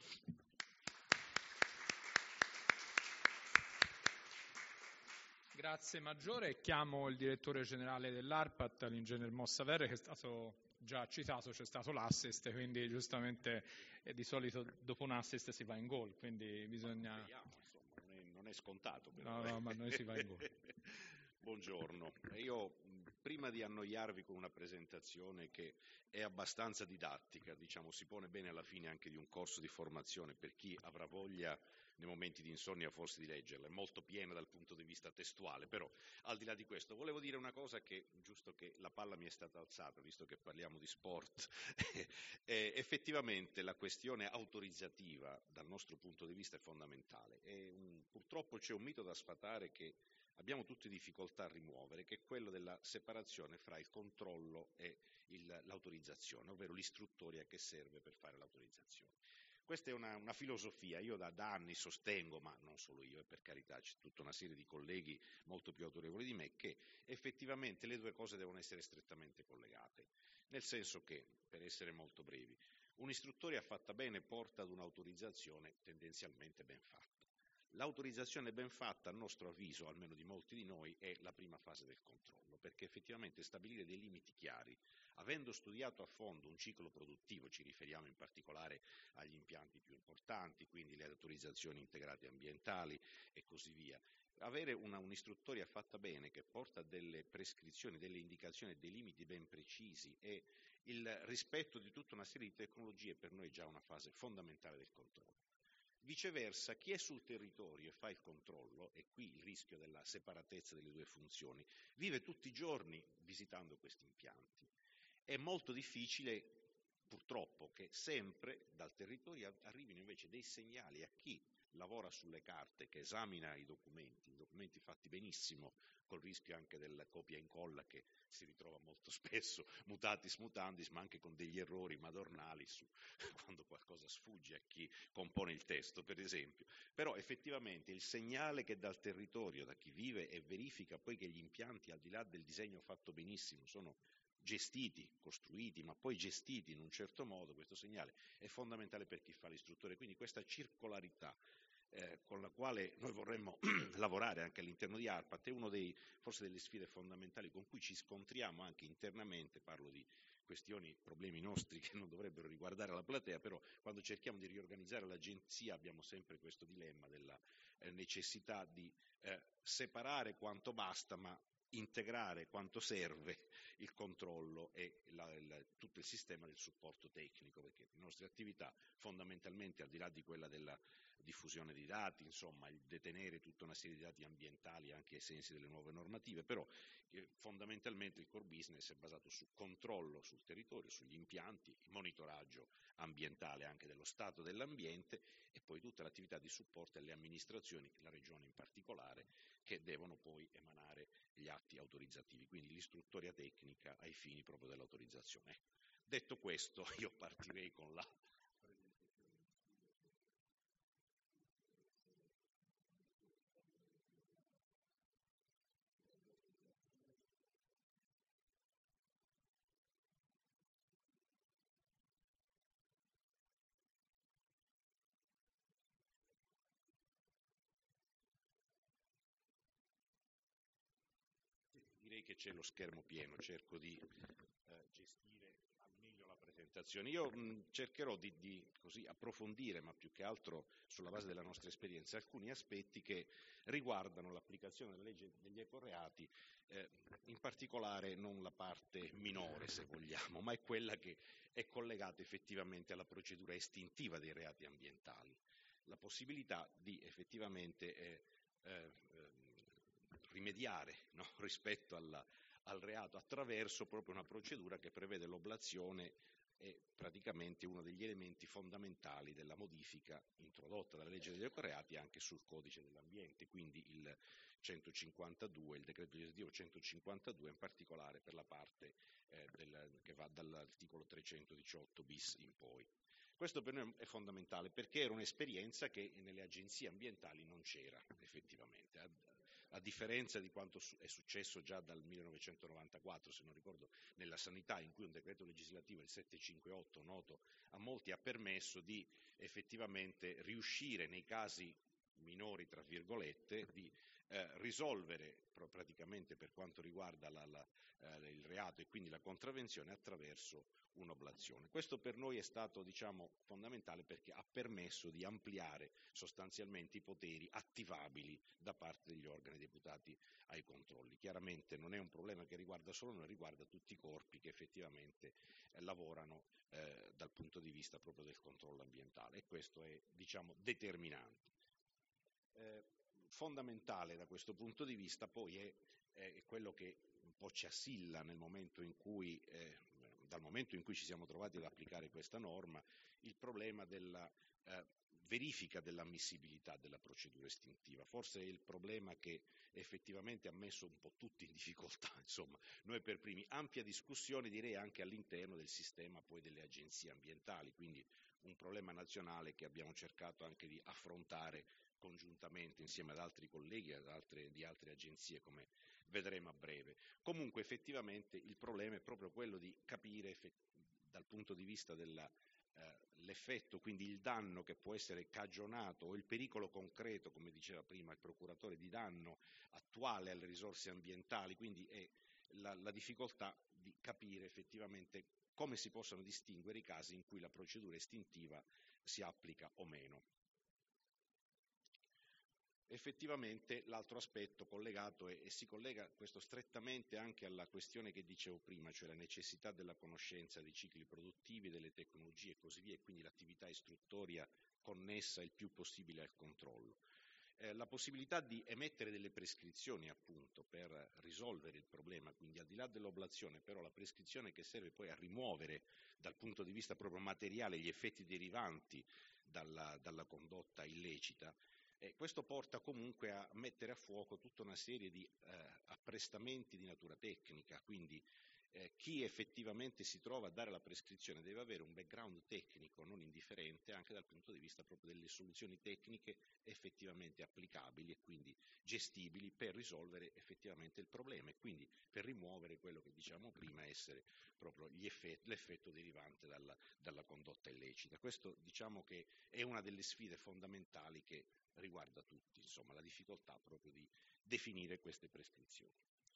Grazie Maggiore. Chiamo il direttore generale dell'ARPAT, l'ingegner Mossaverre, che è stato già citato, c'è stato l'assist, quindi giustamente eh, di solito dopo un assist si va in gol, quindi bisogna... Speriamo, insomma, non è, non è scontato. Però. No, no, ma noi si va in gol. Buongiorno. Io prima di annoiarvi con una presentazione che è abbastanza didattica, diciamo, si pone bene alla fine anche di un corso di formazione per chi avrà voglia nei momenti di insonnia forse di leggerla, è molto piena dal punto di vista testuale, però al di là di questo volevo dire una cosa che, giusto che la palla mi è stata alzata, visto che parliamo di sport, eh, effettivamente la questione autorizzativa dal nostro punto di vista è fondamentale e um, purtroppo c'è un mito da sfatare che abbiamo tutte difficoltà a rimuovere, che è quello della separazione fra il controllo e il, l'autorizzazione, ovvero l'istruttoria che serve per fare l'autorizzazione. Questa è una, una filosofia, io da, da anni sostengo, ma non solo io, e per carità c'è tutta una serie di colleghi molto più autorevoli di me, che effettivamente le due cose devono essere strettamente collegate, nel senso che, per essere molto brevi, un'istruttoria fatta bene porta ad un'autorizzazione tendenzialmente ben fatta. L'autorizzazione ben fatta, a nostro avviso, almeno di molti di noi, è la prima fase del controllo, perché effettivamente stabilire dei limiti chiari, avendo studiato a fondo un ciclo produttivo, ci riferiamo in particolare agli impianti più importanti, quindi le autorizzazioni integrate ambientali e così via, avere una, un'istruttoria fatta bene che porta delle prescrizioni, delle indicazioni, dei limiti ben precisi e il rispetto di tutta una serie di tecnologie per noi è già una fase fondamentale del controllo. Viceversa, chi è sul territorio e fa il controllo, e qui il rischio della separatezza delle due funzioni, vive tutti i giorni visitando questi impianti. È molto difficile, purtroppo, che sempre dal territorio arrivino invece dei segnali a chi lavora sulle carte, che esamina i documenti, i documenti fatti benissimo, col rischio anche del copia e incolla che si ritrova molto spesso, mutatis mutandis, ma anche con degli errori madornali su quando qualcosa sfugge a chi compone il testo, per esempio. Però effettivamente il segnale che dal territorio, da chi vive e verifica poi che gli impianti, al di là del disegno fatto benissimo, sono gestiti, costruiti, ma poi gestiti in un certo modo, questo segnale è fondamentale per chi fa l'istruttore. Quindi questa circolarità eh, con la quale noi vorremmo lavorare anche all'interno di ARPAT è una dei, forse delle sfide fondamentali con cui ci scontriamo anche internamente, parlo di questioni, problemi nostri che non dovrebbero riguardare la platea, però quando cerchiamo di riorganizzare l'agenzia abbiamo sempre questo dilemma della eh, necessità di eh, separare quanto basta, ma integrare quanto serve il controllo e la, la, tutto il sistema del supporto tecnico, perché le nostre attività fondamentalmente, al di là di quella della diffusione di dati, insomma il detenere tutta una serie di dati ambientali anche ai sensi delle nuove normative, però eh, fondamentalmente il core business è basato su controllo sul territorio, sugli impianti, monitoraggio ambientale anche dello stato dell'ambiente e poi tutta l'attività di supporto alle amministrazioni, la regione in particolare, che devono poi emanare gli atti autorizzativi, quindi l'istruttoria tecnica ai fini proprio dell'autorizzazione. Ecco. Detto questo, io partirei con la direi che c'è lo schermo pieno, cerco di eh, gestire al meglio la presentazione. Io mh, cercherò di, di così approfondire, ma più che altro sulla base della nostra esperienza, alcuni aspetti che riguardano l'applicazione della legge degli ecoreati, eh, in particolare non la parte minore, se vogliamo, ma è quella che è collegata effettivamente alla procedura estintiva dei reati ambientali, la possibilità di effettivamente eh, eh, rimediare, no? rispetto alla, al reato attraverso proprio una procedura che prevede l'oblazione è praticamente uno degli elementi fondamentali della modifica introdotta dalla legge degli ecoreati anche sul codice dell'ambiente, quindi il centocinquantadue, il decreto legislativo centocinquantadue, in particolare per la parte eh, del, che va dall'articolo trecentodiciotto bis in poi. Questo per noi è fondamentale perché era un'esperienza che nelle agenzie ambientali non c'era effettivamente, a, a differenza di quanto è successo già dal millenovecentonovantaquattro, se non ricordo, nella sanità, in cui un decreto legislativo, il settecentocinquantotto, noto a molti, ha permesso di effettivamente riuscire nei casi minori, tra virgolette, di eh, risolvere praticamente per quanto riguarda la, la, eh, il reato e quindi la contravvenzione attraverso un'oblazione. Questo per noi è stato, diciamo, fondamentale perché ha permesso di ampliare sostanzialmente i poteri attivabili da parte degli organi deputati ai controlli. Chiaramente non è un problema che riguarda solo noi, riguarda tutti i corpi che effettivamente eh, lavorano eh, dal punto di vista proprio del controllo ambientale, e questo è, diciamo, determinante. Eh, fondamentale da questo punto di vista poi è, è quello che un po' ci assilla nel momento in cui, eh, dal momento in cui ci siamo trovati ad applicare questa norma, il problema della eh, verifica dell'ammissibilità della procedura estintiva. Forse è il problema che effettivamente ha messo un po' tutti in difficoltà, insomma, noi per primi. Ampia discussione, direi, anche all'interno del sistema poi delle agenzie ambientali, quindi un problema nazionale che abbiamo cercato anche di affrontare congiuntamente insieme ad altri colleghi, ad altre, di altre agenzie, come vedremo a breve. Comunque effettivamente il problema è proprio quello di capire effett- dal punto di vista dell'effetto, eh, quindi il danno che può essere cagionato o il pericolo concreto, come diceva prima il procuratore, di danno attuale alle risorse ambientali, quindi è la, la difficoltà di capire effettivamente come si possono distinguere i casi in cui la procedura estintiva si applica o meno. Effettivamente l'altro aspetto collegato è, e si collega questo strettamente anche alla questione che dicevo prima, cioè la necessità della conoscenza dei cicli produttivi, delle tecnologie e così via, e quindi l'attività istruttoria connessa il più possibile al controllo. Eh, la possibilità di emettere delle prescrizioni appunto per risolvere il problema, quindi al di là dell'oblazione, però la prescrizione che serve poi a rimuovere dal punto di vista proprio materiale gli effetti derivanti dalla, dalla condotta illecita. E questo porta comunque a mettere a fuoco tutta una serie di eh, apprestamenti di natura tecnica, quindi eh, chi effettivamente si trova a dare la prescrizione deve avere un background tecnico non indifferente anche dal punto di vista proprio delle soluzioni tecniche effettivamente applicabili e quindi gestibili per risolvere effettivamente il problema e quindi per rimuovere quello che diciamo prima essere proprio gli effetti, l'effetto derivante dalla, dalla condotta illecita. Questo diciamo che è una delle sfide fondamentali che riguarda tutti, insomma, la difficoltà proprio di definire queste prescrizioni.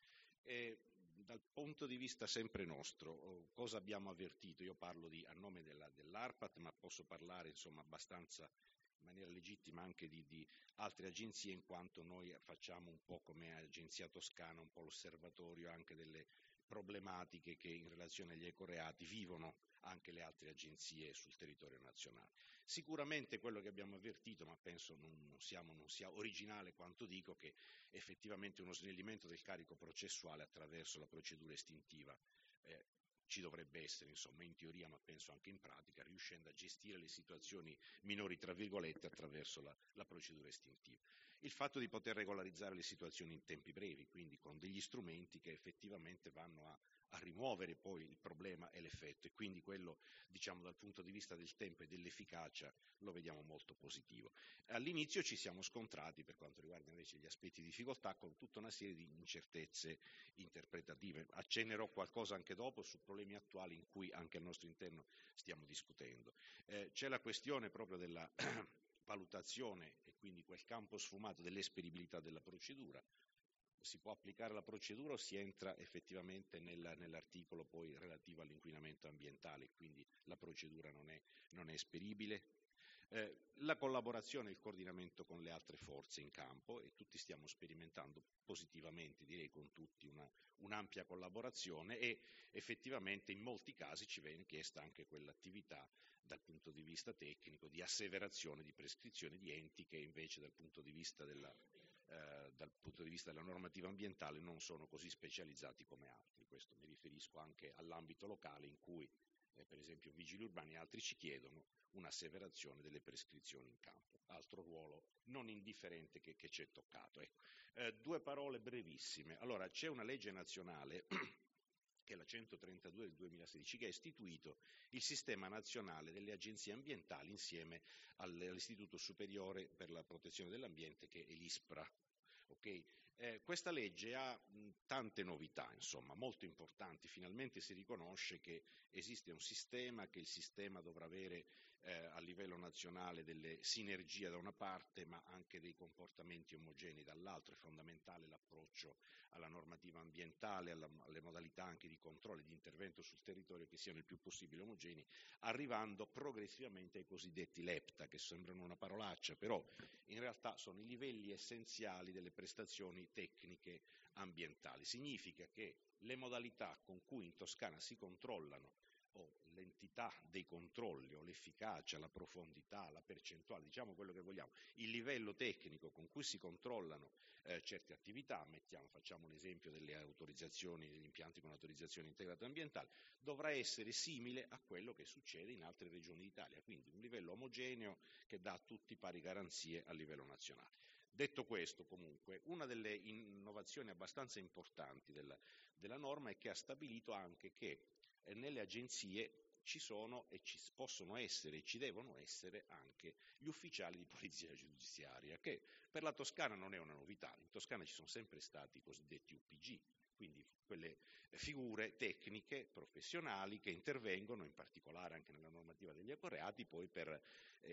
E dal punto di vista sempre nostro, cosa abbiamo avvertito? Io parlo di, a nome della, dell'ARPAT, ma posso parlare insomma abbastanza in maniera legittima anche di, di altre agenzie, in quanto noi facciamo un po' come Agenzia Toscana, un po' l'osservatorio anche delle problematiche che in relazione agli ecoreati vivono anche le altre agenzie sul territorio nazionale. Sicuramente quello che abbiamo avvertito, ma penso non, non, siamo, non sia originale quanto dico, che effettivamente uno snellimento del carico processuale attraverso la procedura estintiva eh, ci dovrebbe essere, insomma, in teoria, ma penso anche in pratica, riuscendo a gestire le situazioni minori, tra virgolette, attraverso la, la procedura estintiva. Il fatto di poter regolarizzare le situazioni in tempi brevi, quindi con degli strumenti che effettivamente vanno a, a rimuovere poi il problema e l'effetto, e quindi quello, diciamo, dal punto di vista del tempo e dell'efficacia lo vediamo molto positivo. All'inizio ci siamo scontrati, per quanto riguarda invece gli aspetti di difficoltà, con tutta una serie di incertezze interpretative. Accennerò qualcosa anche dopo su problemi attuali in cui anche al nostro interno stiamo discutendo. Eh, c'è la questione proprio della valutazione e quindi quel campo sfumato dell'esperibilità della procedura. Si può applicare la procedura o si entra effettivamente nel, nell'articolo poi relativo all'inquinamento ambientale, quindi la procedura non è, non è esperibile. Eh, la collaborazione e il coordinamento con le altre forze in campo, e tutti stiamo sperimentando positivamente, direi con tutti, una, un'ampia collaborazione, e effettivamente in molti casi ci viene chiesta anche quell'attività dal punto di vista tecnico di asseverazione di prescrizioni di enti che invece dal punto di vista della, eh, dal punto di vista della normativa ambientale non sono così specializzati come altri. Questo mi riferisco anche all'ambito locale in cui eh, per esempio vigili urbani e altri ci chiedono un'asseverazione delle prescrizioni in campo, altro ruolo non indifferente che, che ci è toccato. Ecco. Eh, due parole brevissime. Allora, c'è una legge nazionale che è la centotrentadue del duemilasedici, che ha istituito il sistema nazionale delle agenzie ambientali insieme all'Istituto Superiore per la Protezione dell'Ambiente, che è l'ISPRA. Okay? Eh, questa legge ha mh, tante novità, insomma, molto importanti. Finalmente si riconosce che esiste un sistema, che il sistema dovrà avere eh, a livello nazionale delle sinergie da una parte, ma anche dei comportamenti omogenei dall'altra. È fondamentale l'approccio alla normativa ambientale, alla, alle modalità anche di controllo e di intervento sul territorio che siano il più possibile omogenei, arrivando progressivamente ai cosiddetti LEPTA, che sembrano una parolaccia, però in realtà sono i livelli essenziali delle prestazioni tecniche ambientali. Significa che le modalità con cui in Toscana si controllano, o l'entità dei controlli, o l'efficacia, la profondità, la percentuale, diciamo quello che vogliamo, il livello tecnico con cui si controllano eh, certe attività, mettiamo, facciamo l'esempio delle autorizzazioni, degli impianti con autorizzazione integrata ambientale, dovrà essere simile a quello che succede in altre regioni d'Italia, quindi un livello omogeneo che dà a tutti pari garanzie a livello nazionale. Detto questo, comunque, una delle innovazioni abbastanza importanti della, della norma è che ha stabilito anche che eh, nelle agenzie ci sono e ci possono essere e ci devono essere anche gli ufficiali di polizia giudiziaria, che per la Toscana non è una novità. In Toscana ci sono sempre stati i cosiddetti U P G, quindi quelle figure tecniche, professionali, che intervengono, in particolare anche nella normativa degli ecoreati, poi per,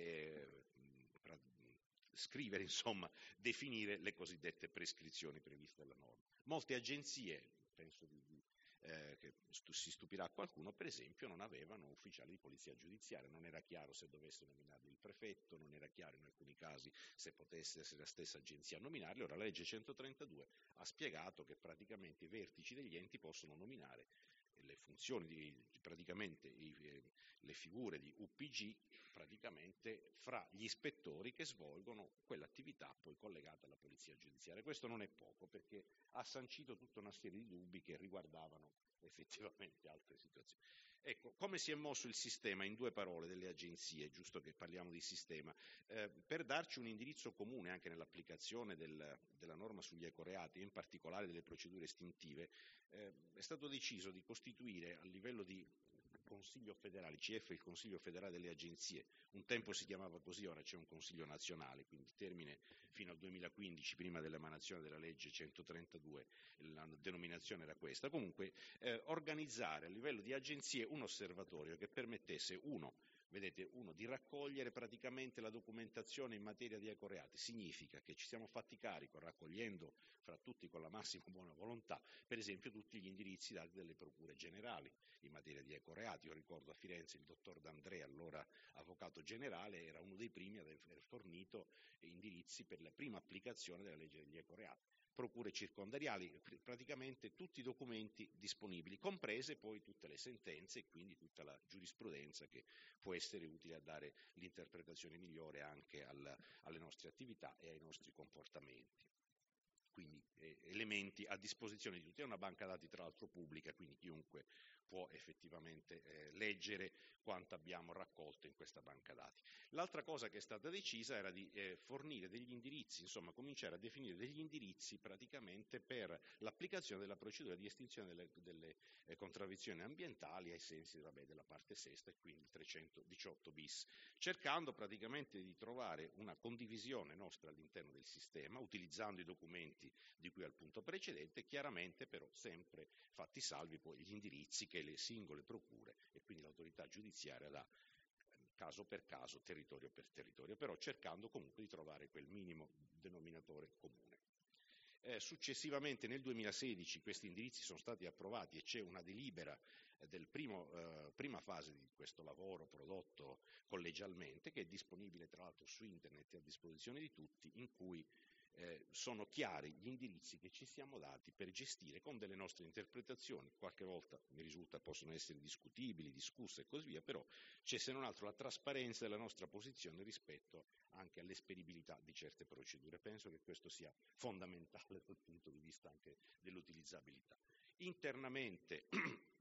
eh, per scrivere, insomma, definire le cosiddette prescrizioni previste dalla norma. Molte agenzie, penso di, di Eh, che stu- si stupirà qualcuno, per esempio non avevano ufficiali di polizia giudiziaria, non era chiaro se dovesse nominarli il prefetto, non era chiaro in alcuni casi se potesse essere la stessa agenzia a nominarli. Ora la legge centotrentadue ha spiegato che praticamente i vertici degli enti possono nominare le funzioni di, praticamente i, eh, le figure di U P G praticamente fra gli ispettori che svolgono quell'attività poi collegata alla polizia giudiziaria. Questo non è poco, perché ha sancito tutta una serie di dubbi che riguardavano effettivamente altre situazioni. Ecco, come si è mosso il sistema, in due parole, delle agenzie, giusto che parliamo di sistema, eh, per darci un indirizzo comune anche nell'applicazione del, della norma sugli ecoreati, in particolare delle procedure estintive, eh, è stato deciso di costituire a livello di Consiglio federale, I C F, il Consiglio federale delle agenzie, un tempo si chiamava così, ora c'è un Consiglio nazionale, quindi il termine fino al duemilaquindici, prima dell'emanazione della legge centotrentadue, la denominazione era questa. Comunque eh, organizzare a livello di agenzie un osservatorio che permettesse, uno, vedete, uno, di raccogliere praticamente la documentazione in materia di ecoreati. Significa che ci siamo fatti carico, raccogliendo fra tutti con la massima buona volontà, per esempio tutti gli indirizzi dati dalle procure generali in materia di ecoreati. Io ricordo a Firenze il dottor D'Andrea, allora avvocato generale, era uno dei primi ad aver fornito indirizzi per la prima applicazione della legge degli ecoreati. Procure circondariali, praticamente tutti i documenti disponibili, comprese poi tutte le sentenze e quindi tutta la giurisprudenza che può essere utile a dare l'interpretazione migliore anche al, alle nostre attività e ai nostri comportamenti. Quindi eh, elementi a disposizione di tutti. È una banca dati tra l'altro pubblica, quindi chiunque può effettivamente eh, leggere quanto abbiamo raccolto in questa banca dati. L'altra cosa che è stata decisa era di eh, fornire degli indirizzi, insomma cominciare a definire degli indirizzi praticamente per l'applicazione della procedura di estinzione delle, delle eh, contravvenzioni ambientali ai sensi vabbè, della parte sesta e quindi il trecentodiciotto bis, cercando praticamente di trovare una condivisione nostra all'interno del sistema, utilizzando i documenti di cui al punto precedente, chiaramente però sempre fatti salvi poi gli indirizzi che le singole procure e quindi l'autorità giudiziaria dà caso per caso, territorio per territorio, però cercando comunque di trovare quel minimo denominatore comune. Eh, successivamente nel duemilasedici questi indirizzi sono stati approvati e c'è una delibera eh, del primo, eh, prima fase di questo lavoro prodotto collegialmente, che è disponibile tra l'altro su internet e a disposizione di tutti, in cui Eh, sono chiari gli indirizzi che ci siamo dati per gestire con delle nostre interpretazioni, qualche volta mi risulta possono essere discutibili, discusse e così via, però c'è se non altro la trasparenza della nostra posizione rispetto anche all'esperibilità di certe procedure. Penso che questo sia fondamentale dal punto di vista anche dell'utilizzabilità. Internamente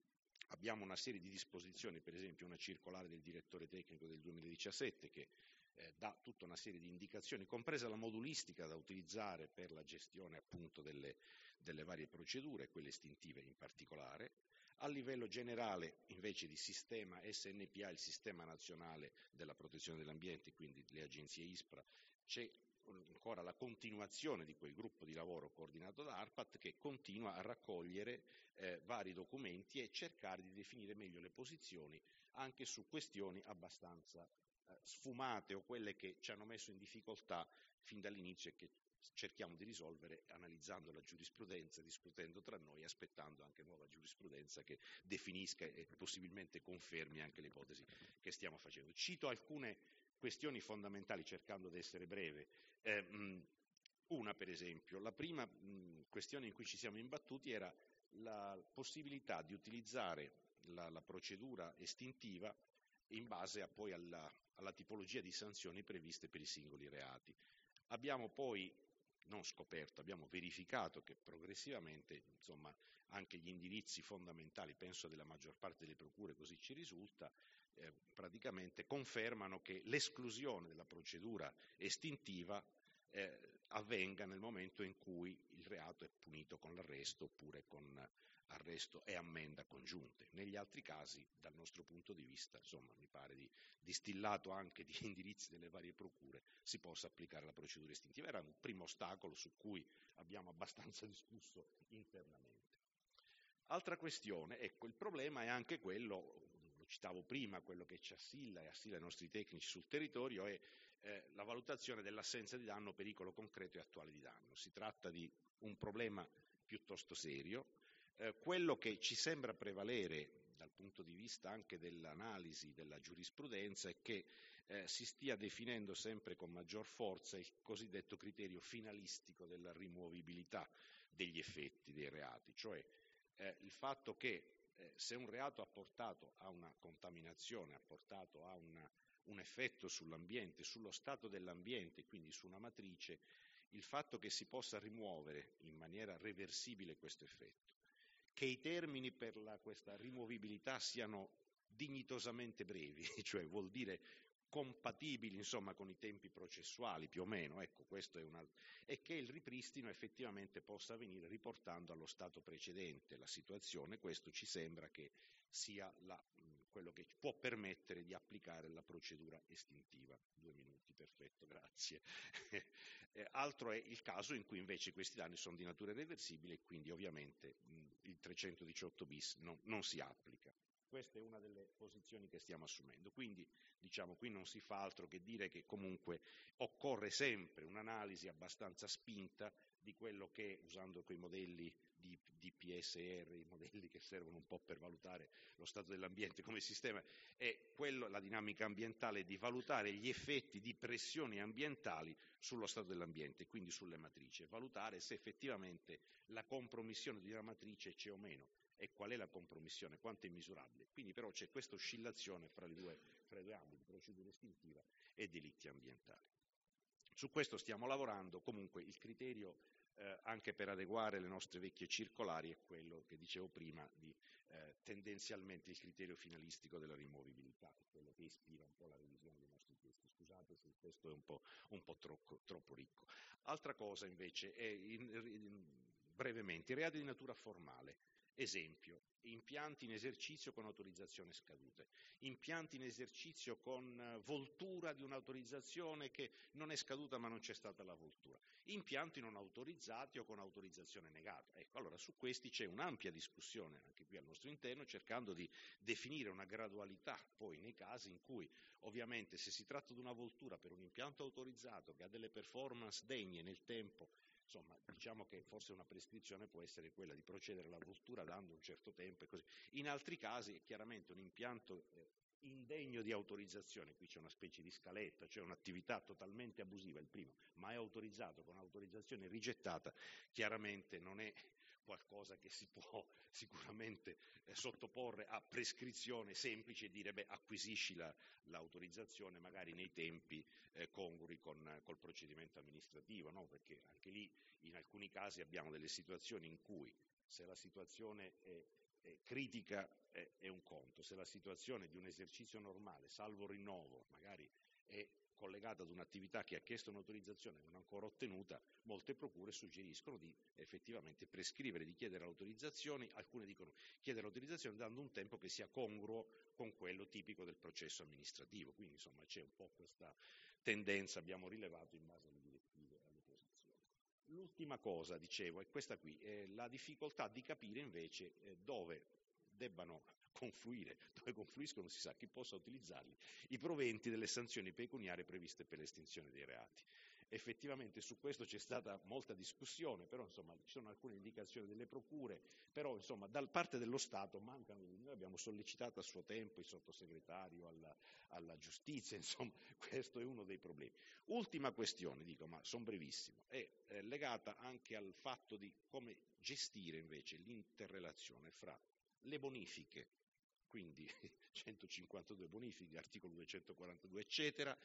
Abbiamo una serie di disposizioni, per esempio una circolare del direttore tecnico del duemiladiciassette che eh, dà tutta una serie di indicazioni, compresa la modulistica da utilizzare per la gestione appunto delle, delle varie procedure, quelle estintive in particolare. A livello generale invece di sistema S N P A, il Sistema Nazionale della Protezione dell'Ambiente, quindi le agenzie ISPRA, c'è ancora la continuazione di quel gruppo di lavoro coordinato da ARPAT che continua a raccogliere eh, vari documenti e cercare di definire meglio le posizioni anche su questioni abbastanza eh, sfumate o quelle che ci hanno messo in difficoltà fin dall'inizio e che cerchiamo di risolvere analizzando la giurisprudenza, discutendo tra noi, aspettando anche nuova giurisprudenza che definisca e possibilmente confermi anche le ipotesi che stiamo facendo. Cito alcune questioni fondamentali cercando di essere breve. Eh, mh, una per esempio, la prima mh, questione in cui ci siamo imbattuti era la possibilità di utilizzare la, la procedura estintiva in base a, poi alla, alla tipologia di sanzioni previste per i singoli reati. Abbiamo poi non scoperto, abbiamo verificato che progressivamente insomma, anche gli indirizzi fondamentali, penso della maggior parte delle procure, così ci risulta, eh, praticamente confermano che l'esclusione della procedura estintiva eh, avvenga nel momento in cui il reato è punito con l'arresto oppure con arresto e ammenda congiunte. Negli altri casi, dal nostro punto di vista, insomma, mi pare di distillato anche di indirizzi delle varie procure, si possa applicare la procedura estintiva. Era un primo ostacolo su cui abbiamo abbastanza discusso internamente. Altra questione, ecco, il problema è anche quello, lo citavo prima, quello che ci assilla e assilla i nostri tecnici sul territorio, è eh, la valutazione dell'assenza di danno, pericolo concreto e attuale di danno. Si tratta di un problema piuttosto serio. Eh, quello che ci sembra prevalere dal punto di vista anche dell'analisi della giurisprudenza è che eh, si stia definendo sempre con maggior forza il cosiddetto criterio finalistico della rimuovibilità degli effetti dei reati, cioè eh, il fatto che eh, se un reato ha portato a una contaminazione, ha portato a una, un effetto sull'ambiente, sullo stato dell'ambiente, quindi su una matrice, il fatto che si possa rimuovere in maniera reversibile questo effetto, che i termini per la, questa rimuovibilità siano dignitosamente brevi, cioè vuol dire compatibili insomma con i tempi processuali più o meno, ecco, questo è una, e che il ripristino effettivamente possa avvenire riportando allo stato precedente la situazione. Questo ci sembra che sia la, quello che può permettere di applicare la procedura estintiva. Due minuti, perfetto, grazie. eh, altro è il caso in cui invece questi danni sono di natura irreversibile e quindi ovviamente mh, il trecentodiciotto bis no, non si applica. Questa è una delle posizioni che stiamo assumendo, quindi diciamo qui non si fa altro che dire che comunque occorre sempre un'analisi abbastanza spinta di quello che, usando quei modelli di D P S R, i modelli che servono un po' per valutare lo stato dell'ambiente come sistema, è quello, la dinamica ambientale, di valutare gli effetti di pressioni ambientali sullo stato dell'ambiente, quindi sulle matrici, e valutare se effettivamente la compromissione di una matrice c'è o meno. E qual è la compromissione, quanto è misurabile. Quindi però c'è questa oscillazione fra, le due, fra i due ambiti, procedura estintiva e delitti ambientali. Su questo stiamo lavorando, comunque il criterio eh, anche per adeguare le nostre vecchie circolari è quello che dicevo prima, di eh, tendenzialmente il criterio finalistico della rimuovibilità, è quello che ispira un po' la revisione dei nostri testi. Scusate se il testo è un po', un po' troppo, troppo ricco. Altra cosa invece è, in, in, brevemente, i reati di natura formale. Esempio, impianti in esercizio con autorizzazione scadute, impianti in esercizio con voltura di un'autorizzazione che non è scaduta ma non c'è stata la voltura, impianti non autorizzati o con autorizzazione negata. Ecco, allora su questi c'è un'ampia discussione anche qui al nostro interno, cercando di definire una gradualità poi nei casi in cui ovviamente se si tratta di una voltura per un impianto autorizzato che ha delle performance degne nel tempo, insomma, diciamo che forse una prescrizione può essere quella di procedere alla voltura dando un certo tempo e così. In altri casi è chiaramente un impianto eh, indegno di autorizzazione, qui c'è una specie di scaletta, cioè un'attività totalmente abusiva, il primo, ma è autorizzato con autorizzazione rigettata, chiaramente non è qualcosa che si può sicuramente eh, sottoporre a prescrizione semplice e dire beh acquisisci la, l'autorizzazione magari nei tempi eh, congrui con col procedimento amministrativo, no? Perché anche lì in alcuni casi abbiamo delle situazioni in cui se la situazione è, eh, critica è, è un conto, se la situazione di un esercizio normale, salvo rinnovo, magari è collegata ad un'attività che ha chiesto un'autorizzazione e non ancora ottenuta, molte procure suggeriscono di effettivamente prescrivere, di chiedere autorizzazioni, alcune dicono chiedere autorizzazioni dando un tempo che sia congruo con quello tipico del processo amministrativo, quindi insomma c'è un po' questa tendenza, abbiamo rilevato in base alle direttive e alle posizioni. L'ultima cosa, dicevo, è questa qui, è la difficoltà di capire invece eh, dove debbano confluire, dove confluiscono si sa chi possa utilizzarli, i proventi delle sanzioni pecuniarie previste per l'estinzione dei reati. Effettivamente su questo c'è stata molta discussione, però insomma ci sono alcune indicazioni delle procure, però insomma dal parte dello Stato mancano, noi abbiamo sollecitato a suo tempo il sottosegretario alla, alla giustizia, insomma questo è uno dei problemi. Ultima questione, dico, ma sono brevissimo, è eh, legata anche al fatto di come gestire invece l'interrelazione fra le bonifiche, quindi centocinquantadue bonifiche, articolo duecentoquarantadue eccetera,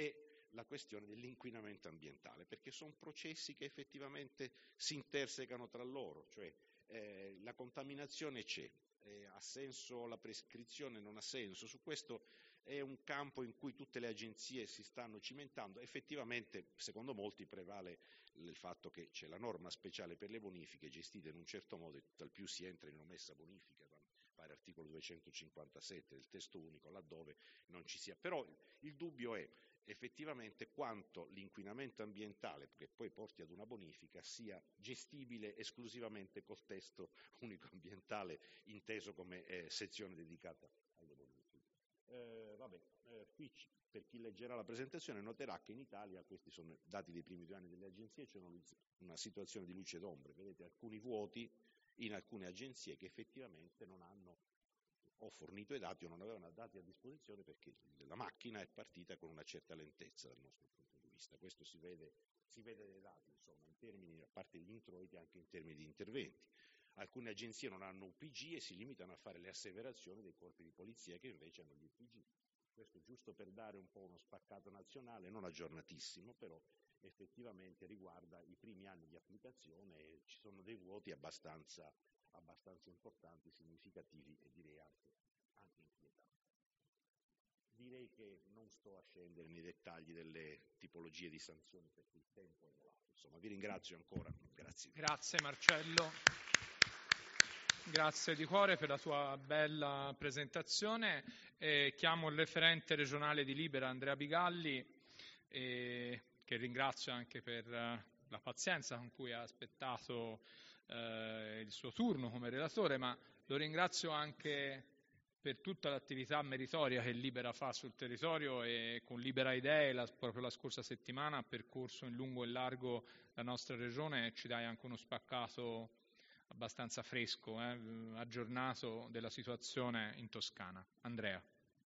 e la questione dell'inquinamento ambientale, perché sono processi che effettivamente si intersecano tra loro, cioè eh, la contaminazione c'è, eh, ha senso la prescrizione, non ha senso, su questo è un campo in cui tutte le agenzie si stanno cimentando, effettivamente secondo molti prevale il fatto che c'è la norma speciale per le bonifiche gestite in un certo modo e tutt'al più si entra in omessa bonifica, pare articolo duecentocinquantasette del testo unico, laddove non ci sia. Però il dubbio è effettivamente quanto l'inquinamento ambientale, che poi porti ad una bonifica, sia gestibile esclusivamente col testo unico ambientale inteso come eh, sezione dedicata alle bonifiche. Eh, vabbè, eh, qui ci, per chi leggerà la presentazione noterà che in Italia, questi sono dati dei primi due anni delle agenzie, c'è una situazione di luce d'ombre, vedete alcuni vuoti in alcune agenzie che effettivamente non hanno o fornito i dati o non avevano dati a disposizione perché la macchina è partita con una certa lentezza dal nostro punto di vista. Questo si vede, si vede dai dati, insomma, in termini, a parte gli introiti, anche in termini di interventi. Alcune agenzie non hanno U P G e si limitano a fare le asseverazioni dei corpi di polizia che invece hanno gli U P G. Questo giusto per dare un po' uno spaccato nazionale, non aggiornatissimo, però effettivamente riguarda i primi anni di applicazione e ci sono dei vuoti abbastanza, abbastanza importanti, significativi e direi anche, anche inquietanti. Direi che non sto a scendere nei dettagli delle tipologie di sanzioni perché il tempo è volato. Insomma, vi ringrazio ancora. Grazie. Grazie Marcello. Grazie di cuore per la tua bella presentazione. Eh, chiamo il referente regionale di Libera, Andrea Bigalli, eh, che ringrazio anche per eh, la pazienza con cui ha aspettato eh, il suo turno come relatore, ma lo ringrazio anche per tutta l'attività meritoria che Libera fa sul territorio e con Libera Idee, la, proprio la scorsa settimana, ha percorso in lungo e largo la nostra regione e ci dai anche uno spaccato abbastanza fresco, eh, aggiornato della situazione in Toscana. Andrea.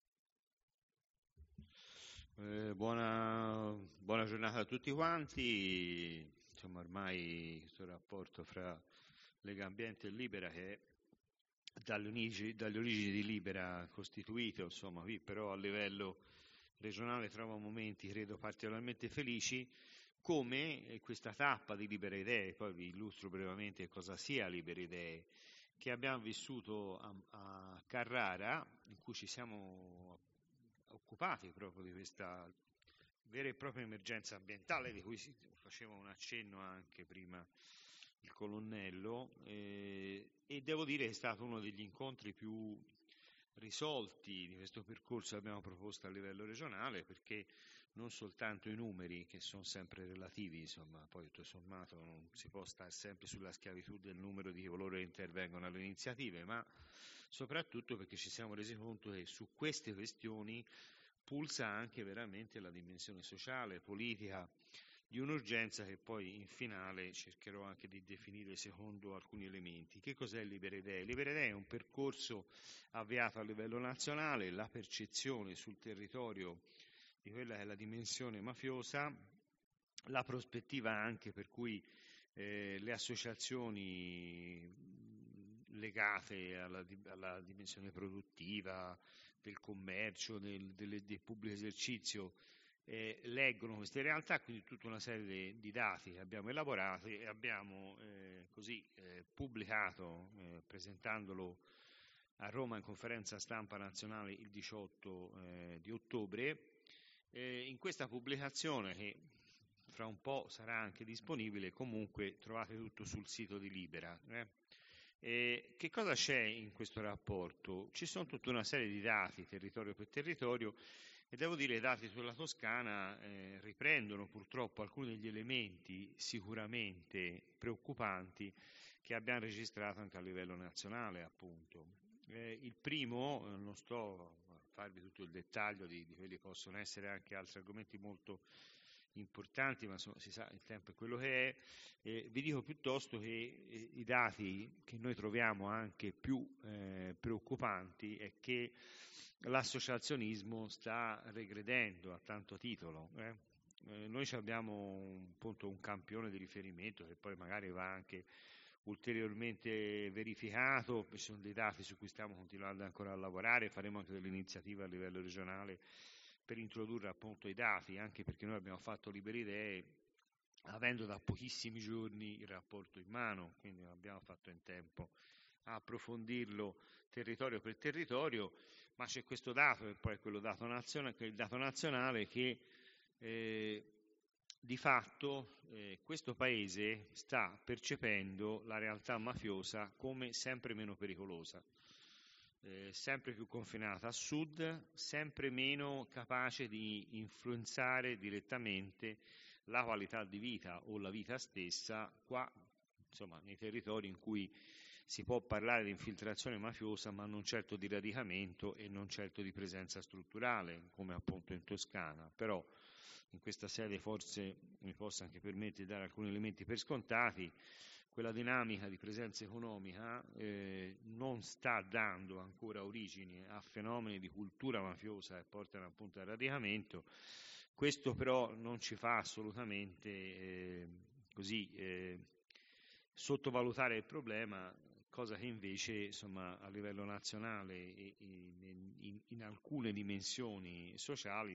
Eh, buona, buona giornata a tutti quanti. Insomma, ormai questo rapporto fra Lega Ambiente e Libera, che è dalle origini, dalle origini di Libera costituito, insomma, qui però a livello regionale trova momenti, credo, particolarmente felici, come questa tappa di Libera Idee, poi vi illustro brevemente cosa sia Libera Idee, che abbiamo vissuto a, a Carrara, in cui ci siamo occupati proprio di questa vera e propria emergenza ambientale, di cui si faceva un accenno anche prima il colonnello, eh, e devo dire che è stato uno degli incontri più risolti di questo percorso che abbiamo proposto a livello regionale, perché non soltanto i numeri, che sono sempre relativi, insomma, poi tutto sommato non si può stare sempre sulla schiavitù del numero di coloro che intervengono alle iniziative, ma soprattutto perché ci siamo resi conto che su queste questioni pulsa anche veramente la dimensione sociale, politica, di un'urgenza che poi in finale cercherò anche di definire secondo alcuni elementi. Che cos'è Libera Idee? Libera Idee è un percorso avviato a livello nazionale, la percezione sul territorio di quella che è la dimensione mafiosa, la prospettiva anche per cui eh, le associazioni legate alla, alla dimensione produttiva, del commercio, del, del, del pubblico esercizio eh, leggono queste realtà, quindi tutta una serie di dati che abbiamo elaborato e abbiamo eh, così eh, pubblicato, eh, presentandolo a Roma in conferenza stampa nazionale il diciotto eh, di ottobre. Eh, in questa pubblicazione, che fra un po' sarà anche disponibile, comunque trovate tutto sul sito di Libera. Eh? Eh, che cosa c'è in questo rapporto? Ci sono tutta una serie di dati, territorio per territorio, e devo dire che i dati sulla Toscana eh, riprendono purtroppo alcuni degli elementi sicuramente preoccupanti che abbiamo registrato anche a livello nazionale, appunto. Eh, il primo, eh, non sto a farvi tutto il dettaglio di, di quelli che possono essere anche altri argomenti molto importanti, ma so, si sa, il tempo è quello che è. Eh, vi dico piuttosto che eh, i dati che noi troviamo anche più eh, preoccupanti è che l'associazionismo sta regredendo a tanto titolo. Eh? Eh, noi abbiamo un, appunto, un campione di riferimento che poi magari va anche ulteriormente verificato, ci sono dei dati su cui stiamo continuando ancora a lavorare, faremo anche delle iniziative a livello regionale per introdurre appunto i dati, anche perché noi abbiamo fatto Libere Idee avendo da pochissimi giorni il rapporto in mano, quindi non abbiamo fatto in tempo a approfondirlo territorio per territorio, ma c'è questo dato, che poi è quello dato nazionale, il dato nazionale che eh, di fatto eh, questo paese sta percependo la realtà mafiosa come sempre meno pericolosa, eh, sempre più confinata a sud, sempre meno capace di influenzare direttamente la qualità di vita o la vita stessa qua, insomma, nei territori in cui si può parlare di infiltrazione mafiosa, ma non certo di radicamento e non certo di presenza strutturale, come appunto in Toscana. Però in questa sede forse mi posso anche permettere di dare alcuni elementi per scontati. Quella dinamica di presenza economica eh, non sta dando ancora origini a fenomeni di cultura mafiosa che portano appunto al radicamento. Questo però non ci fa assolutamente eh, così eh, sottovalutare il problema, cosa che invece insomma, a livello nazionale e in, in, in alcune dimensioni sociali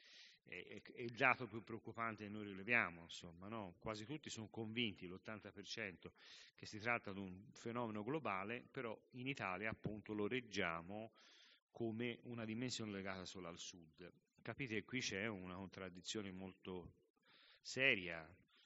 è, è il dato più preoccupante che noi rileviamo, insomma, no? Quasi tutti sono convinti, l'ottanta per cento, che si tratta di un fenomeno globale, però in Italia appunto lo reggiamo come una dimensione legata solo al sud. Capite che qui c'è una contraddizione molto seria.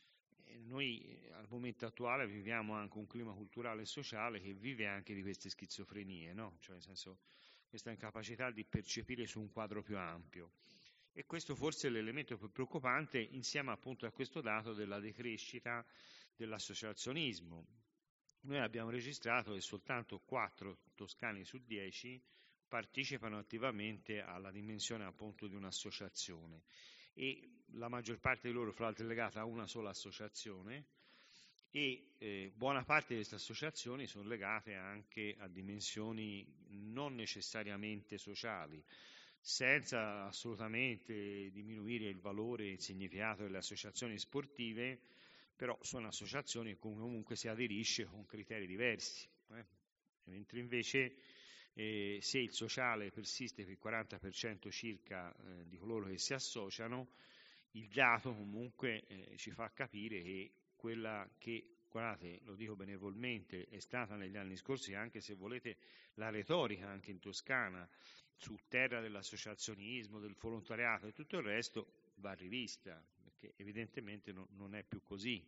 Noi al momento attuale viviamo anche un clima culturale e sociale che vive anche di queste schizofrenie, no? Cioè nel senso questa incapacità di percepire su un quadro più ampio. E questo forse è l'elemento più preoccupante insieme appunto a questo dato della decrescita dell'associazionismo. Noi abbiamo registrato che soltanto quattro toscani su dieci partecipano attivamente alla dimensione appunto di un'associazione e la maggior parte di loro fra l'altro è legata a una sola associazione e eh, buona parte di queste associazioni sono legate anche a dimensioni non necessariamente sociali, senza assolutamente diminuire il valore e il significato delle associazioni sportive, però sono associazioni che comunque si aderisce con criteri diversi, eh? mentre invece eh, se il sociale persiste per il quaranta per cento circa eh, di coloro che si associano, il dato comunque eh, ci fa capire che quella che, guardate, lo dico benevolmente, è stata negli anni scorsi, anche se volete la retorica anche in Toscana, su terra dell'associazionismo, del volontariato e tutto il resto, va rivista, perché evidentemente no, non è più così.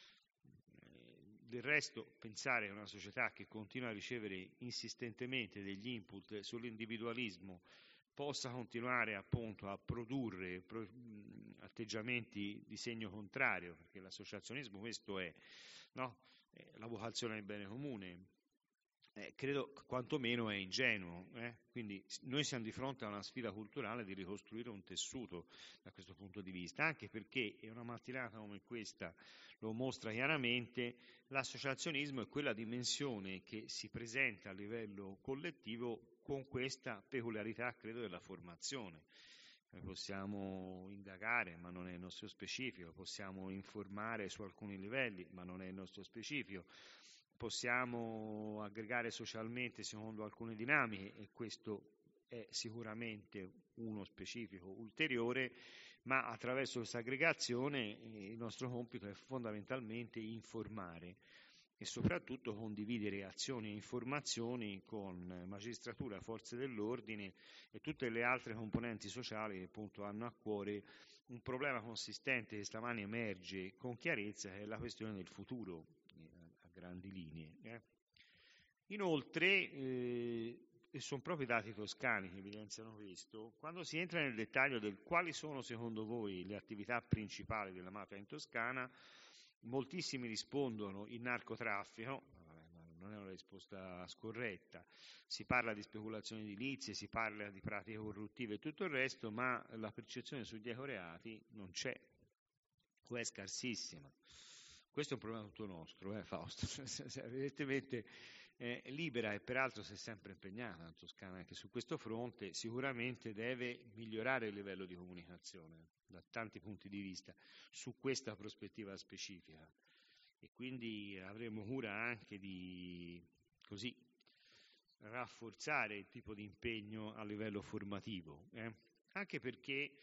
Del resto, pensare a una società che continua a ricevere insistentemente degli input sull'individualismo possa continuare appunto a produrre pro, atteggiamenti di segno contrario, perché l'associazionismo questo è, no? È la vocazione del bene comune, eh, credo quantomeno è ingenuo, eh? Quindi noi siamo di fronte a una sfida culturale di ricostruire un tessuto da questo punto di vista, anche perché è una mattinata come questa lo mostra chiaramente, l'associazionismo è quella dimensione che si presenta a livello collettivo con questa peculiarità, credo, della formazione. Noi possiamo indagare, ma non è il nostro specifico, possiamo informare su alcuni livelli, ma non è il nostro specifico, possiamo aggregare socialmente secondo alcune dinamiche e questo è sicuramente uno specifico ulteriore, ma attraverso questa aggregazione eh, il nostro compito è fondamentalmente informare e soprattutto condividere azioni e informazioni con magistratura, forze dell'ordine e tutte le altre componenti sociali che appunto hanno a cuore un problema consistente che stamani emerge con chiarezza, che è la questione del futuro eh, a grandi linee. Eh. Inoltre, eh, e sono proprio i dati toscani che evidenziano questo, quando si entra nel dettaglio del quali sono secondo voi le attività principali della mafia in Toscana, moltissimi rispondono il narcotraffico, non è una risposta scorretta, si parla di speculazioni edilizie, si parla di pratiche corruttive e tutto il resto, ma la percezione sugli ecoreati non c'è, o è scarsissima. Questo è un problema tutto nostro, eh, Fausto, evidentemente eh, Libera, e peraltro si è sempre impegnata in Toscana anche su questo fronte, sicuramente deve migliorare il livello di comunicazione da tanti punti di vista su questa prospettiva specifica. E quindi avremo cura anche di così rafforzare il tipo di impegno a livello formativo, eh? Anche perché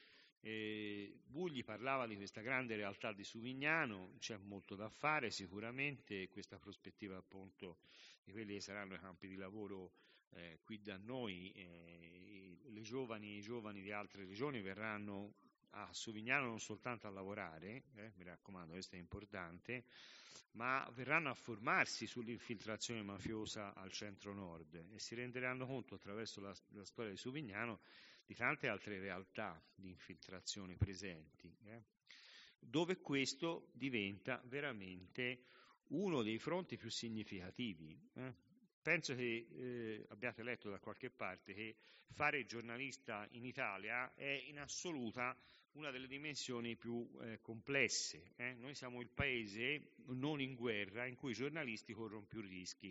eh, Bugli parlava di questa grande realtà di Suvignano, c'è molto da fare sicuramente, questa prospettiva appunto di quelli che saranno i campi di lavoro eh, qui da noi, eh, le giovani e i giovani di altre regioni verranno a Suvignano non soltanto a lavorare, eh, mi raccomando, questo è importante, ma verranno a formarsi sull'infiltrazione mafiosa al centro-nord e si renderanno conto attraverso la, la storia di Suvignano di tante altre realtà di infiltrazione presenti, eh, dove questo diventa veramente uno dei fronti più significativi. Eh. Penso che eh, abbiate letto da qualche parte che fare giornalista in Italia è in assoluta una delle dimensioni più eh, complesse. Eh? Noi siamo il paese non in guerra in cui i giornalisti corrono più rischi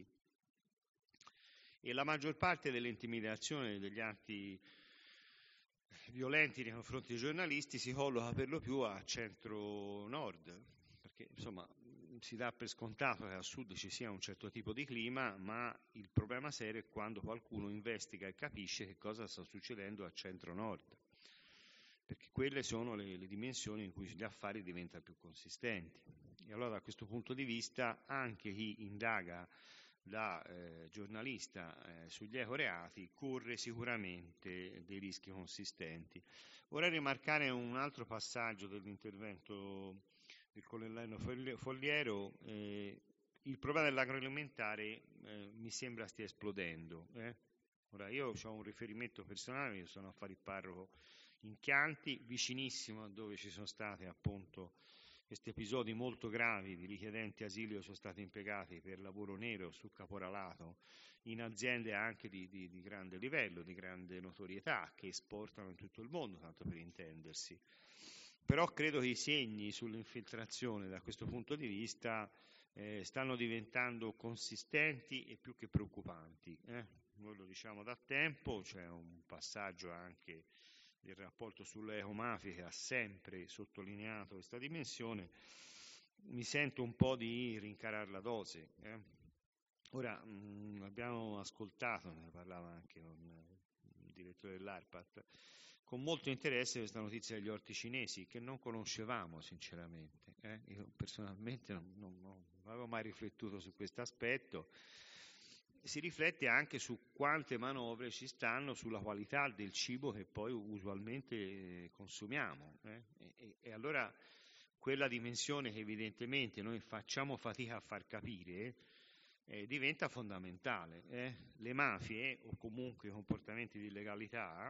e la maggior parte delle intimidazioni e degli atti violenti nei confronti dei giornalisti si colloca per lo più a centro-nord, perché insomma si dà per scontato che a sud ci sia un certo tipo di clima, ma il problema serio è quando qualcuno investiga e capisce che cosa sta succedendo a centro-nord, perché quelle sono le, le dimensioni in cui gli affari diventano più consistenti. E allora da questo punto di vista anche chi indaga da eh, giornalista eh, sugli ecoreati corre sicuramente dei rischi consistenti. Vorrei rimarcare un altro passaggio dell'intervento del colonnello Folliero. Eh, il problema dell'agroalimentare eh, mi sembra stia esplodendo. Eh. Ora io ho un riferimento personale, io sono a fare il parroco in Chianti, vicinissimo a dove ci sono stati appunto questi episodi molto gravi di richiedenti asilo sono stati impiegati per lavoro nero su caporalato in aziende anche di, di, di grande livello, di grande notorietà, che esportano in tutto il mondo, tanto per intendersi. Però credo che i segni sull'infiltrazione da questo punto di vista eh, stanno diventando consistenti e più che preoccupanti. Eh? Noi lo diciamo da tempo, c'è un passaggio anche del rapporto sulle ecomafie che ha sempre sottolineato questa dimensione. Mi sento un po' di rincarare la dose. Eh? Ora, mh, abbiamo ascoltato, ne parlava anche con il direttore dell'ARPAT, con molto interesse questa notizia degli orti cinesi, che non conoscevamo sinceramente. Eh? Io personalmente non, non, non avevo mai riflettuto su questo aspetto. Si riflette anche su quante manovre ci stanno sulla qualità del cibo che poi usualmente consumiamo. Eh? E, e allora quella dimensione che evidentemente noi facciamo fatica a far capire eh, diventa fondamentale. Eh? Le mafie o comunque i comportamenti di illegalità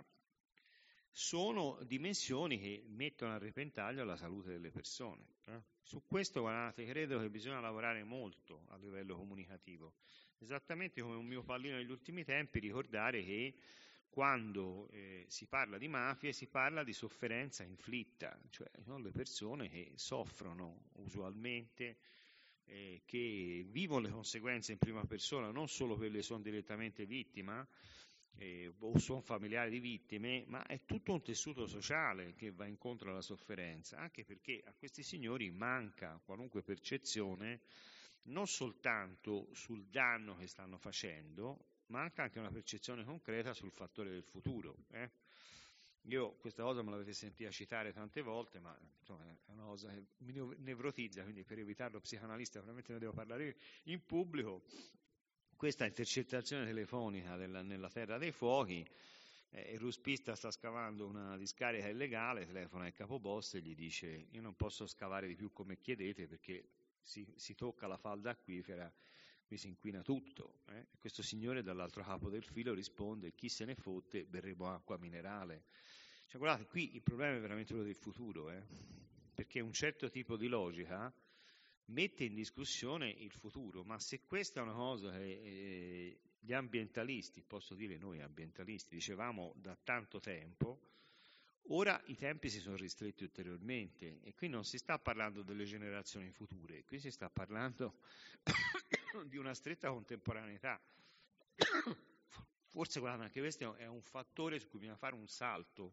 sono dimensioni che mettono a repentaglio la salute delle persone. Eh? Su questo, guardate, credo che bisogna lavorare molto a livello comunicativo. Esattamente come un mio pallino negli ultimi tempi, ricordare che quando eh, si parla di mafie si parla di sofferenza inflitta, cioè sono le persone che soffrono usualmente, eh, che vivono le conseguenze in prima persona, non solo quelle che sono direttamente vittima eh, o sono familiari di vittime, ma è tutto un tessuto sociale che va incontro alla sofferenza, anche perché a questi signori manca qualunque percezione non soltanto sul danno che stanno facendo, ma anche una percezione concreta sul fattore del futuro. Eh? Io questa cosa me l'avete sentita citare tante volte, ma insomma, è una cosa che mi nevrotizza, quindi per evitare lo psicanalista veramente ne devo parlare in pubblico. Questa intercettazione telefonica della, nella Terra dei Fuochi, eh, il ruspista sta scavando una discarica illegale, telefona il capoboss e gli dice: io non posso scavare di più come chiedete perché si, si tocca la falda acquifera, qui si inquina tutto. Eh? Questo signore dall'altro capo del filo risponde: chi se ne fotte, berremo acqua minerale. Cioè, guardate, qui il problema è veramente quello del futuro, eh? Perché un certo tipo di logica mette in discussione il futuro, ma se questa è una cosa che eh, gli ambientalisti, posso dire noi ambientalisti, dicevamo da tanto tempo, ora i tempi si sono ristretti ulteriormente e qui non si sta parlando delle generazioni future, qui si sta parlando di una stretta contemporaneità. Forse, guarda, anche questo è un fattore su cui bisogna fare un salto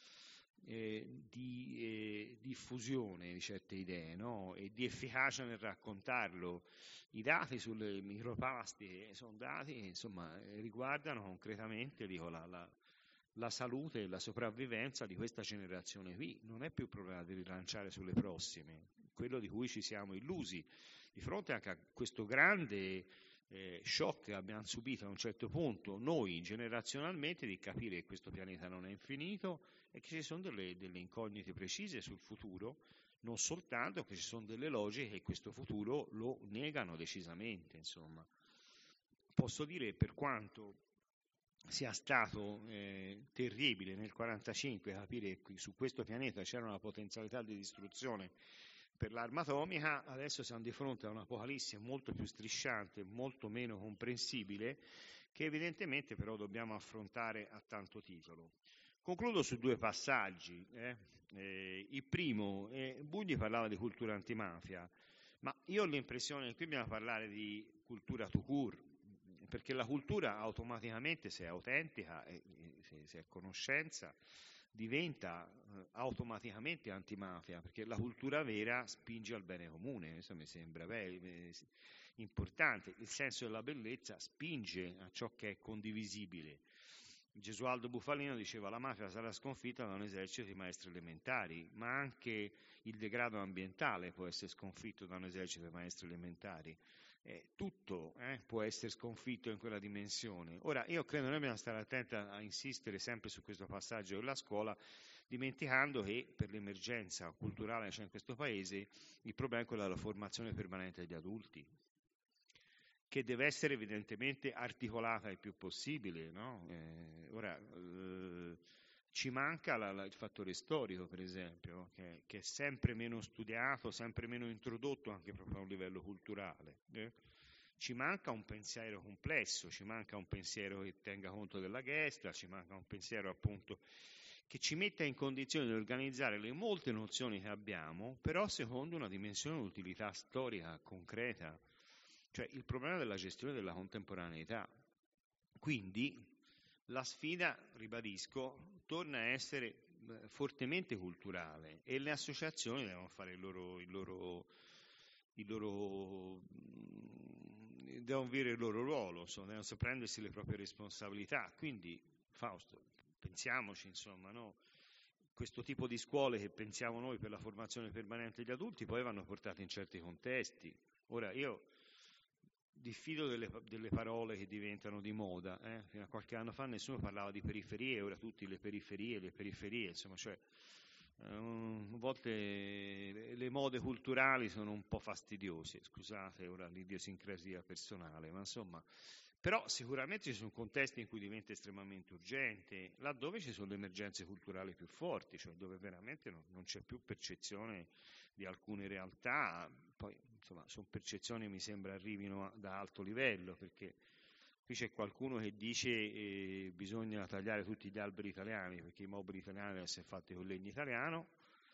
eh, di eh, diffusione di certe idee, no? E di efficacia nel raccontarlo. I dati sulle microplastiche sono dati che insomma riguardano concretamente, dico, la, la, la salute e la sopravvivenza di questa generazione qui. Non è più il problema di rilanciare sulle prossime, quello di cui ci siamo illusi, di fronte anche a questo grande Eh, shock che abbiamo subito a un certo punto noi generazionalmente, di capire che questo pianeta non è infinito e che ci sono delle, delle incognite precise sul futuro, non soltanto che ci sono delle logiche che questo futuro lo negano decisamente. Insomma, posso dire, per quanto sia stato eh, terribile nel quarantacinque capire che su questo pianeta c'era una potenzialità di distruzione per l'arma atomica, adesso siamo di fronte a un'apocalisse molto più strisciante, molto meno comprensibile, che evidentemente però dobbiamo affrontare a tanto titolo. Concludo su due passaggi. Eh. Eh, il primo, eh, Bugni parlava di cultura antimafia, ma io ho l'impressione che qui dobbiamo parlare di cultura tout court, perché la cultura automaticamente, se è autentica, e se, se è conoscenza, diventa eh, automaticamente antimafia, perché la cultura vera spinge al bene comune. Questo mi sembra beh, importante. Il senso della bellezza spinge a ciò che è condivisibile. Gesualdo Bufalino diceva: la mafia sarà sconfitta da un esercito di maestri elementari, ma anche il degrado ambientale può essere sconfitto da un esercito di maestri elementari. Eh, tutto eh, può essere sconfitto in quella dimensione. Ora, io credo che noi dobbiamo stare attenti a, a insistere sempre su questo passaggio della scuola, dimenticando che per l'emergenza culturale che c'è in questo paese il problema è quello della formazione permanente degli adulti, che deve essere evidentemente articolata il più possibile, no? Eh, ora, eh, ci manca la, la, il fattore storico, per esempio, che, che è sempre meno studiato, sempre meno introdotto anche proprio a un livello culturale. Eh? Ci manca un pensiero complesso, ci manca un pensiero che tenga conto della Gestalt, ci manca un pensiero appunto che ci metta in condizione di organizzare le molte nozioni che abbiamo, però secondo una dimensione di utilità storica concreta, cioè il problema della gestione della contemporaneità. Quindi la sfida, ribadisco, torna a essere fortemente culturale e le associazioni devono fare il loro, il loro, il loro devono avere il loro ruolo, insomma, devono prendersi le proprie responsabilità. Quindi, Fausto, pensiamoci, insomma, no? Questo tipo di scuole che pensiamo noi per la formazione permanente degli adulti poi vanno portate in certi contesti. Ora, io diffido delle, delle parole che diventano di moda. Eh? Fino a qualche anno fa nessuno parlava di periferie, ora tutti le periferie, le periferie, insomma, cioè, um, a volte le, le mode culturali sono un po' fastidiose, scusate ora l'idiosincrasia personale, ma insomma, però sicuramente ci sono contesti in cui diventa estremamente urgente, laddove ci sono le emergenze culturali più forti, cioè dove veramente non, non c'è più percezione di alcune realtà. Poi insomma sono percezioni che mi sembra arrivino da alto livello, perché qui c'è qualcuno che dice eh, bisogna tagliare tutti gli alberi italiani perché i mobili italiani devono essere fatti con legno italiano,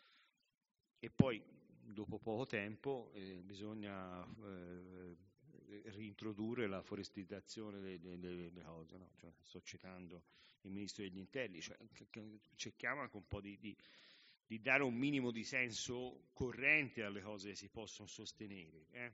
e poi dopo poco tempo eh, bisogna eh, reintrodurre la forestizzazione delle, delle, delle cose, no? Cioè, sto citando il ministro degli interni, cioè, cerchiamo anche un po' di, di di dare un minimo di senso corrente alle cose che si possono sostenere. Eh?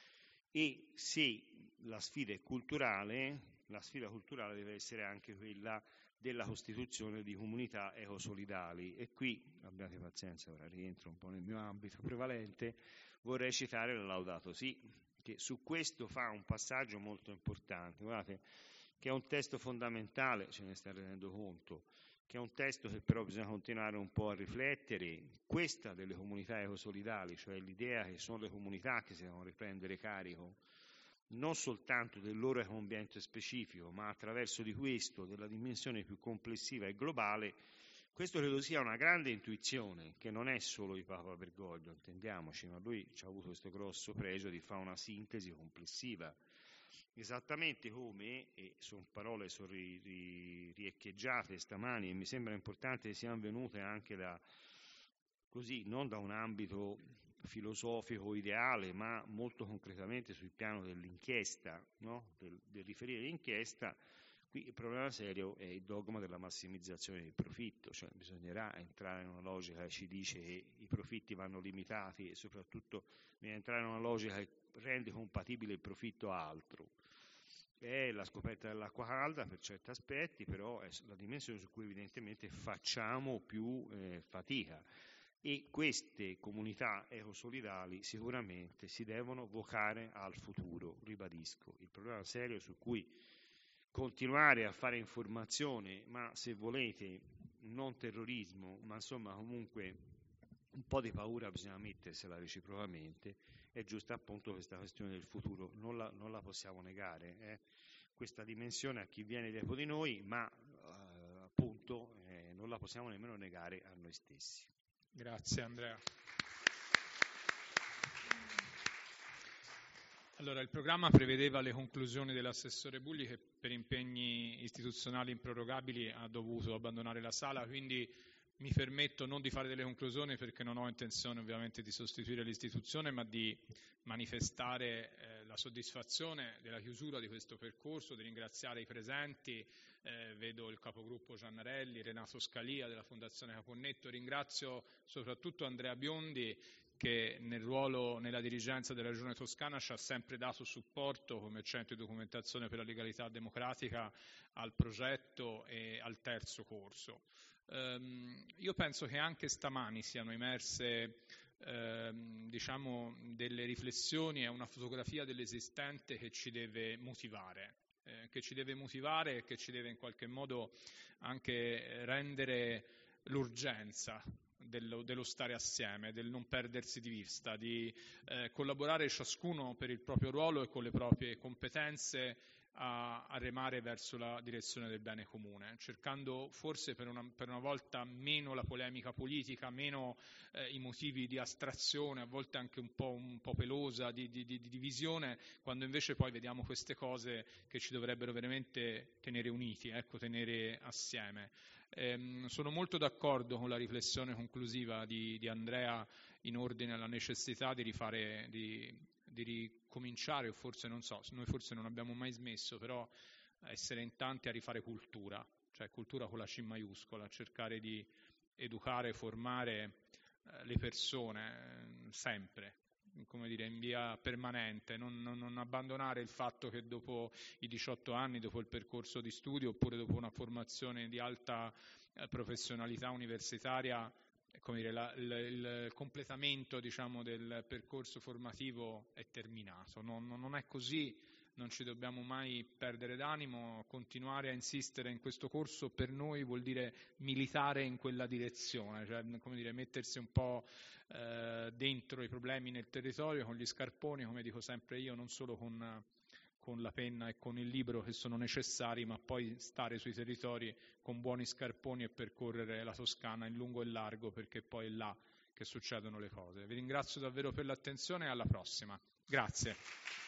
E se la sfida è culturale, la sfida culturale deve essere anche quella della costituzione di comunità ecosolidali. E qui, abbiate pazienza, ora rientro un po' nel mio ambito prevalente, vorrei citare la Laudato Si, che su questo fa un passaggio molto importante. Guardate, che è un testo fondamentale, ce ne state rendendo conto, che è un testo che però bisogna continuare un po' a riflettere. Questa delle comunità ecosolidali, cioè l'idea che sono le comunità che si devono riprendere carico non soltanto del loro ambiente specifico, ma attraverso di questo, della dimensione più complessiva e globale, questo credo sia una grande intuizione, che non è solo di Papa Bergoglio, intendiamoci, ma lui ci ha avuto questo grosso pregio di fare una sintesi complessiva. Esattamente come, e sono parole sono ri, ri, riecheggiate stamani, e mi sembra importante che siano venute anche da, così, non da un ambito filosofico ideale, ma molto concretamente sul piano dell'inchiesta, no? del, del riferire l'inchiesta. Qui il problema serio è il dogma della massimizzazione del profitto, cioè bisognerà entrare in una logica che ci dice che i profitti vanno limitati e soprattutto bisogna entrare in una logica che rende compatibile il profitto a altro. È la scoperta dell'acqua calda per certi aspetti, però è la dimensione su cui evidentemente facciamo più eh, fatica. E queste comunità ecosolidali sicuramente si devono vocare al futuro, ribadisco. Il problema serio su cui continuare a fare informazione, ma se volete non terrorismo, ma insomma comunque un po' di paura bisogna mettersela reciprocamente, è giusto appunto questa questione del futuro, non la, non la possiamo negare, eh? Questa dimensione a chi viene dopo di noi, ma eh, appunto eh, non la possiamo nemmeno negare a noi stessi. Grazie Andrea. Allora, il programma prevedeva le conclusioni dell'assessore Bulli, che per impegni istituzionali improrogabili ha dovuto abbandonare la sala, quindi mi permetto non di fare delle conclusioni perché non ho intenzione ovviamente di sostituire l'istituzione, ma di manifestare eh, la soddisfazione della chiusura di questo percorso, di ringraziare i presenti, eh, vedo il capogruppo Giannarelli, Renato Scalia della Fondazione Caponnetto, ringrazio soprattutto Andrea Biondi che nel ruolo nella dirigenza della Regione Toscana ci ha sempre dato supporto come centro di documentazione per la legalità democratica al progetto e al terzo corso. Um, io penso che anche stamani siano emerse ehm, diciamo delle riflessioni e una fotografia dell'esistente che ci deve motivare, eh, che ci deve motivare e che ci deve in qualche modo anche rendere l'urgenza dello, dello stare assieme, del non perdersi di vista, di eh, collaborare ciascuno per il proprio ruolo e con le proprie competenze a, a remare verso la direzione del bene comune, cercando forse per una, per una volta meno la polemica politica, meno eh, i motivi di astrazione, a volte anche un po', un po' pelosa, di, di, di divisione, quando invece poi vediamo queste cose che ci dovrebbero veramente tenere uniti, ecco, tenere assieme. Eh, sono molto d'accordo con la riflessione conclusiva di, di Andrea in ordine alla necessità di rifare, di, di ricominciare, o forse non so, noi forse non abbiamo mai smesso, però essere in tanti a rifare cultura, cioè cultura con la C maiuscola, cercare di educare, formare eh, le persone eh, sempre, come dire, in via permanente, non, non, non abbandonare il fatto che dopo i diciotto anni, dopo il percorso di studio oppure dopo una formazione di alta eh, professionalità universitaria, come dire, la, il, il completamento, diciamo, del percorso formativo è terminato. Non, non è così, non ci dobbiamo mai perdere d'animo, continuare a insistere in questo corso per noi vuol dire militare in quella direzione, cioè come dire, mettersi un po' eh, dentro i problemi nel territorio con gli scarponi, come dico sempre io, non solo con, con la penna e con il libro che sono necessari, ma poi stare sui territori con buoni scarponi e percorrere la Toscana in lungo e largo, perché poi è là che succedono le cose. Vi ringrazio davvero per l'attenzione e alla prossima. Grazie.